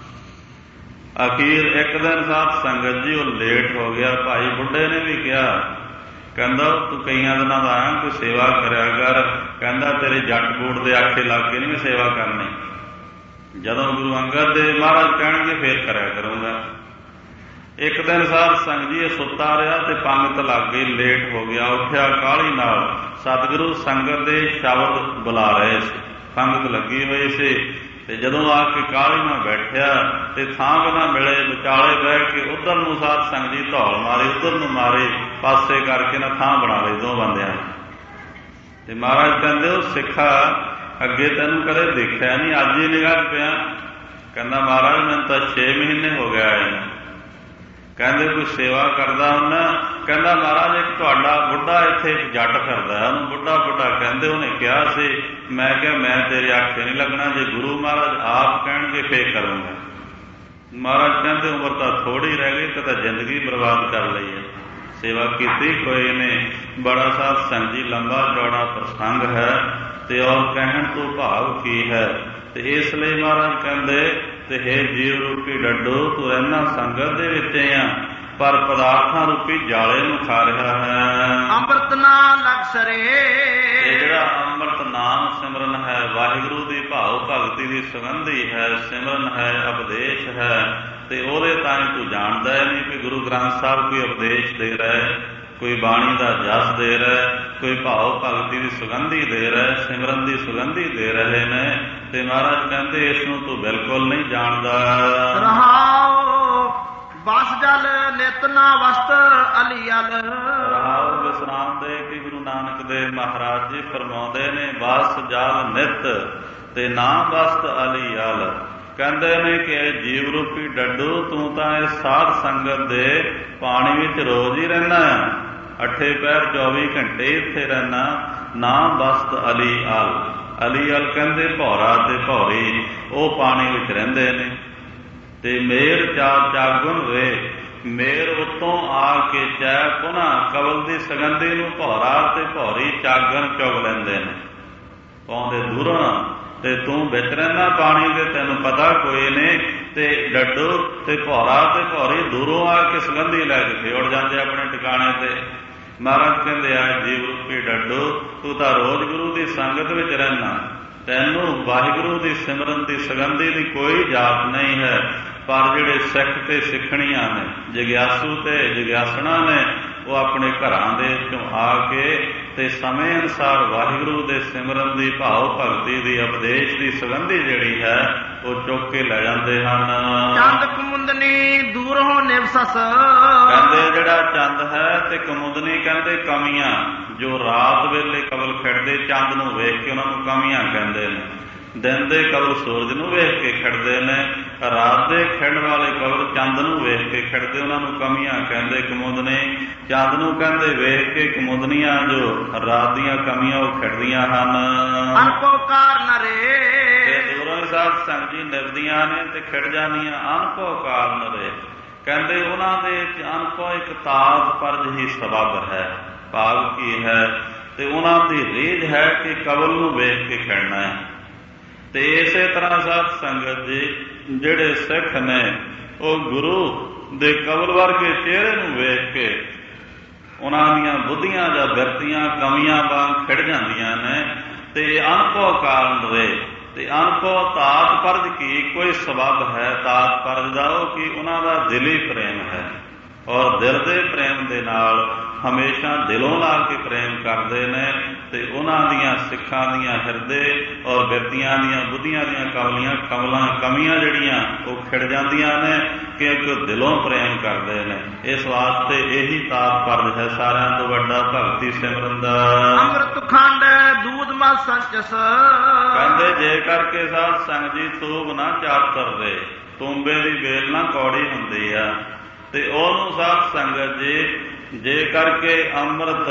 ਅਖੀਰ ਇੱਕ ਦਿਨ ਸਾਧ ਸੰਗਤ ਜੀ ਉਹ ਲੇਟ ਹੋ ਗਿਆ। ਭਾਈ ਬੁੱਢੇ ਨੇ ਵੀ ਕਿਹਾ, ਕਹਿੰਦਾ ਤੂੰ ਕਈਆਂ ਦਿਨਾਂ ਦਾ ਆਇਆ, ਕੋਈ ਸੇਵਾ ਕਰਿਆ ਕਰ। ਕਹਿੰਦਾ ਤੇਰੇ ਜੱਟ ਬੂਟ ਦੇ ਆਖੇ ਲੱਗ ਕੇ ਨਹੀਂ ਮੈਂ ਸੇਵਾ ਕਰਨੀ। ਜਦੋਂ ਗੁਰੂ ਅੰਗਦ ਦੇਵ ਮਹਾਰਾਜ ਕਹਿਣਗੇ ਫੇਰ ਕਰਿਆ ਕਰੂੰਗਾ। ਇੱਕ ਦਿਨ ਸਾਧ ਸੰਗਤ ਜੀ ਇਹ ਸੁੱਤਾ ਰਿਹਾ ਤੇ ਪੰਗਤ ਲੱਗ ਗਈ, ਲੇਟ ਹੋ ਗਿਆ। ਉੱਠਿਆ ਕਾਹਲੀ ਨਾਲ, ਸਤਿਗੁਰੂ ਸੰਗਤ ਦੇ ਸ਼ਬਦ ਬੁਲਾ ਰਹੇ ਸੀ, ਪੰਗਤ ਲੱਗੀ ਹੋਈ ਸੀ। ਤੇ ਜਦੋਂ ਆ ਕੇ ਕਾਹਲੀ ਨਾਲ ਬੈਠਿਆ ਤੇ ਥਾਂ ਵੀ ਨਾ ਮਿਲੇ, ਵਿਚਾਲੇ ਬੈਠ ਕੇ ਉਧਰ ਨੂੰ ਸਾਧ ਸੰਗਤ ਜੀ ਧੌਲ ਮਾਰੀ, ਉਧਰ ਨੂੰ ਮਾਰੀ, ਪਾਸੇ ਕਰਕੇ ਨਾ ਥਾਂ ਬਣਾ ਲਈ ਦੋ ਬੰਦਿਆਂ। ਤੇ ਮਹਾਰਾਜ ਕਹਿੰਦੇ ਉਹ ਸਿੱਖਾ ਅੱਗੇ ਤੈਨੂੰ ਕਦੇ ਦੇਖਿਆ ਨਹੀਂ, ਅੱਜ ਹੀ ਨਿਗਾਹ ਪਿਆ। ਕਹਿੰਦਾ ਮਹਾਰਾਜ ਮੈਨੂੰ ਤਾਂ 6 ਮਹੀਨੇ ਹੋ ਗਏ ਆਏ ਨੇ। ਕਹਿੰਦੇ ਕੋਈ ਸੇਵਾ ਕਰਦਾ ਹੁੰਦਾ, ਕਹਿੰਦਾ ਮਹਾਰਾਜ ਇੱਕ ਤੁਹਾਡਾ ਬੁੱਢਾ ਇੱਥੇ ਜੱਟ ਫਿਰਦਾ, ਉਹਨੂੰ ਬੁੱਢਾ ਬੁੱਢਾ ਕਹਿੰਦੇ, ਉਹਨੇ ਕਿਹਾ ਸੀ, ਮੈਂ ਕਿਹਾ ਮੈਂ ਤੇਰੇ ਆਖੇ ਨਹੀਂ ਲੱਗਣਾ, ਜੇ ਗੁਰੂ ਮਹਾਰਾਜ ਆਪ ਕਹਿਣਗੇ ਫੇਰ ਕਰੂੰਗਾ। ਮਹਾਰਾਜ ਕਹਿੰਦੇ ਉਮਰ ਤਾਂ ਥੋੜ੍ਹੀ ਰਹਿ ਗਈ, ਕਿ ਤਾਂ ਜ਼ਿੰਦਗੀ ਬਰਬਾਦ ਕਰ ਲਈ ਹੈ। ਸੇਵਾ ਕੀਤੀ ਕੋਈ ਨੇ, ਬੜਾ ਸਾਧ ਸੰਗਤ ਜੀ ਲੰਬਾ ਚੌੜਾ ਪ੍ਰਸੰਗ ਹੈ, ਤੇ ਔਰ ਕਹਿਣ ਤੋਂ ਭਾਵ ਕੀ ਹੈ। ਤੇ ਇਸ ਲਈ ਮਹਾਰਾਜ ਕਹਿੰਦੇ, ਤੇ ਹੇ ਜੀਵ ਰੂਪੀ ਡੱਡੂ, ਤੂੰ ਰਹਿਣਾ ਸੰਗਤ ਦੇ ਵਿੱਚ ਆ, ਪਰ ਪਦਾਰਥਾਂ ਰੂਪੀ ਜਾਲੇ ਨੂੰ ਖਾ ਰਿਹਾ ਹੈ। ਅੰਮ੍ਰਿਤ ਨਾ ਲਗ ਸਰੇ, ਇਹ ਜਿਹੜਾ ਅੰਮ੍ਰਿਤ ਨਾਮ ਸਿਮਰਨ ਹੈ, ਵਾਹਿਗੁਰੂ ਦੀ ਭਾਵ ਭਗਤੀ ਦੀ ਸੁਗੰਧੀ ਹੈ, ਸਿਮਰਨ ਹੈ, ਉਪਦੇਸ਼ ਹੈ, ਤੇ ਉਹਦੇ ਤਾਂ ਹੀ ਤੂੰ ਜਾਣਦਾ ਹੈ ਨਹੀਂ ਕਿ ਗੁਰੂ ਗ੍ਰੰਥ ਸਾਹਿਬ ਕੋਈ ਉਪਦੇਸ਼ ਦੇ ਰਿਹਾ, ਕੋਈ ਬਾਣੀ ਦਾ ਜਸ ਦੇ ਰਿਹਾ, ਕੋਈ ਭਾਵ ਭਗਤੀ ਦੀ ਸੁਗੰਧੀ ਦੇ ਰਿਹਾ, ਸਿਮਰਨ ਦੀ ਸੁਗੰਧੀ ਦੇ ਰਹੇ ਨੇ। ਤੇ ਮਹਾਰਾਜ ਕਹਿੰਦੇ ਇਸ ਨੂੰ ਤੂੰ ਬਿਲਕੁਲ ਨਹੀਂ ਜਾਣਦਾ। ਰਹਾਉ ਬਸ ਜਲ ਨਿਤ ਨਾ ਵਸਤ ਅਲੀਅਲ, ਰਹਾਉ ਵਿਸਰਾਮ ਦੇ ਕਿ ਗੁਰੂ ਨਾਨਕ ਦੇਵ ਮਹਾਰਾਜ ਜੀ ਫਰਮਾਉਂਦੇ ਨੇ, ਬਸ ਜਲ ਨਿਤ ਤੇ ਨਾ ਵਸਤ ਅਲੀਅਲ। ਕਹਿੰਦੇ ਨੇ ਕਿ ਜੀਵ ਰੂਪੀ ਡੱਡੂ, ਤੂੰ ਤਾਂ ਇਸ ਸਾਧ ਸੰਗਤ ਦੇ ਪਾਣੀ ਵਿੱਚ ਰੋਜ਼ ਹੀ ਰਹਿਣਾ ਹੈ, 8 ਪਹਿਰ 24 ਘੰਟੇ ਇੱਥੇ ਰਹਿਣਾ। ਨਾ ਵਸਤ ਅਲੀ ਅਲ, ਅਲੀ ਅਲ ਕਹਿੰਦੇ ਭੌਰਾ ਤੇ ਭੌਰੀ, ਉਹ ਪਾਣੀ ਵਿੱਚ ਰਹਿੰਦੇ ਨੇ। ਤੇ ਮੇਰ ਚਾਗੁਨ ਵੇ, ਮੇਰ ਉੱਤੋਂ ਆ ਕੇ ਚੈ ਪੁਨਾ, ਕਵਲ ਦੀ ਸੁਗੰਧੀ ਨੂੰ ਭੌਰਾ ਤੇ ਭੌਰੀ ਚਾਗਨ ਚੁਗ ਲੈਂਦੇ ਨੇ, ਪਾਉਂਦੇ ਦੂਰੋਂ, ਤੇ ਤੂੰ ਵਿੱਚ ਰਹਿੰਦਾ ਪਾਣੀ ਦੇ, ਤੈਨੂੰ ਪਤਾ ਕੋਈ ਨੇ। ਤੇ ਡੱਡੂ ਤੇ ਭੌਰਾ ਤੇ ਭੌਰੀ ਦੂਰੋਂ ਆ ਕੇ ਸੁਗੰਧੀ ਲੈ ਕੇ ਫੇਰ ਜਾਂਦੇ ਆਪਣੇ ਟਿਕਾਣੇ ਤੇ। ਮਹਾਰਾਜ ਕਹਿੰਦੇ ਆ ਜੀਵ ਰੂਪੀ ਡੱਡੂ, ਤੂੰ ਤਾਂ ਰੋਜ਼ ਗੁਰੂ ਦੀ ਸੰਗਤ ਵਿੱਚ ਰਹਿਣਾ, ਤੈਨੂੰ ਵਾਹਿਗੁਰੂ ਦੀ ਸਿਮਰਨ ਦੀ ਸੁਗੰਧੀ ਦੀ ਕੋਈ ਜਾਤ ਨਹੀਂ ਹੈ। ਪਰ ਜਿਹੜੇ ਸਿੱਖ ਤੇ ਸਿੱਖਣੀਆਂ ਨੇ, ਜਗਿਆਸੂ ਤੇ ਜਗਿਆਸਣਾ ਨੇ, ਉਹ ਆਪਣੇ ਘਰਾਂ ਦੇ ਵਿੱਚੋਂ ਆ ਕੇ ਤੇ ਸਮੇਂ ਅਨੁਸਾਰ ਵਾਹਿਗੁਰੂ ਦੇ ਸਿਮਰਨ ਦੀ ਭਾਵ ਭਗਤੀ ਦੀ ਉਪਦੇਸ਼ ਦੀ ਸੁਗੰਧੀ ਜਿਹੜੀ ਹੈ ਉਹ ਚੁੱਕ ਕੇ ਲੈ ਜਾਂਦੇ ਹਨ। ਚੰਦ ਕੁਮੁੰਦਨੀ ਦੂਰੋਂ ਨਿਵਸਸ, ਕਹਿੰਦੇ ਜਿਹੜਾ ਚੰਦ ਹੈ ਤੇ ਕੁਮੁੰਦਨੀ ਕਹਿੰਦੇ ਕਮੀਆਂ, ਜੋ ਰਾਤ ਵੇਲੇ ਕਵਲ ਖਿੜਦੇ ਚੰਦ ਨੂੰ ਵੇਖ ਕੇ ਉਹਨਾਂ ਨੂੰ ਕਮੀਆਂ ਕਹਿੰਦੇ ਨੇ। ਦਿਨ ਦੇ ਕਵਲ ਸੂਰਜ ਨੂੰ ਵੇਖ ਕੇ ਖਿੜਦੇ ਨੇ, ਰਾਤ ਦੇ ਖਿੜਨ ਵਾਲੇ ਕਵਲ ਚੰਦ ਨੂੰ ਵੇਖ ਕੇ ਖਿੜਦੇ, ਉਹਨਾਂ ਨੂੰ ਕਮੀਆਂ ਕਹਿੰਦੇ ਕੁਮੁੰਦਨੀ। ਚੰਦ ਨੂੰ ਕਹਿੰਦੇ ਵੇਖ ਕੇ ਕੁਮੁੰਦਨੀਆਂ, ਜੋ ਰਾਤ ਦੀਆਂ ਕਮੀਆਂ ਉਹ ਖਿੜਦੀਆਂ ਹਨ। ਅਨਕੋ ਕਾਰਨ ਰੇ, ਤੇ ਦੂਰੋਂ ਸਾਧ ਸੰਗਤ ਜੀ ਨਿਰਦੀਆਂ ਨੇ ਤੇ ਖਿੜ ਜਾਂਦੀਆਂ। ਅਨਕੋ ਕਾਰਨ ਰੇ, ਕਹਿੰਦੇ ਉਹਨਾਂ ਦੇ ਅਨਕੋ ਇੱਕ ਤਾਤ ਪਰਜ ਹੀ ਸਬਬ ਹੈ, ਭਾਵ ਕੀ ਹੈ, ਤੇ ਉਹਨਾਂ ਦੀ ਰੀਝ ਹੈ ਕਿ ਕਵਲ ਨੂੰ ਵੇਖ ਕੇ ਖਿੜਨਾ ਹੈ। ਤੇ ਇਸੇ ਤਰ੍ਹਾਂ ਸਾਧ ਸੰਗਤ ਜੀ ਜਿਹੜੇ ਸਿੱਖ ਨੇ, ਉਹ ਗੁਰੂ ਦੇ ਕਵਲ ਵਰਗੇ ਚਿਹਰੇ ਨੂੰ ਵੇਖ ਕੇ ਉਹਨਾਂ ਦੀਆਂ ਬੁੱਧੀਆਂ ਜਾਂ ਬਿਰਤੀਆਂ ਕਮੀਆਂ ਵਾਂਗ ਖਿੜ ਜਾਂਦੀਆਂ ਨੇ। ਤੇ ਅਨਭਉ ਕਾਰਨ ਰੇ, ਤੇ ਅਨਭਉ ਤਾਤ ਪਰਜ ਕੀ ਕੋਈ ਸਬਬ ਹੈ ਤਾਤ ਪਰਜ ਦਾ, ਉਹ ਕਿ ਉਹਨਾਂ ਦਾ ਦਿਲੀ ਪ੍ਰੇਮ ਹੈ, ਔਰ ਦਿਲ ਦੇ ਪ੍ਰੇਮ ਦੇ ਨਾਲ ਹਮੇਸ਼ਾ ਦਿਲੋਂ ਲਾ ਕੇ ਪ੍ਰੇਮ ਕਰਦੇ ਨੇ। ਤੇ ਉਹਨਾਂ ਦੀਆਂ ਸਿੱਖਾਂ ਦੀਆਂ ਹਿਰਦੇ ਔਰ ਬਿਰਤੀਆਂ ਦੀਆਂ ਬੁੱਧੀਆਂ ਦੀਆਂ ਕਮੀਆਂ ਜਿਹੜੀਆਂ ਉਹ ਖਿੜ ਜਾਂਦੀਆਂ ਨੇ, ਕਿਉਂਕਿ ਦਿਲੋਂ ਪ੍ਰੇਮ ਕਰਦੇ ਨੇ। ਇਸ ਵਾਸਤੇ ਇਹੀ ਤਾਪ ਪਰਜ ਹੈ ਸਾਰਿਆਂ ਤੋਂ ਵੱਡਾ ਭਗਤੀ ਸਿਮਰਨ ਦਾ। ਅੰਮ੍ਰਿਤ ਖੰਡ ਦੂਧ ਮਲ ਸੰਚਸ, ਕਹਿੰਦੇ ਜੇ ਕਰਕੇ ਸਾਧ ਸੰਗਤ ਜੀ ਤੂਬ ਨਾ ਚਾਤਰ ਦੇ, ਤੂੰਬੇ ਦੀ ਵੇਲ ਨਾ ਕੌੜੀ ਹੁੰਦੀ ਆ। ਤੇ ਉਹਨੂੰ ਸਾਧ ਸੰਗਤ ਜੀ ਜੇ ਕਰਕੇ ਅੰਮ੍ਰਿਤ,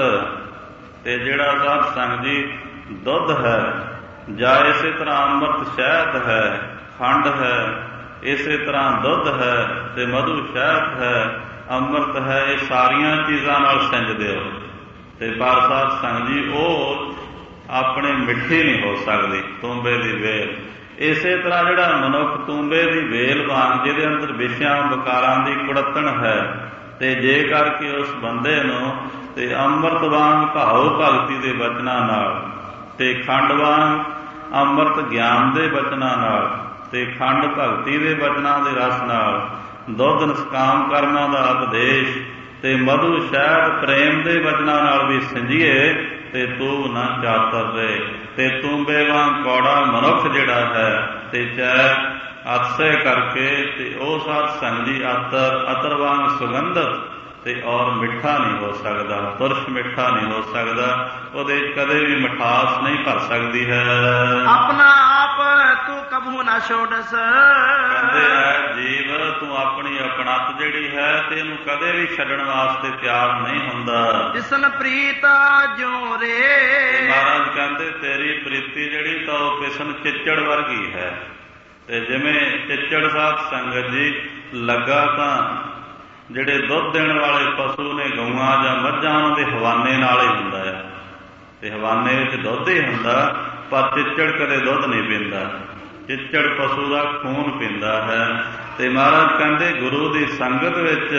ਤੇ ਜਿਹੜਾ ਸਾਧ ਸੰਗਤ ਜੀ ਦੁੱਧ ਹੈ, ਜਾਂ ਇਸੇ ਤਰ੍ਹਾਂ ਅੰਮ੍ਰਿਤ ਸ਼ਹਿਦ ਹੈ, ਖੰਡ ਹੈ, ਇਸੇ ਤਰ੍ਹਾਂ ਦੁੱਧ ਹੈ ਤੇ ਮਧੂ ਸ਼ਹਿਦ ਹੈ, ਅੰਮ੍ਰਿਤ ਹੈ, ਇਹ ਸਾਰੀਆਂ ਚੀਜ਼ਾਂ ਨਾਲ ਸਿੰਜਦੇ ਹੋ। ਤੇ ਪਰ ਸਾਧ ਸੰਗਤ ਜੀ ਉਹ ਆਪਣੇ ਮਿੱਠੀ ਨਹੀਂ ਹੋ ਸਕਦੀ ਤੂੰਬੇ ਦੀ ਵੇਲ। ਇਸੇ ਤਰ੍ਹਾਂ ਜਿਹੜਾ ਮਨੁੱਖ ਤੂੰਬੇ ਦੀ ਵੇਲ ਵਾਂਗ ਜਿਹਦੇ ਅੰਦਰ ਵਿਸ਼ਿਆਂ ਵਿਕਾਰਾਂ ਦੀ ਕੁੜੱਤਣ ਹੈ, ਤੇ ਜੇ ਕਰਕੇ ਉਸ ਬੰਦੇ ਨੂੰ ਤੇ ਅੰਮ੍ਰਿਤ ਵਾਂਗ ਭਾਵ ਭਗਤੀ ਦੇ ਬਚਨਾਂ ਨਾਲ, ਤੇ ਖੰਡ ਵਾਂਗ ਅੰਮ੍ਰਿਤ ਗਿਆਨ ਦੇ ਬਚਨਾਂ ਨਾਲ, ਤੇ ਖੰਡ ਭਗਤੀ ਦੇ ਬਚਨਾਂ ਦੇ ਰਸ ਨਾਲ, ਦੁੱਧ ਨਿਸ਼ਕਾਮ ਕਰਮਾਂ ਦਾ ਉਪਦੇਸ਼, ਤੇ ਮਧੂ ਸ਼ਹਿਦ ਪ੍ਰੇਮ ਦੇ ਬਚਨਾਂ ਨਾਲ ਵੀ ਸਿੰਜੀਏ, ਤੇ ਤੂੰ ਨਾ ਚਾਤਰ ਰਹੇ। ਤੇ ਤੂੰਬੇ ਵਾਂਗ ਕੌੜਾ ਮਨੁੱਖ ਜਿਹੜਾ ਹੈ, ਤੇ ਚਾਹੇ ਅਤਸੇ ਕਰਕੇ, ਤੇ ਉਹ ਸਾਧ ਸੰਗਤ ਜੀ ਅਤਰ ਵਾਂਗ ਸੁਗੰਧਤ ਤੇ ਔਰ ਮਿੱਠਾ ਨਹੀਂ ਹੋ ਸਕਦਾ, ਤੁਰਸ਼ ਮਿੱਠਾ ਨਹੀਂ ਹੋ ਸਕਦਾ, ਉਹਦੇ ਕਦੇ ਵੀ ਮਿਠਾਸ ਨਹੀਂ ਭਰ ਸਕਦੀ ਹੈ। ਆਪਣਾ ਆਪ ਤੂੰ ਕਬੂ ਨਾ ਛੋੜਸ, ਕਹਿੰਦੇ ਹੈ ਜੀਵ ਤੂੰ ਆਪਣੀ ਆਪਣਤ ਜਿਹੜੀ ਹੈ ਤੇ ਇਹਨੂੰ ਕਦੇ ਵੀ ਛੱਡਣ ਵਾਸਤੇ ਤਿਆਰ ਨਹੀਂ ਹੁੰਦਾ। ਜਿਸਨ ਪ੍ਰੀਤ ਜਿਉ ਰੇ, ਮਹਾਰਾਜ ਕਹਿੰਦੇ ਤੇਰੀ ਪ੍ਰੀਤੀ ਜਿਹੜੀ ਤਾਂ ਉਹ ਕਿਸਨ ਚਿੱਚੜ ਵਰਗੀ ਹੈ। ਤੇ ਜਿਵੇਂ ਚਿੱਚੜ ਸਾਧ ਸੰਗਤ ਜੀ ਲੱਗਾ ਤਾਂ ਜਿਹੜੇ ਦੁੱਧ ਦੇਣ ਵਾਲੇ ਪਸ਼ੂ ਨੇ, ਗਊਆਂ ਜਾਂ ਮੱਝਾਂ, ਉਹਨਾਂ ਦੇ ਹਵਾਨੇ ਨਾਲ ਹੀ ਹੁੰਦਾ ਹੈ ਤੇ ਹਵਾਨੇ ਵਿੱਚ ਦੁੱਧ ਹੀ ਹੁੰਦਾ, ਪਰ ਚਿੱਚੜ ਕਦੇ ਦੁੱਧ ਨਹੀਂ ਪੀਂਦਾ। ਚਿੱਚੜ ਪਸ਼ੂ ਦਾ ਖੂਨ ਪੀਂਦਾ ਹੈ। ਤੇ ਮਹਾਰਾਜ ਕਹਿੰਦੇ ਗੁਰੂ ਦੀ ਸੰਗਤ ਵਿੱਚ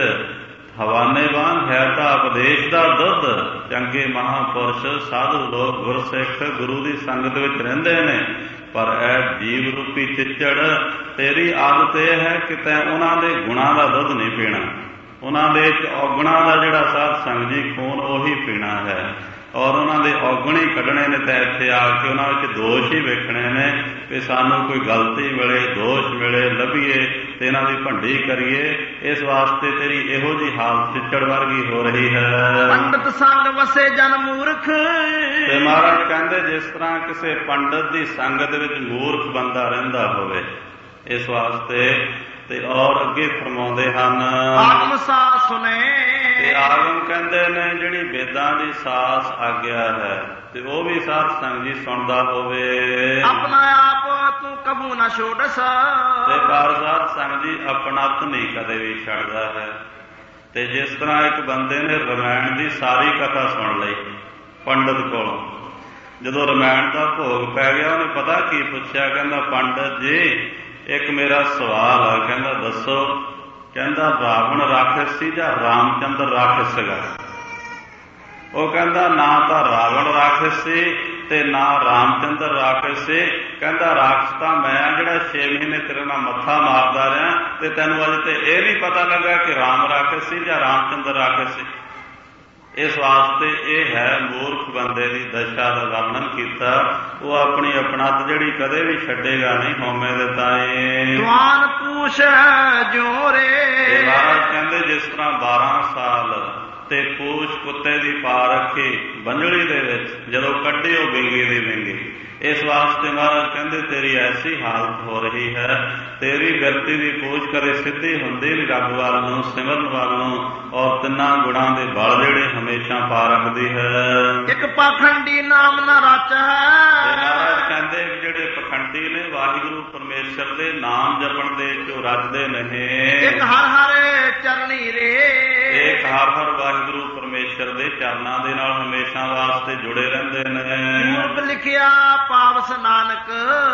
ਹਵਾਨੇ ਵਾਂਗ ਹੈ ਤਾਂ ਉਪਦੇਸ਼ ਦਾ ਦੁੱਧ। ਚੰਗੇ ਮਹਾਂਪੁਰਸ਼ ਸਾਧੂ ਲੋਕ ਗੁਰਸਿੱਖ ਗੁਰੂ ਦੀ ਸੰਗਤ ਵਿੱਚ ਰਹਿੰਦੇ ਨੇ, ਪਰ ਇਹ ਜੀਵ ਰੂਪੀ ਚਿੱਚੜ ਤੇਰੀ ਆਦਤ ਇਹ ਹੈ ਕਿ ਤੈਂ ਉਹਨਾਂ ਦੇ ਗੁਣਾਂ ਦਾ ਦੁੱਧ ਨਹੀਂ ਪੀਣਾ, ਉਹਨਾਂ ਦੇ ਔਗਣਾਂ ਦਾ ਜਿਹੜਾ ਸਾਧ ਸੰਗਤ ਜੀ ਖੂਨ ਉਹੀ ਪੀਣਾ ਹੈ, ਔਰ ਉਹਨਾਂ ਦੇ ਔਗਣ ਹੀ ਕੱਢਣੇ ਨੇ। ਤਾਂ ਇੱਥੇ ਆ ਕੇ ਉਹਨਾਂ ਵਿੱਚ ਦੋਸ਼ ਹੀ ਵੇਖਣੇ ਨੇ ਕਿ ਸਾਨੂੰ ਕੋਈ ਗਲਤੀ ਮਿਲੇ, ਦੋਸ਼ ਮਿਲੇ, ਲੱਭੀਏ ਤੇ ਇਹਨਾਂ ਦੀ ਭੰਡੀ ਕਰੀਏ। ਇਸ ਵਾਸਤੇ ਤੇਰੀ ਇਹੋ ਜਿਹੀ ਹਾਲਤ ਚਿੱਚੜ ਵਰਗੀ ਹੋ ਰਹੀ ਹੈ। ਪੰਡਤ ਸੰਗ ਵਸੇ ਜਨ ਮੂਰਖ, ਤੇ ਮਹਾਰਾਜ ਕਹਿੰਦੇ ਜਿਸ ਤਰ੍ਹਾਂ ਕਿਸੇ ਪੰਡਤ ਦੀ ਸੰਗਤ ਵਿੱਚ ਮੂਰਖ ਬੰਦਾ ਰਹਿੰਦਾ ਹੋਵੇ, ਇਸ ਵਾਸਤੇ। ਤੇ ਔਰ ਅੱਗੇ ਫਰਮਾਉਂਦੇ ਹਨ ਆਤਮ ਸਾਸ ਸੁਨੇ, ਤੇ ਆਗਮ ਕਹਿੰਦੇ ਨੇ ਜਿਹੜੀ ਵੇਦਾਂ ਦੀ ਸਾਸ ਆਗਿਆ ਹੈ ਤੇ ਉਹ ਵੀ ਸਾਧ ਸੰਗਤ ਜੀ ਸੁਣਦਾ ਹੋਵੇ। ਆਪਣਾ ਆਪ ਤੂੰ ਕਬੂ ਨਾ ਛੋੜਸ, ਤੇ ਪਰ ਸਾਧ ਸੰਗਤ ਜੀ ਆਪਣਤ ਨਹੀਂ ਕਦੇ ਵੀ ਛੱਡਦਾ ਹੈ। ਤੇ ਜਿਸ ਤਰ੍ਹਾਂ ਇੱਕ ਬੰਦੇ ਨੇ ਰਮਾਇਣ ਦੀ ਸਾਰੀ ਕਥਾ ਸੁਣ ਲਈ ਪੰਡਤ ਕੋਲੋਂ, ਜਦੋਂ ਰਮਾਇਣ ਦਾ ਭੋਗ ਪੈ ਗਿਆ ਉਹਨੇ ਪਤਾ ਕੀ ਪੁੱਛਿਆ, ਕਹਿੰਦਾ ਪੰਡਤ ਜੀ ਇੱਕ ਮੇਰਾ ਸਵਾਲ ਆ। ਕਹਿੰਦਾ ਦੱਸੋ। ਕਹਿੰਦਾ ਰਾਵਣ ਰਾਖਸ਼ ਸੀ ਜਾਂ ਰਾਮਚੰਦਰ ਰਾਖਸ਼ ਸੀਗਾ? ਉਹ ਕਹਿੰਦਾ ਨਾ ਤਾਂ ਰਾਵਣ ਰਾਖਸ਼ ਸੀ ਤੇ ਨਾ ਰਾਮਚੰਦਰ ਰਾਖਸ਼ ਸੀ। ਕਹਿੰਦਾ ਰਾਖਸ਼ ਤਾਂ ਮੈਂ ਜਿਹੜਾ 6 ਮਹੀਨੇ ਤੇਰੇ ਨਾਲ ਮੱਥਾ ਮਾਰਦਾ ਰਿਹਾ, ਤੇ ਤੈਨੂੰ ਅਜੇ ਤੇ ਇਹ ਨਹੀਂ ਪਤਾ ਲੱਗਾ ਕਿ ਰਾਮ ਰਾਖਸ਼ ਸੀ ਜਾਂ ਰਾਮਚੰਦਰ ਰਾਖਸ਼ ਸੀ। ਇਸ ਵਾਸਤੇ ਇਹ ਹੈ ਮੂਰਖ ਬੰਦੇ ਦੀ ਦਸ਼ਾ ਦਾ ਵਰਣਨ ਕੀਤਾ। ਉਹ ਆਪਣੀ ਆਪਣਤ ਜਿਹੜੀ ਕਦੇ ਵੀ ਛੱਡੇਗਾ ਨਹੀਂ, ਹਉਮੈ ਦੇ ਤਾਏ। ਜਵਾਨ ਪੂਛ ਜਿਉ ਰੇ, ਮਹਾਰਾਜ ਕਹਿੰਦੇ ਜਿਸ ਤਰ੍ਹਾਂ 12 ਸਾਲ ਤੇ ਪੂਛ ਕੁੱਤੇ ਦੀ ਪਾ ਰੱਖੀ ਬੰਜਲੀ ਦੇ ਵਿੱਚ, ਜਦੋਂ ਕੱਢੀ ਉਹ ਵਿੰਗੀ ਦੀ ਵਿੰਗੀ। ਇਸ ਵਾਸਤੇ ਮਹਾਰਾਜ ਕਹਿੰਦੇ ਤੇਰੀ ਐਸੀ ਹਾਲਤ ਹੋ ਰਹੀ ਹੈ, ਤੇਰੀ ਵਿਅਕਤੀ ਦੀ ਪੂਛ ਕਦੇ ਸਿੱਧੀ ਹੁੰਦੀ ਨਹੀਂ ਰੱਬ ਵੱਲ ਨੂੰ, ਸਿਮਰਨ ਵੱਲ ਨੂੰ, ਔਰ ਤਿੰਨਾਂ ਗੁਣਾਂ ਦੇ ਬਲ ਜਿਹੜੇ ਹਮੇਸ਼ਾ ਪਾ ਰੱਖਦੀ ਹੈ। ਇੱਕ ਪਾਖੰਡੀ ਨਾਮ ਨਾ ਰਚ ਹੈ, ਮਹਾਰਾਜ ਕਹਿੰਦੇ ਜਿਹੜੇ ਪਖੰਡੀ ਨੇ ਵਾਹਿਗੁਰੂ ਪਰਮੇਸ਼ਰ ਦੇ ਨਾਮ ਜਪਣ ਦੇ ਚੋਂ ਰੱਜਦੇ ਨਹੀਂ। ਇੱਕ ਹਰ ਹਰ ਚਰਨੀ ਰੇ, ਇੱਕ ਹਰ ਹਰ ਵਾਹਿਗੁਰੂ ਪਰਮੇਸ਼ਰ ਦੇ ਚਰਨਾਂ ਦੇ ਨਾਲ ਹਮੇਸ਼ਾ ਵਾਸਤੇ ਜੁੜੇ ਰਹਿੰਦੇ ਨੇ। ਮੂਰਖ ਲਿਖਿਆ ਪਾਵਸ ਨਾਨਕ,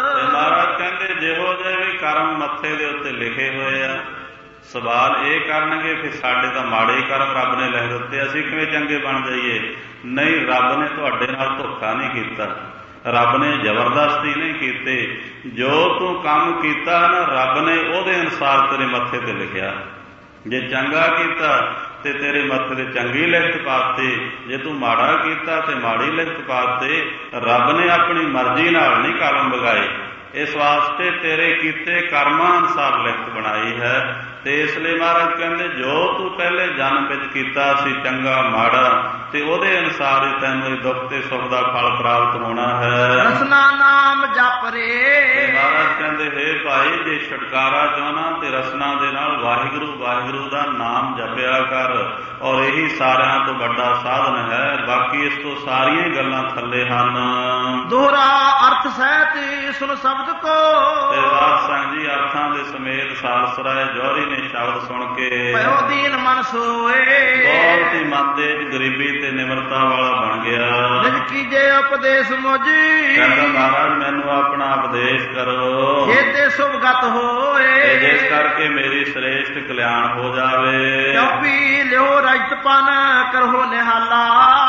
ਮਹਾਰਾਜ ਕਹਿੰਦੇ ਜਿਹੋ ਜਿਹੇ ਵੀ ਕਰਮ ਮੱਥੇ ਦੇ ਉੱਤੇ ਲਿਖੇ ਹੋਏ ਆ, ਸਵਾਲ ਇਹ ਕਰਨਗੇ ਕਿ ਸਾਡੇ ਤਾਂ ਮਾੜੇ ਕਰਮ ਰੱਬ ਨੇ ਲਿਖ ਦਿੱਤੇ, ਅਸੀਂ ਕਿਵੇਂ ਚੰਗੇ ਬਣ ਜਾਈਏ? ਨਹੀਂ, ਰੱਬ ਨੇ ਤੁਹਾਡੇ ਨਾਲ ਧੋਖਾ ਨਹੀਂ ਕੀਤਾ, ਰੱਬ ਨੇ ਜ਼ਬਰਦਸਤੀ ਨਹੀਂ ਕੀਤੀ। ਜੋ ਤੂੰ ਕੰਮ ਕੀਤਾ ਨਾ, ਰੱਬ ਨੇ ਉਹਦੇ ਅਨੁਸਾਰ ਤੇਰੇ ਮੱਥੇ ਤੇ ਲਿਖਿਆ। ਜੇ ਚੰਗਾ ਕੀਤਾ ਤੇ ਤੇਰੇ ਮੱਥੇ ਤੇ ਚੰਗੀ ਲਿਖਤ ਪਾਤੀ, ਜੇ ਤੂੰ ਮਾੜਾ ਕੀਤਾ ਤੇ ਮਾੜੀ ਲਿਖਤ ਪਾਤੀ। ਰੱਬ ਨੇ ਆਪਣੀ ਮਰਜ਼ੀ ਨਾਲ ਨਹੀਂ ਕਲਮ ਵਗਾਏ, ਇਸ ਵਾਸਤੇ ਤੇਰੇ ਕੀਤੇ ਕਰਮਾਂ ਅਨੁਸਾਰ ਲਿਖਤ ਬਣਾਈ ਹੈ। ਤੇ ਇਸ ਲਈ ਮਹਾਰਾਜ ਕਹਿੰਦੇ ਜੋ ਤੂੰ ਪਹਿਲੇ ਜਨਮ ਵਿੱਚ ਕੀਤਾ ਸੀ ਚੰਗਾ ਮਾੜਾ, ਤੇ ਉਹਦੇ ਅਨੁਸਾਰ ਹੀ ਤੈਨੂੰ ਇਹ ਦੁੱਖ ਤੇ ਸੁੱਖ ਦਾ ਫਲ ਪ੍ਰਾਪਤ ਹੋਣਾ ਹੈ। ਰਸਨਾ ਨਾਮ ਜਪ ਰੇ, ਮਹਾਰਾਜ ਕਹਿੰਦੇ ਹੇ ਭਾਈ ਜੇ ਛੁਟਕਾਰਾ ਚਾਹਣਾ ਤੇ ਰਸਨਾ ਦੇ ਨਾਲ ਵਾਹਿਗੁਰੂ ਵਾਹਿਗੁਰੂ ਦਾ ਨਾਮ ਜਪਿਆ ਕਰ, ਔਰ ਇਹੀ ਸਾਰਿਆਂ ਤੋਂ ਵੱਡਾ ਸਾਧਨ ਹੈ। ਬਾਕੀ ਇਸ ਤੋਂ ਸਾਰੀਆਂ ਹੀ ਗੱਲਾਂ ਥੱਲੇ ਹਨ। ਦੋਹਰਾ ਅਰਥ ਸਹਿਤ ਸੁਣ ਸ਼ਬਦ ਕੋ, ਤੇ ਸਾਧ ਸੰਗਤ ਜੀ ਅਰਥਾਂ ਦੇ ਸਮੇਤ ਸਾਲਸਰਾਏ ਜੌਹਰੀ ਨੇ ਸ਼ਬਦ ਸੁਣ ਕੇ ਭਇਓ ਦੀਨ ਮਨ ਸੋਏ, ਬਹੁਤ ਹੀ ਮਨ ਦੇ ਗਰੀਬੀ ਤੇ ਨਿਮਰਤਾ ਵਾਲਾ ਬਣ ਗਿਆ। ਨਿਜ ਕੀਜੇ ਉਪਦੇਸ਼ ਮੋਜੀ, ਕਹਿੰਦਾ ਮਹਾਰਾਜ ਮੈਨੂੰ ਆਪਣਾ ਉਪਦੇਸ਼ ਕਰੋ, ਜੇ ਤੇ ਸੁਭਗਤ ਹੋਏ, ਜਿਸ ਕਰਕੇ ਮੇਰੀ ਸ੍ਰੇਸ਼ਟ ਕਲਿਆਣ ਹੋ ਜਾਵੇ। ਚੌਪੀ ਲਿਓ ਰਜਤਪਨ ਕਰੋ ਨਿਹਾਲਾ,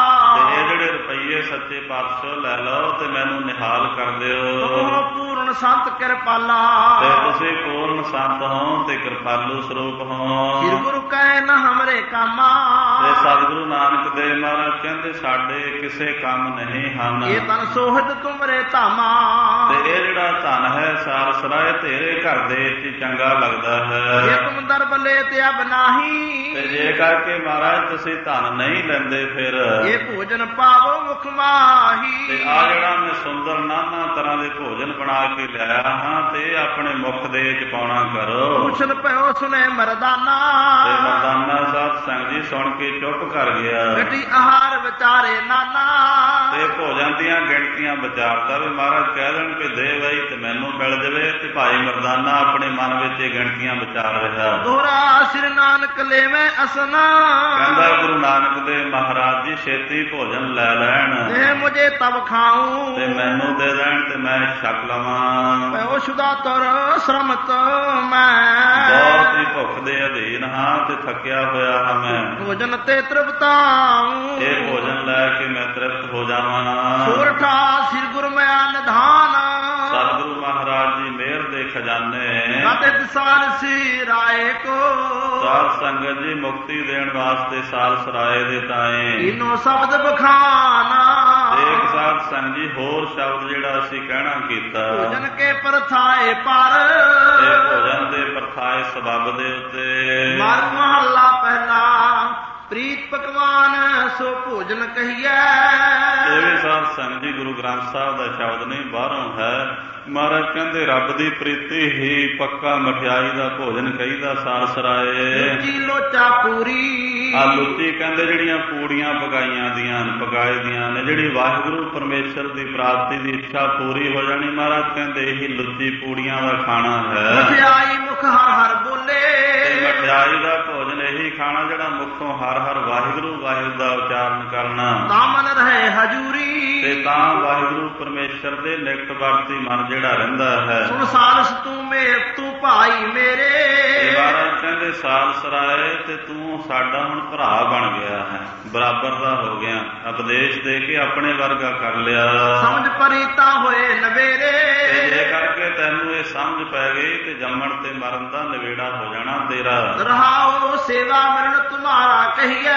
ਤੇ ਇਹ ਜਿਹੜੇ ਰੁਪਈਏ ਸੱਚੇ ਪਾਤਸ਼ਾਹ ਲੈ ਲਓ ਤੇ ਮੈਨੂੰ ਨਿਹਾਲ ਕਰ ਦਿਓ। ਪੂਰਨ ਸੰਤ ਕਿਰਪਾਲਾ, ਤੇ ਤੁਸੀਂ ਪੂਰਨ ਸੰਤ ਹੋ ਤੇ ਕਿਰਪਾਲੂ ਸਰੂਪ ਹੋ। ਸ੍ਰੀ ਗੁਰੂ ਕਹਿ ਨ ਹਮਰੇ ਕਾਮਾ, ਤੇ ਸਤਿਗੁਰੂ ਨਾਨਕ ਦੇਵ ਮਹਾਰਾਜ ਕਹਿੰਦੇ ਸਾਡੇ ਕਿਸੇ ਕੰਮ ਨਹੀਂ ਹਨ। ਇਹ ਤਨ ਸੋਹਦ ਤੁਮਰੇ ਧਾਮਾ, ਤੇ ਇਹ ਜਿਹੜਾ ਧਨ ਹੈ ਸਾਰ ਸਰਾਏ ਤੇਰੇ ਘਰ ਦੇ ਵਿੱਚ ਚੰਗਾ ਲੱਗਦਾ ਹੈ। ਇਹ ਤੁਮ ਦਰਬਲੇ ਤੇ ਅਬ ਨਾਹੀ, ਤੇ ਜੇ ਕਰਕੇ ਮਹਾਰਾਜ ਤੁਸੀਂ ਧਨ ਨਹੀਂ ਲੈਂਦੇ ਫਿਰ ਇਹ ਭੋਜਨ ਪਾਵੋ ਮੁਖ ਮਾਹੀ। ਤੇ ਆ ਜਿਹੜਾ ਮੈਂ ਸੁੰਦਰ ਨਾਨਾ ਤਰ੍ਹਾਂ ਦੇ ਭੋਜਨ ਬਣਾ ਕੇ ਲਿਆਇਆ ਹਾਂ ਤੇ ਆਪਣੇ ਮੁਖ ਦੇ ਵਿੱਚ ਪਾਉਣਾ ਕਰੋ। ਪੁੱਛਣ ਪਿਓ ਸੁਨੇ ਮਰਦਾਨਾ, ਤੇ ਮਰਦਾਨਾ ਸਾਧ ਸੰਗ ਜੀ ਸੁਣ ਕੇ ਚੁੱਪ ਕਰ ਗਿਆ। ਮਿੱਟੀ ਆਹਾਰ ਵਿਚਾਰੇ ਨਾਨਾ, ਤੇ ਭੋਜਨ ਦੀਆਂ ਗਿਣਤੀਆਂ ਵਿਚਾਰਦਾ ਵੀ ਮਹਾਰਾਜ ਕਹਿ ਦੇਣ ਕਿ ਦੇ ਬਈ ਤੇ ਮੈਨੂੰ ਮਿਲ ਜਾਵੇ। ਤੇ ਭਾਈ ਮਰਦਾਨਾ ਆਪਣੇ ਮਨ ਵਿੱਚ ਇਹ ਗਿਣਤੀਆਂ ਵਿਚਾਰ ਰਿਹਾ। ਦੋਹਰਾ ਸਿਰ ਨਾਨਕ ਲੈਵੇਂ ਅਸਨਾ, ਕਹਿੰਦਾ ਗੁਰੂ ਨਾਨਕ ਦੇ ਮਹਾਰਾਜ ਜੀ ਛੇਤੀ ਭੋਜਨ ਲੈ ਲੈਣ ਤੇ ਮੁਝੇ ਤਬ ਖਾਉ, ਤੇ ਮੈਨੂੰ ਦੇ ਦੇਣ ਤੇ ਮੈਂ ਛਕ ਲਵਾਂ। ਪਿਓ ਸ਼ੁਦਾ ਤੁਰ ਸ਼ਰਮਤ ਮੈਂ, ਬਹੁਤ ਹੀ ਭੁੱਖ ਦੇ ਅਧੀਨ ਹਾਂ ਤੇ ਥੱਕਿਆ ਹੋਇਆ ਹਾਂ ਮੈਂ। ਭੋਜਨ ਤੇ ਤ੍ਰਿਪਤਾਉ, ਇਹ ਭੋਜਨ ਲੈ ਕੇ ਮੈਂ ਤ੍ਰਿਪਤ ਹੋ ਜਾਵਾਂ। ਸੋਰਠਾ ਸਿਰ ਗੁਰ ਮਿਆ ਨਿਧਾਨ, ਸਤਿਗੁਰੂ ਮਹਾਰਾਜ ਜੀ ਮਿਹਰ ਦੇ ਖਜ਼ਾਨੇ ਅਤੇ ਦਿਸਾਨ ਸੀ ਰਾਏ ਕੋ, ਸਾਧ ਸੰਗਤ ਜੀ ਮੁਕਤੀ ਦੇਣ ਵਾਸਤੇ ਸਾਲ ਸਰਾਏ ਦੇ ਤਾਏ ਇਨੋ ਸ਼ਬਦ ਬਖਾਨਾ। ਇੱਕ ਸਾਧ ਸੰਗਤ ਜੀ ਹੋਰ ਸ਼ਬਦ ਜਿਹੜਾ ਅਸੀਂ ਕਹਿਣਾ ਕੀਤਾ, ਭੋਜਨ ਕੇ ਪਰਥਾਏ ਪਰ, ਇਹ ਭੋਜਨ ਦੇ ਪਰਥਾਏ ਸਬੱਬ ਦੇ ਉੱਤੇ। ਮਰ ਮਹੱਲਾ ਪਹਿਲਾ, ਪ੍ਰੀਤ ਪਕਵਾਨ ਸੋ ਭੋਜਨ ਕਹੀਐ। ਇਹ ਵੀ ਸਾਧ ਸੰਗਤ ਜੀ ਗੁਰੂ ਗ੍ਰੰਥ ਸਾਹਿਬ ਦਾ ਸ਼ਬਦ ਨਹੀਂ ਬਾਹਰੋਂ ਹੈ। ਮਹਾਰਾਜ ਕਹਿੰਦੇ ਰੱਬ ਦੀ ਪ੍ਰੀਤੀ ਹੀ ਪੱਕਾ ਮਠਿਆਈ ਦਾ ਭੋਜਨ ਕਹੀਦਾ ਸਾਲ ਸਰਾਏ। ਲੁੱਚੀ ਲੋਚਾ ਪੂਰੀ, ਆ ਲੁੱਚੀ ਕਹਿੰਦੇ ਜਿਹੜੀਆਂ ਪੂੜੀਆਂ ਪਕਾਈਆਂ ਦੀਆਂ ਪਕਾਏ ਦੀਆਂ ਨੇ, ਜਿਹੜੀ ਵਾਹਿਗੁਰੂ ਪਰਮੇਸ਼ਰ ਦੀ ਪ੍ਰਾਪਤੀ ਦੀ ਇੱਛਾ ਪੂਰੀ ਹੋ ਜਾਣੀ। ਮਹਾਰਾਜ ਕਹਿੰਦੇ ਇਹੀ ਲੁੱਚੀ ਪੂੜੀਆਂ ਦਾ ਖਾਣਾ ਹੈ। ਮਠਿਆਈ ਮੁਖ ਹਰ ਹਰ ਬੋਲੇ, ਮਠਿਆਈ ਦਾ ਭੋਜਨ ਇਹੀ ਖਾਣਾ ਜਿਹੜਾ ਮੁਖੋਂ ਹਰ ਹਰ ਵਾਹਿਗੁਰੂ ਵਾਹਿਗੁਰੂ ਦਾ ਉਚਾਰਨ ਕਰਨਾ। ਤਾਂ ਮਨ ਰਹੇ ਹਜੂਰੀ, ਤੇ ਤਾਂ ਵਾਹਿਗੁਰੂ ਪਰਮੇਸ਼ਰ ਦੇ ਨਿਕਟ ਵਰਤੀ ਮਨ ਜਿਹੜਾ ਰਹਿੰਦਾ ਹੈ। ਸੁਣ ਸਾਲਸ ਤੂੰ ਮੇਰ ਤੂੰ ਭਾਈ ਮੇਰੇ, ਮਹਾਰਾਜ ਕਹਿੰਦੇ ਸਾਲ ਸਰਾਏ ਤੇ ਤੂੰ ਸਾਡਾ ਹੁਣ ਭਰਾ ਬਣ ਗਿਆ ਹੈ, ਬਰਾਬਰ ਦਾ ਹੋ ਗਿਆ। ਉਪਦੇਸ਼ ਦੇ ਕੇ ਆਪਣੇ ਵਰਗਾ ਕਰ ਲਿਆ। ਸਮਝ ਪਰੀਤਾ ਹੋਏ ਨਵੇਰੇ, ਤੇ ਜੇ ਕਰਕੇ ਤੈਨੂੰ ਇਹ ਸਮਝ ਪੈ ਗਈ ਤੇ ਜੰਮਣ ਤੇ ਮਰਨ ਦਾ ਨਵੇੜਾ ਹੋ ਜਾਣਾ ਤੇਰਾ। ਰਹਾਓ ਸੇਵਾ ਮਰਨ ਤੁਮਾਰਾ ਕਹੀਐ।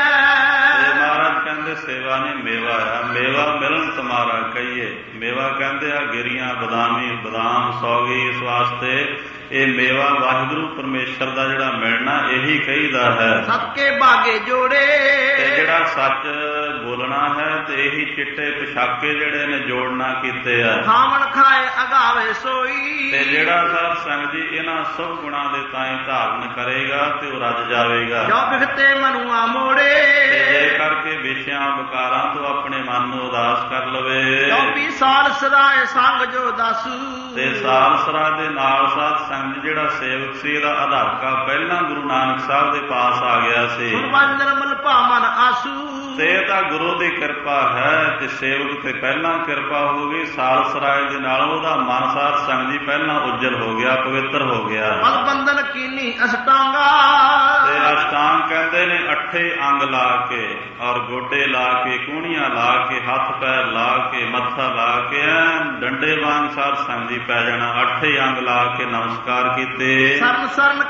ਤੇ ਮਹਾਰਾਜ ਕਹਿੰਦੇ ਸੇਵਾ ਨਹੀਂ ਮੇਵਾ ਆ, ਮੇਵਾ ਮਿਲਣ ਤੁਮਾਰਾ ਕਹੀਏ। ਮੇਵਾ ਕਹਿੰਦੇ ਆ ਗਿਰੀਆਂ ਬਦਾਮੀ ਬਦਾਮ ਸੌਗੀ। ਇਸ ਵਾਸਤੇ ਇਹ ਮੇਵਾ ਵਾਹਿਗੁਰੂ ਪਰਮੇਸ਼ਰ ਦਾ ਜਿਹੜਾ ਮਿਲਣਾ ਇਹੀ ਕਹੀਦਾ ਹੈ। ਸਤਕੇ ਬਾਗੇ ਜੋੜੇ, ਤੇ ਜਿਹੜਾ ਸੱਚ ਬੋਲਣਾ ਹੈ ਤੇ ਇਹੀ ਚਿੱਟੇ ਪਛਾਕੇ ਜਿਹੜੇ ਨੇ ਜੋੜਨਾ ਕੀਤੇ ਆ। ਖਾਵਣ ਖਾਏ ਅਗਾਵੇ ਸੋਈ, ਤੇ ਜਿਹੜਾ ਸਾਧ ਸੰਗਤ ਜੀ ਇਹਨਾਂ ਸਭ ਗੁਣਾਂ ਦੇ ਤਾਈਂ ਧਾਰਨ ਕਰੇਗਾ ਤੇ ਉਹ ਰੱਜ ਜਾਵੇਗਾ। ਜੋ ਬਿਖਤੇ ਮਨੂਆ ਮੋੜੇ, ਤੇ ਜੇ ਕਰਕੇ ਵਿਸ਼ਿਆਂ ਵਿਕਾਰਾਂ ਤੋਂ ਆਪਣੇ ਮਨ ਨੂੰ ਉਦਾਸ ਕਰ ਲਵੇ। 24 ਸਾਲ ਸਦਾਏ ਸੰਗ ਜੋ ਦਾਸੂ, ਤੇ ਸਾਲ ਸਰਾ ਦੇ ਨਾਲ ਸਾਧ ਸੰਗਤ ਜਿਹੜਾ ਸੇਵਕ ਸੀ ਇਹਦਾ ਆਧਾਰ ਕਾ ਪਹਿਲਾਂ ਗੁਰੂ ਨਾਨਕ ਸਾਹਿਬ ਦੇ ਪਾਸ ਆ ਗਿਆ ਸੀ। ਸੁਰਬੰਦ ਨਿਰਮਲ ਭਾਮਨ ਆਸੂ, ਤੇ ਇਹ ਤਾਂ ਗੁਰੂ ਦੀ ਕਿਰਪਾ ਹੈ ਤੇ ਸੇਵਕ ਤੇ ਪਹਿਲਾਂ ਕਿਰਪਾ ਹੋ ਗਈ। ਸਾਲ ਸਰਾਏ ਦੇ ਨਾਲ ਉਹਦਾ ਮਨ ਸਾਧ ਸੰਗਤ ਜੀ ਪਹਿਲਾਂ ਉਜਲ ਹੋ ਗਿਆ, ਪਵਿੱਤਰ ਹੋ ਗਿਆ। ਪਦ ਬੰਧਨ ਕੀਨੀ ਅਸ਼ਟਾਂਗਾ, ਤੇ ਅਸ਼ਟਾਂਗ ਕਹਿੰਦੇ ਨੇ 8 ਅੰਗ ਲਾ ਕੇ ਔਰ ਗੋਡੇ ਲਾ ਕੇ ਕੂਹਣੀਆਂ ਲਾ ਕੇ ਹੱਥ ਪੈਰ ਲਾ ਕੇ ਮੱਥਾ ਲਾ ਕੇ ਡੰਡੇ ਵਾਂਗ ਸਾਧ ਸੰਗਤ ਜੀ ਪੈ ਜਾਣਾ। 8 ਅੰਗ ਲਾ ਕੇ ਨਮਸਕਾਰ ਕੀਤੇ। ਸਰਨ ਸਰਨ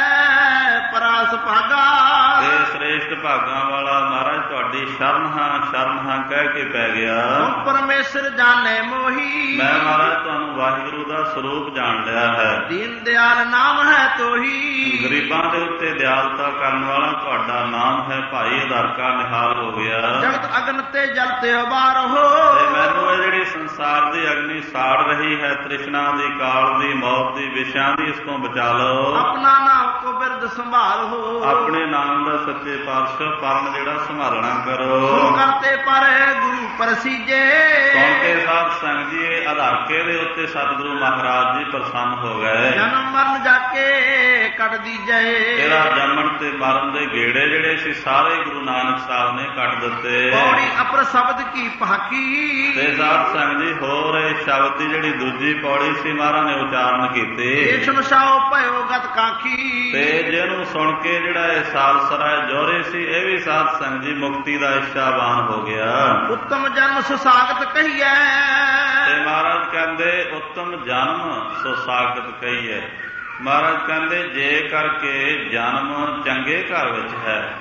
ਕਹਿ ਪਰਾਸ ਭਾਗਾ, ਤੇ ਸ੍ਰੇਸ਼ਟ ਭਾਗਾਂ ਵਾਲਾ ਮਹਾਰਾਜ ਤੁਹਾਡੀ ਸ਼ਰਨ ਹਾਂ ਕਹਿ ਕੇ ਪੈ ਗਿਆ। ਤੂੰ ਪਰਮੇਸ਼ਰ ਜਾਣੇ ਮੋਹੀ, ਮੈਂ ਮਹਾਰਾਜ ਤੁਹਾਨੂੰ ਵਾਹਿਗੁਰੂ ਦਾ ਸਰੂਪ ਜਾਣ ਲਿਆ ਹੈ। ਦੀਨ ਦਿਆਲ ਨਾਮ ਹੈ ਤੋਹੀ, ਗਰੀਬਾਂ ਦੇ ਉੱਤੇ ਦਿਆਲਤਾ ਕਰਨ ਵਾਲਾ ਤੁਹਾਡਾ ਨਾਮ ਹੈ। ਭਾਈ ਆਧਾਰ ਕਾ ਨਿਹਾਲ ਹੋ ਗਿਆ। ਜਗਤ ਅਗਨ ਤੇ ਜਲ ਤੇ ਉਬਾਰ ਹੋ, ਤੇ ਮੈਨੂੰ ਇਹ ਜਿਹੜੀ ਸੰਸਾਰ ਦੀ ਅਗਨੀ ਸਾੜ ਰਹੀ ਹੈ, ਤ੍ਰਿਸ਼ਨਾ ਦੀ, ਕਾਲ ਦੀ, ਮੌਤ ਦੀ, ਵਿਸ਼ਿਆਂ ਦੀ, ਇਸ ਤੋਂ ਬਚਾ ਲਓ। ਆਪਣਾ ਨਾਮ ਕੋ ਬਿਰਦ ਸੰਭਾਲ ਹੋ, ਆਪਣੇ ਨਾਮ ਦਾ ਸੱਚੇ ਪਾਤਸ਼ਾਹ ਪਰਨ ਜਿਹੜਾ ਸੰਭਾਲਣਾ ਕਰੋ। ਗੁਰੂ ਕਰਤੇ ਪਰ ਗੁਰੂ ਪ੍ਰਸੀਜੇ, ਸੁਣ ਕੇ ਸਾਧ ਸੰਗਤ ਜੀ ਇਹ ਆਧਾਰਕੇ ਦੇ ਉੱਤੇ ਸਤਿਗੁਰੂ ਮਹਾਰਾਜ ਜੀ ਪ੍ਰਸੰਨ ਹੋ ਗਏ। ਜਨਮ ਮਰਨ ਜਾ ਕੇ ਕੱਢ ਦੀਜੇ, ਇਹਦਾ ਜੰਮਣ ਤੇ ਮਰਨ ਦੇ ਗੇੜੇ ਜਿਹੜੇ ਸੀ ਸਾਰੇ ਗੁਰੂ ਨਾਨਕ ਸਾਹਿਬ ਨੇ ਕੱਟ ਦਿੱਤੇ। ਪੌੜੀ ਅਪਰ ਸ਼ਬਦ ਕੀ ਭਾਕੀ, ਤੇ ਸਾਧ ਸੰਗਤ ਜੀ ਹੋਰ ਇਹ ਸ਼ਬਦ ਦੀ ਜਿਹੜੀ ਦੂਜੀ ਪੌੜੀ ਸੀ ਮਹਾਰਾਜ ਨੇ ਉਚਾਰਨ ਕੀਤੇ। ਇਹ ਸੁਨਸਾਓ ਭਇਓ ਗਤ ਕਾਖੀ, ਤੇ ਜਿਹਨੂੰ ਸੁਣ ਕੇ ਜਿਹੜਾ ਇਹ ਸਾਲ ਸਰਾਏ ਜੋਰੇ ਸੀ ਇਹ ਵੀ ਸਾਧ ਸੰਗਤ ਜੀ ਮੁਕਤੀ ਦਾ ਇੱਛਾਵਾਨ ਹੋ ਗਿਆ। ਉੱਤਮ ਜਨਮ ਸੁਸਾਗਤ ਕਹੀਐ, ਤੇ ਮਹਾਰਾਜ ਕਹਿੰਦੇ ਉੱਤਮ ਜਨਮ ਸੁਸਾਗਤ ਕਹੀਏ। ਮਹਾਰਾਜ ਕਹਿੰਦੇ ਜੇ ਕਰਕੇ ਜਨਮ ਚੰਗੇ ਘਰ ਵਿੱਚ ਹੈ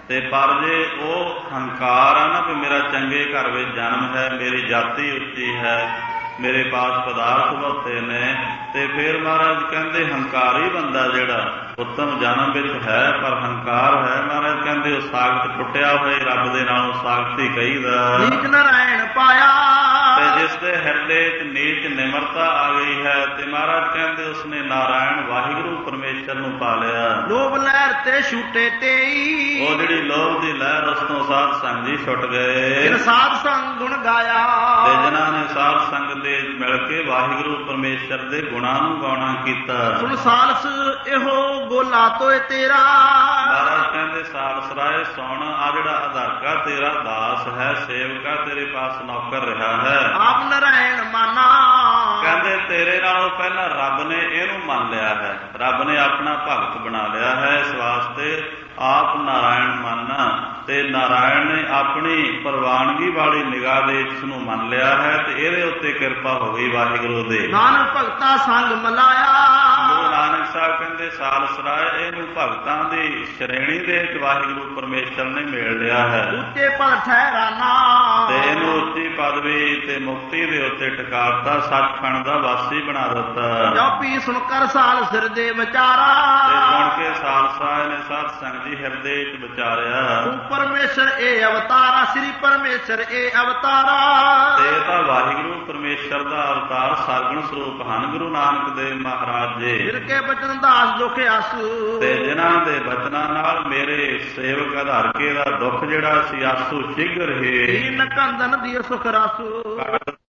ਤੇ ਪਰ ਜੇ ਉਹ ਹੰਕਾਰ ਆ ਨਾ ਵੀ ਮੇਰਾ ਚੰਗੇ ਘਰ ਵਿੱਚ ਜਨਮ ਹੈ, ਮੇਰੀ ਜਾਤੀ ਉੱਚੀ ਹੈ, ਮੇਰੇ ਪਾਸ ਪਦਾਰਥ ਬਹੁਤੇ ਨੇ, ਤੇ ਫਿਰ ਮਹਾਰਾਜ ਕਹਿੰਦੇ ਹੰਕਾਰੀ ਬੰਦਾ ਜਿਹੜਾ ਉੱਤਮ ਜਨਮ ਵਿੱਚ ਹੈ ਪਰ ਹੰਕਾਰ ਹੈ, ਮਹਾਰਾਜ ਕਹਿੰਦੇ ਉਹ ਸਾਖਤ ਟੁੱਟਿਆ ਹੋਏ ਰੱਬ ਦੇ ਨਾਲੋਂ ਸਾਖਤ ਹੀ ਕਹੀਦਾ। ਨੀਚ ਨਾਰਾਇਣ ਪਾਇਆ ਤੇ ਜਿਸ ਦੇ ਹਿਰਦੇ ਚ ਨੀਚ ਨਿਮਰਤਾ ਆ ਗਈ ਹੈ ਤੇ ਮਹਾਰਾਜ ਕਹਿੰਦੇ ਉਸਨੇ ਨਾਰਾਇਣ ਵਾਹਿਗੁਰੂ ਪਰਮੇਸ਼ਰ ਨੂੰ ਪਾ ਲਿਆ। ਲੋਭ ਲਹਿਰ ਤੇ ਛੁੱਟੇ ਤੇਈ ਉਹ ਜਿਹੜੀ ਲੋਭ ਦੀ ਲਹਿਰ ਉਸ ਤੋਂ ਸਾਧ ਸੰਗ ਜੀ ਛੁੱਟ ਗਏ। ਜਿਨ ਸਾਧ ਸੰਗ ਗੁਣ ਗਾਇਆ ਤੇ ਜਿਨ੍ਹਾਂ ਨੇ ਸਾਧ ਸੰਗ ਦੇ ਮਿਲ ਕੇ ਵਾਹਿਗੁਰੂ ਪਰਮੇਸ਼ਰ ਦੇ ਗੁਣਾਂ ਨੂੰ ਗਾਉਣਾ ਕੀਤਾ। ਸੁਣ ਸਾਲਸ ਇਹੋ ਗੋਲਾ ਤੋਏ ਤੇਰਾ ਮਹਾਰਾਜ ਕਹਿੰਦੇ ਸਾਲਸ ਰਾਏ ਸੁਣ, ਆ ਜਿਹੜਾ ਆਧਾਰਕਾ ਤੇਰਾ ਦਾਸ ਹੈ, ਸੇਵਕਾ ਤੇਰੇ ਪਾਸ ਨੌਕਰ ਰਿਹਾ ਹੈ। ਆਪ ਨਾਰਾਇਣ ਮਾਨਾ ਕਹਿੰਦੇ ਤੇਰੇ ਨਾਲੋਂ ਪਹਿਲਾਂ ਰੱਬ ਨੇ ਇਹਨੂੰ ਮੰਨ ਲਿਆ ਹੈ, ਰੱਬ ਨੇ ਆਪਣਾ ਭਗਤ ਬਣਾ ਲਿਆ ਹੈ। ਇਸ ਵਾਸਤੇ ਆਪ ਨਾਰਾਇਣ ਮੰਨਾ ਤੇ ਨਾਰਾਇਣ ਨੇ ਆਪਣੀ ਪ੍ਰਵਾਨਗੀ ਵਾਲੀ ਨਿਗਾਹ ਦੇ ਇਸ ਨੂੰ ਮੰਨ ਲਿਆ ਹੈ ਤੇ ਇਹਦੇ ਉੱਤੇ ਕਿਰਪਾ ਹੋ ਗਈ ਵਾਹਿਗੁਰੂ ਦੇ। ਨਾਨਕ ਭਗਤਾ ਸੰਗ ਮਲਾਇਆ ਗੁਰੂ ਨਾਨਕ ਸਾਹਿਬ ਕਹਿੰਦੇ ਸਾਲਸ ਰਾਏ ਇਹਨੂੰ ਭਗਤਾਂ ਦੀ ਸ਼੍ਰੇਣੀ ਦੇ ਵਿੱਚ ਵਾਹਿਗੁਰੂ ਪਰਮੇਸ਼ਰ ਨੇ ਮੇਲ ਲਿਆ ਹੈ। ਉੱਚੇ ਪਦ ਠਹਿਰਾਨਾ ਤੇ ਇਹਨੂੰ ਉੱਚੀ ਪਦਵੀ ਤੇ ਮੁਕਤੀ ਦੇ ਉੱਤੇ ਟਿਕਾਤਾ, ਸੱਚਖੰਡ ਦਾ ਵਾਸੀ ਬਣਾ ਦਿੱਤਾ। ਜਪੀ ਸੁਣ ਕਰ ਸਾਲ ਸਿਰ ਦੇ ਵਿਚਾਰਾ ਤੇ ਸੁਣ ਕੇ ਸਾਲਸਾਏ ਨੇ ਸਾਧ ਸੰਗ ਜੀ ਹਿਰਦੇ ਚ ਵਿਚਾਰਿਆ, ਤੂੰ ਪਰਮੇਸ਼ਰ ਇਹ ਅਵਤਾਰਾ, ਸ੍ਰੀ ਪਰਮੇਸ਼ਰ ਇਹ ਅਵਤਾਰਾ। ਤੇ ਤਾਂ ਵਾਹਿਗੁਰੂ ਪਰਮੇਸ਼ਰ ਦਾ ਅਵਤਾਰ ਸਰਗੁਣ ਸਰੂਪ ਹਨ ਗੁਰੂ ਨਾਨਕ ਦੇਵ ਮਹਾਰਾਜ ਜੀ। ਜਿਨ ਕੇ ਬਚਨ ਦਾਸ ਦੁਖ ਆਸੂ ਤੇ ਜਿਨ੍ਹਾਂ ਦੇ ਬਚਨਾਂ ਨਾਲ ਮੇਰੇ ਸੇਵਕ ਆਧਾਰਕੇ ਦਾ ਦੁੱਖ ਜਿਹੜਾ ਸੀ ਆਸੂ ਛਿਗ ਰਹੇ। ਦੀਨ ਕੰਦਨ ਦੀ ਸੁਖ ਰਾਸੂ।